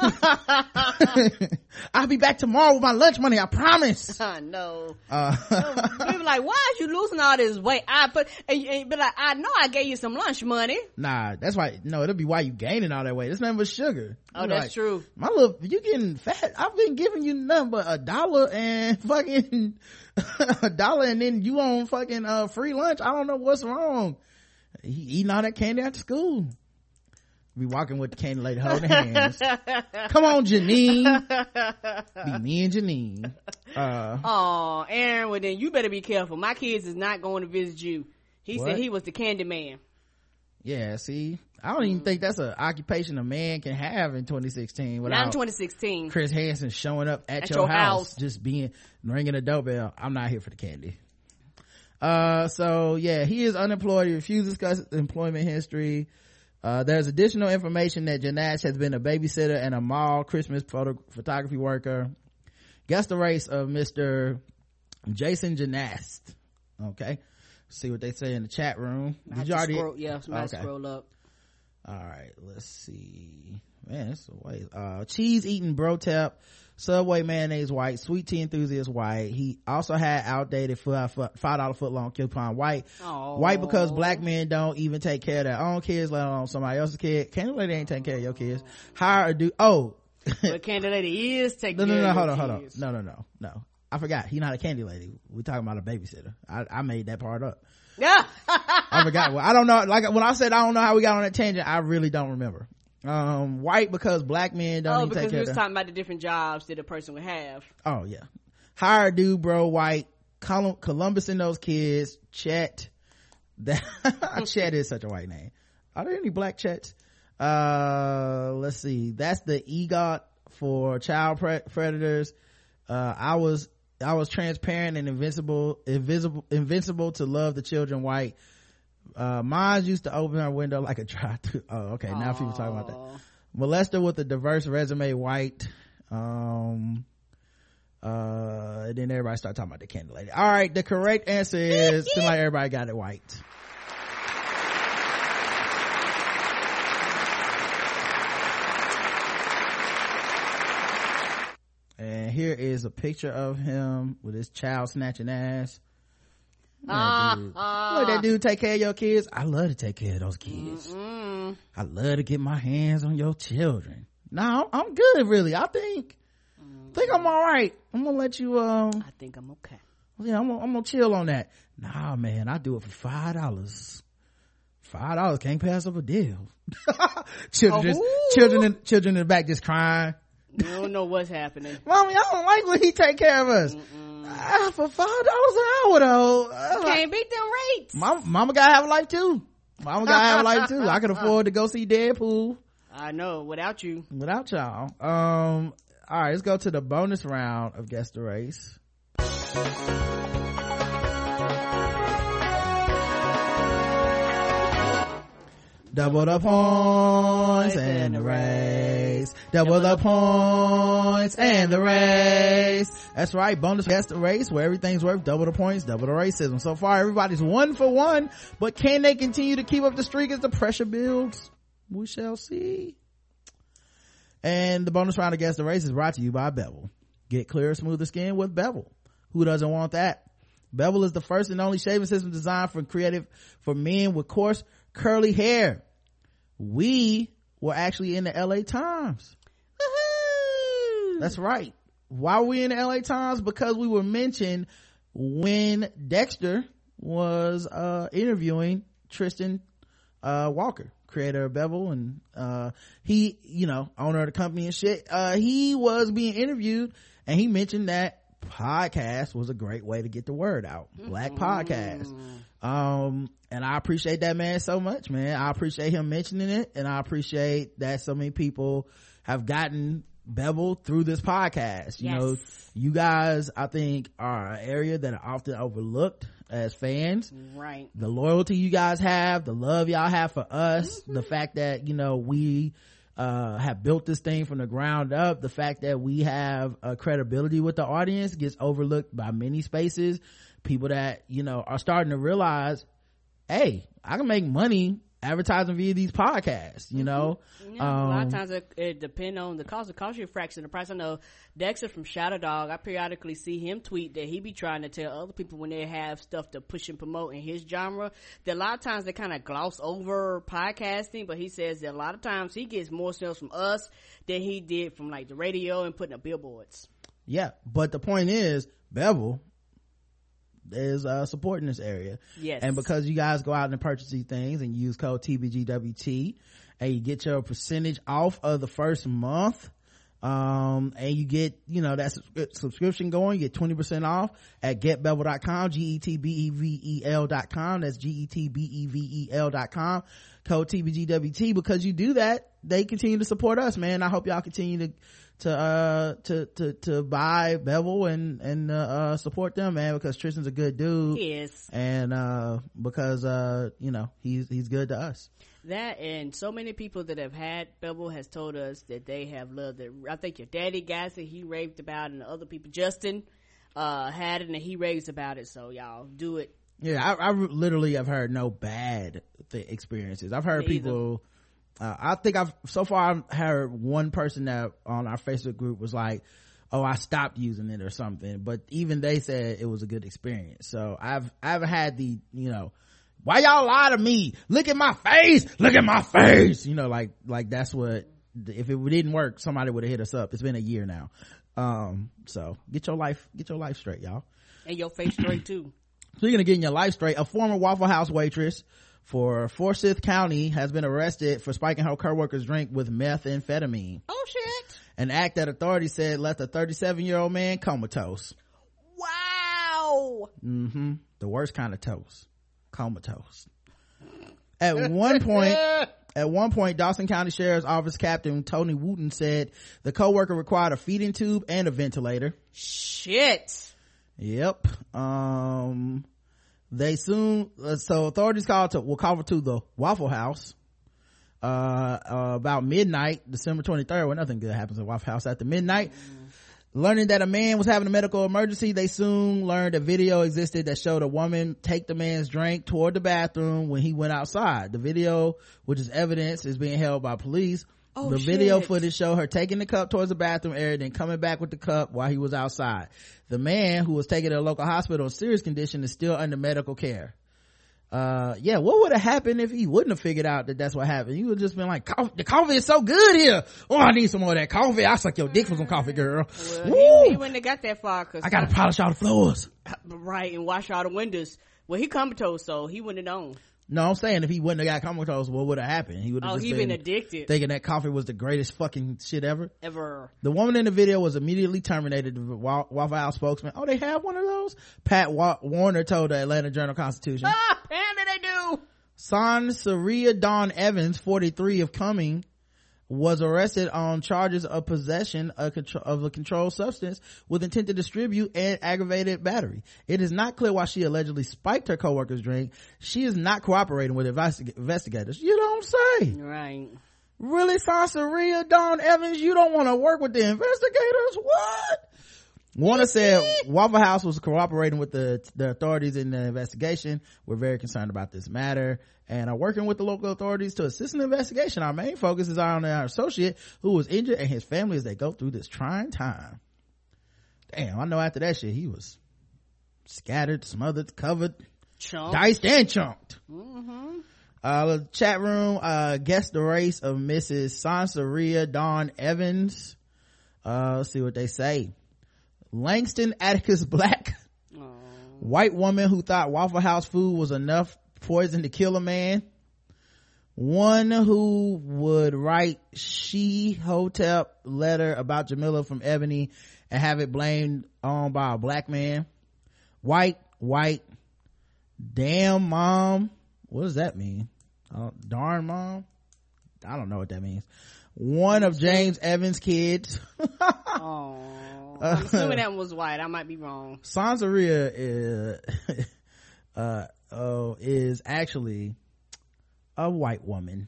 I'll be back tomorrow with my lunch money, I promise. I know. People like, why is you losing all this weight? Be like, I know I gave you some lunch money. Nah, that's why. No, it'll be why you gaining all that weight. It's nothing but sugar. Oh, that's like, true. My little, you getting fat. I've been giving you nothing but $1 and fucking $1, and then you on fucking free lunch. I don't know what's wrong. He eating all that candy after school. Be walking with the Candy Lady holding hands. Come on, Janine. Be me and Janine. Aaron, well then you better be careful. My kids is not going to visit you. He said he was the candy man. Yeah, see, I don't even think that's an occupation a man can have in 2016 without not in 2016 Chris Hansen showing up at your house just ringing a doorbell. I'm not here for the candy. So yeah, he is unemployed. He refused to discuss employment history. There's additional information that Janash has been a babysitter and a mall Christmas photography worker. Guess the race of Mr. Jason Janast. Okay, see what they say in the chat room. Did you already scroll up? All right, let's see. Man, it's a way. Cheese eating Brotep, Subway mayonnaise white, sweet tea enthusiast white. He also had outdated $5 foot long coupon white. Aww. White because black men don't even take care of their own kids, let alone somebody else's kid. Candy Lady ain't taking care of your kids. Hire a dude. But Candy Lady is taking care of hold on. No. I forgot. He's not a Candy Lady. We're talking about a babysitter. I made that part up. Yeah. I forgot. Well, I don't know. Like when I said I don't know how we got on that tangent, I really don't remember. White because black men don't even take care of because we was talking about the different jobs that a person would have. Oh yeah. Hire a dude, bro. White. Columbus and those kids. Chet. Chet is such a white name. Are there any black Chets? Let's see. That's the EGOT for child predators. I was transparent and invincible to love the children white. Mine used to open her window like a drive-through. Oh, okay. Now people talking about that. Molester with a diverse resume white. And then everybody started talking about the Candy Lady. All right, the correct answer is seems like everybody got it white. And here is a picture of him with his child snatching ass. Look that dude take care of your kids. I love to take care of those kids. I love to get my hands on your children. No, I'm good, really. I think I'm all right. I'm gonna let you I think I'm okay. Yeah, I'm gonna chill on that. Nah, man, I do it for $5. $5 can't pass up a deal. children in the back just crying. You don't know what's happening. Mommy, I don't like when he take care of us. For $5 an hour though. Can't beat them rates. Mama gotta have a life too. I can afford to go see Deadpool. I know, without you. Without y'all. All right, let's go to the bonus round of Guess the Race. Double the points and the race. race. Double the points and the race. That's right. Bonus Guess the Race, where everything's worth double the points, double the racism. So far, everybody's 1 for 1, but can they continue to keep up the streak as the pressure builds? We shall see. And the bonus round of Guess the Race is brought to you by Bevel. Get clearer, smoother skin with Bevel. Who doesn't want that? Bevel is the first and only shaving system designed for men with coarse, curly hair. We were actually in the LA Times. Woohoo! That's right. Why were we in the LA Times? Because we were mentioned when Dexter was interviewing Tristan Walker, creator of Bevel, and he, owner of the company and shit. He was being interviewed, and he mentioned that podcast was a great way to get the word out. Black podcast. And I appreciate that man so much, man. I appreciate him mentioning it, and I appreciate that so many people have gotten Bevel through this podcast. You you guys, I think, are an area that are often overlooked as fans. Right. The loyalty you guys have, the love y'all have for us, the fact that we have built this thing from the ground up, the fact that we have a credibility with the audience gets overlooked by many spaces. People that are starting to realize, hey, I can make money advertising via these podcasts. A lot of times it depends on the cost. It costs you a fraction of the price. I know Dexter from Shadow Dog, I periodically see him tweet that he be trying to tell other people when they have stuff to push and promote in his genre, that a lot of times they kind of gloss over podcasting, but he says that a lot of times he gets more sales from us than he did from like the radio and putting up billboards. Yeah, but the point is, Bevel is supporting this area. Yes. And because you guys go out and purchase these things and use code TBGWT, and you get your percentage off of the first month, and you get that subscription going, you get 20% off at getbevel.com, getbevel.com. That's getbevel.com, code TBGWT. Because you do that, they continue to support us, man. I hope y'all continue to buy Bevel and support them, man, because Tristan's a good dude. He is. And because he's good to us. That, and so many people that have had Bevel has told us that they have loved it. I think your daddy guys that he raved about, and the other people, Justin had it and he raves about it. So y'all do it. Yeah, I literally have heard no bad experiences. I've heard people. I think I've heard one person that on our Facebook group was like, oh, I stopped using it or something, but even they said it was a good experience. So I've had the why y'all lie to me, look at my face, like that's what, if it didn't work, somebody would have hit us up. It's been a year now. So get your life straight, y'all, and your face straight too. Speaking of getting your life straight, a former Waffle House waitress for Forsyth County has been arrested for spiking her coworker's drink with methamphetamine. Oh shit. An act that authorities said left a 37-year-old man comatose. Wow. The worst kind of toast. Comatose. At one point, Dawson County Sheriff's Office Captain Tony Wooten said the coworker required a feeding tube and a ventilator. Shit. Yep. They soon, so authorities called to the Waffle House, about midnight, December 23rd, when nothing good happens at Waffle House after midnight. Learning that a man was having a medical emergency, they soon learned a video existed that showed a woman take the man's drink toward the bathroom when he went outside. The video, which is evidence, is being held by police. The video footage showed her taking the cup towards the bathroom area, then coming back with the cup while he was outside. The man, who was taken to a local hospital in serious condition, is still under medical care. What would have happened if he wouldn't have figured out that that's what happened? He would have just been like, the coffee is so good here. Oh, I need some more of that coffee. I suck your dick for some coffee, girl. Well, he wouldn't have got that far, cause I gotta polish all the floors. Right, and wash all the windows. Well, he comatose, so he wouldn't have known. No, I'm saying if he wouldn't have got comatose, what would have happened? He would have just been addicted, thinking that coffee was the greatest fucking shit ever. The woman in the video was immediately terminated. The Waffle House spokesman, oh, they have one of those? Pat Warner told the Atlanta Journal-Constitution. Apparently they do. Sansaria Dawn Evans, 43, of Cumming, was arrested on charges of possession of a controlled substance with intent to distribute and aggravated battery. It is not clear why she allegedly spiked her coworker's drink. She is not cooperating with investigators. You don't say. Right. Really, Sansaria, Dawn Evans, you don't want to work with the investigators? What? Warner said Waffle House was cooperating with the authorities in the investigation. We're very concerned about this matter and are working with the local authorities to assist in the investigation. Our main focus is on our associate who was injured and his family as they go through this trying time. Damn, I know after that shit he was scattered, smothered, covered, diced and chunked. The chat room guessed the race of Mrs. Sansaria Dawn Evans. Let's see what they say. Langston Atticus Black, white woman who thought Waffle House food was enough poison to kill a man. One who would write She-Hotep letter about Jamila from Ebony and have it blamed on by a black man. White, damn mom. What does that mean? Darn mom? I don't know what that means. One of James Evans' kids. I'm assuming that one was white. I might be wrong. Sansaria is actually a white woman.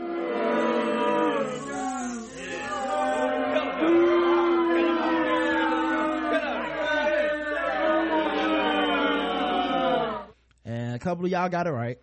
And a couple of y'all got it right.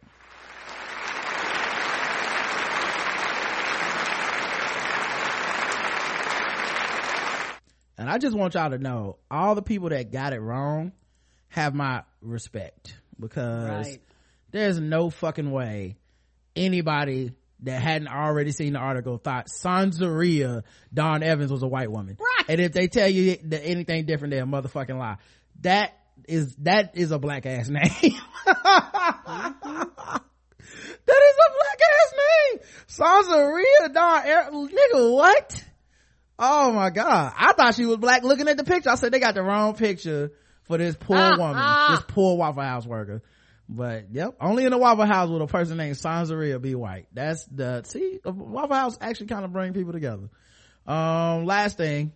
And I just want y'all to know, all the people that got it wrong have my respect, because there's no fucking way anybody that hadn't already seen the article thought Sansaria Dawn Evans was a white woman. Right. And if they tell you that anything different, they're a motherfucking lie. That is a black ass name. That is a black ass name. Sansaria Dawn Evans. Nigga, what? Oh my god, I thought she was black looking at the picture. I said they got the wrong picture for this poor woman, this poor Waffle House worker. But yep, only in a Waffle House would a person named Sansaria be white. That's Waffle House actually kind of bring people together. Last thing,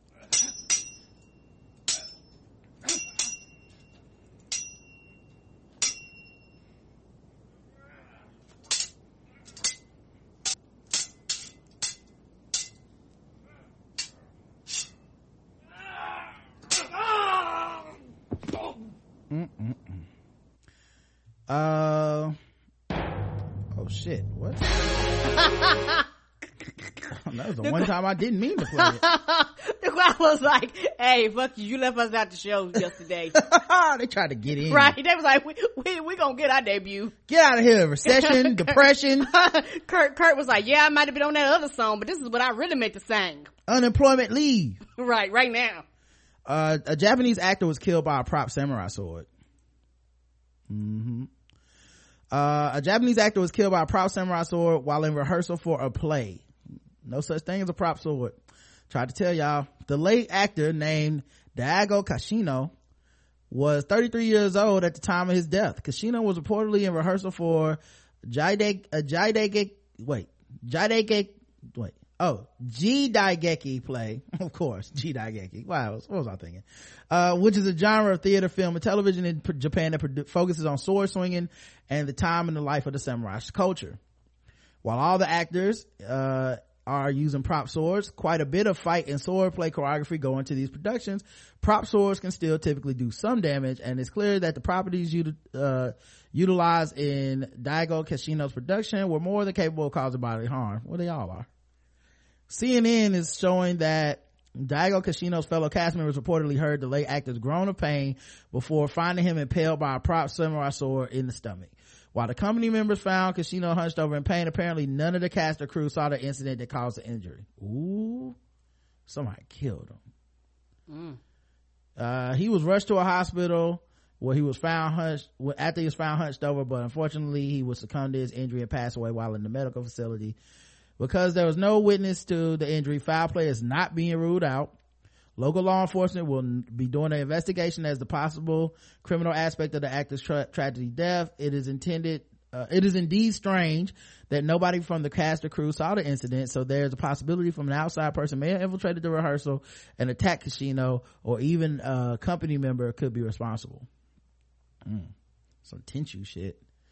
oh shit, what? That was the one time I didn't mean to play it. I was like, hey, fuck you left us out the show yesterday. They tried to get in. Right, they was like, we gonna get our debut. Get out of here. Recession, depression. Kurt was like, yeah, I might have been on that other song, but this is what I really meant to sing. Unemployment leave. right now. A Japanese actor was killed by a prop samurai sword. A Japanese actor was killed by a prop samurai sword while in rehearsal for a play. No such thing as a prop sword. Tried to tell y'all. The late actor named Daigo Kashino was 33 years old at the time of his death. Kashino was reportedly in rehearsal for Jidaigeki play. Of course, Jidaigeki. Wow, what was I thinking? Which is a genre of theater, film, and television in Japan that focuses on sword swinging and the time in the life of the samurai culture. While all the actors are using prop swords, quite a bit of fight and sword play choreography go into these productions. Prop swords can still typically do some damage, and it's clear that the properties utilized in Daigo Kashino's production were more than capable of causing bodily harm. Well, they all are. CNN is showing that Daigo Kashino's fellow cast members reportedly heard the late actor's groan of pain before finding him impaled by a prop samurai sword in the stomach. While the company members found Kashino hunched over in pain, apparently none of the cast or crew saw the incident that caused the injury. Ooh, somebody killed him. He was rushed to a hospital where he was found hunched over, but unfortunately he was succumbed to his injury and passed away while in the medical facility. Because there was no witness to the injury, foul play is not being ruled out. Local law enforcement will be doing an investigation as the possible criminal aspect of the actor's tragedy death. It is indeed strange that nobody from the cast or crew saw the incident, so there's a possibility from an outside person may have infiltrated the rehearsal and attacked Kashino, or even a company member could be responsible. Some Tenchu shit.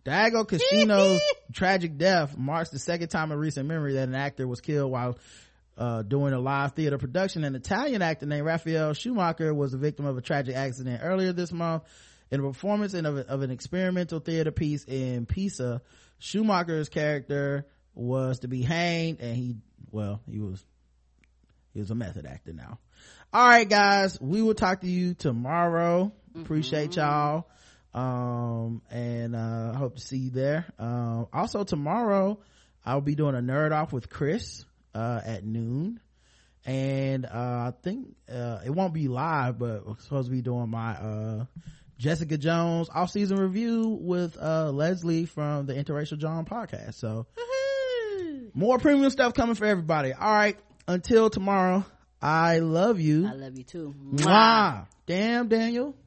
Dago Cascino's tragic death marks the second time in recent memory that an actor was killed while doing a live theater production. An Italian actor named Raphael Schumacher was the victim of a tragic accident earlier this month in a performance of an experimental theater piece in Pisa. Schumacher's character was to be hanged, and he was a method actor now. All right, guys, we will talk to you tomorrow. Appreciate y'all. And hope to see you there. Also tomorrow I'll be doing a nerd off with Chris at noon, and I think it won't be live, but I'm supposed to be doing my Jessica Jones off-season review with Leslie from the Interracial John podcast. So more premium stuff coming for everybody. All right, until tomorrow, I love you. I love you too. Mwah. Damn, Daniel.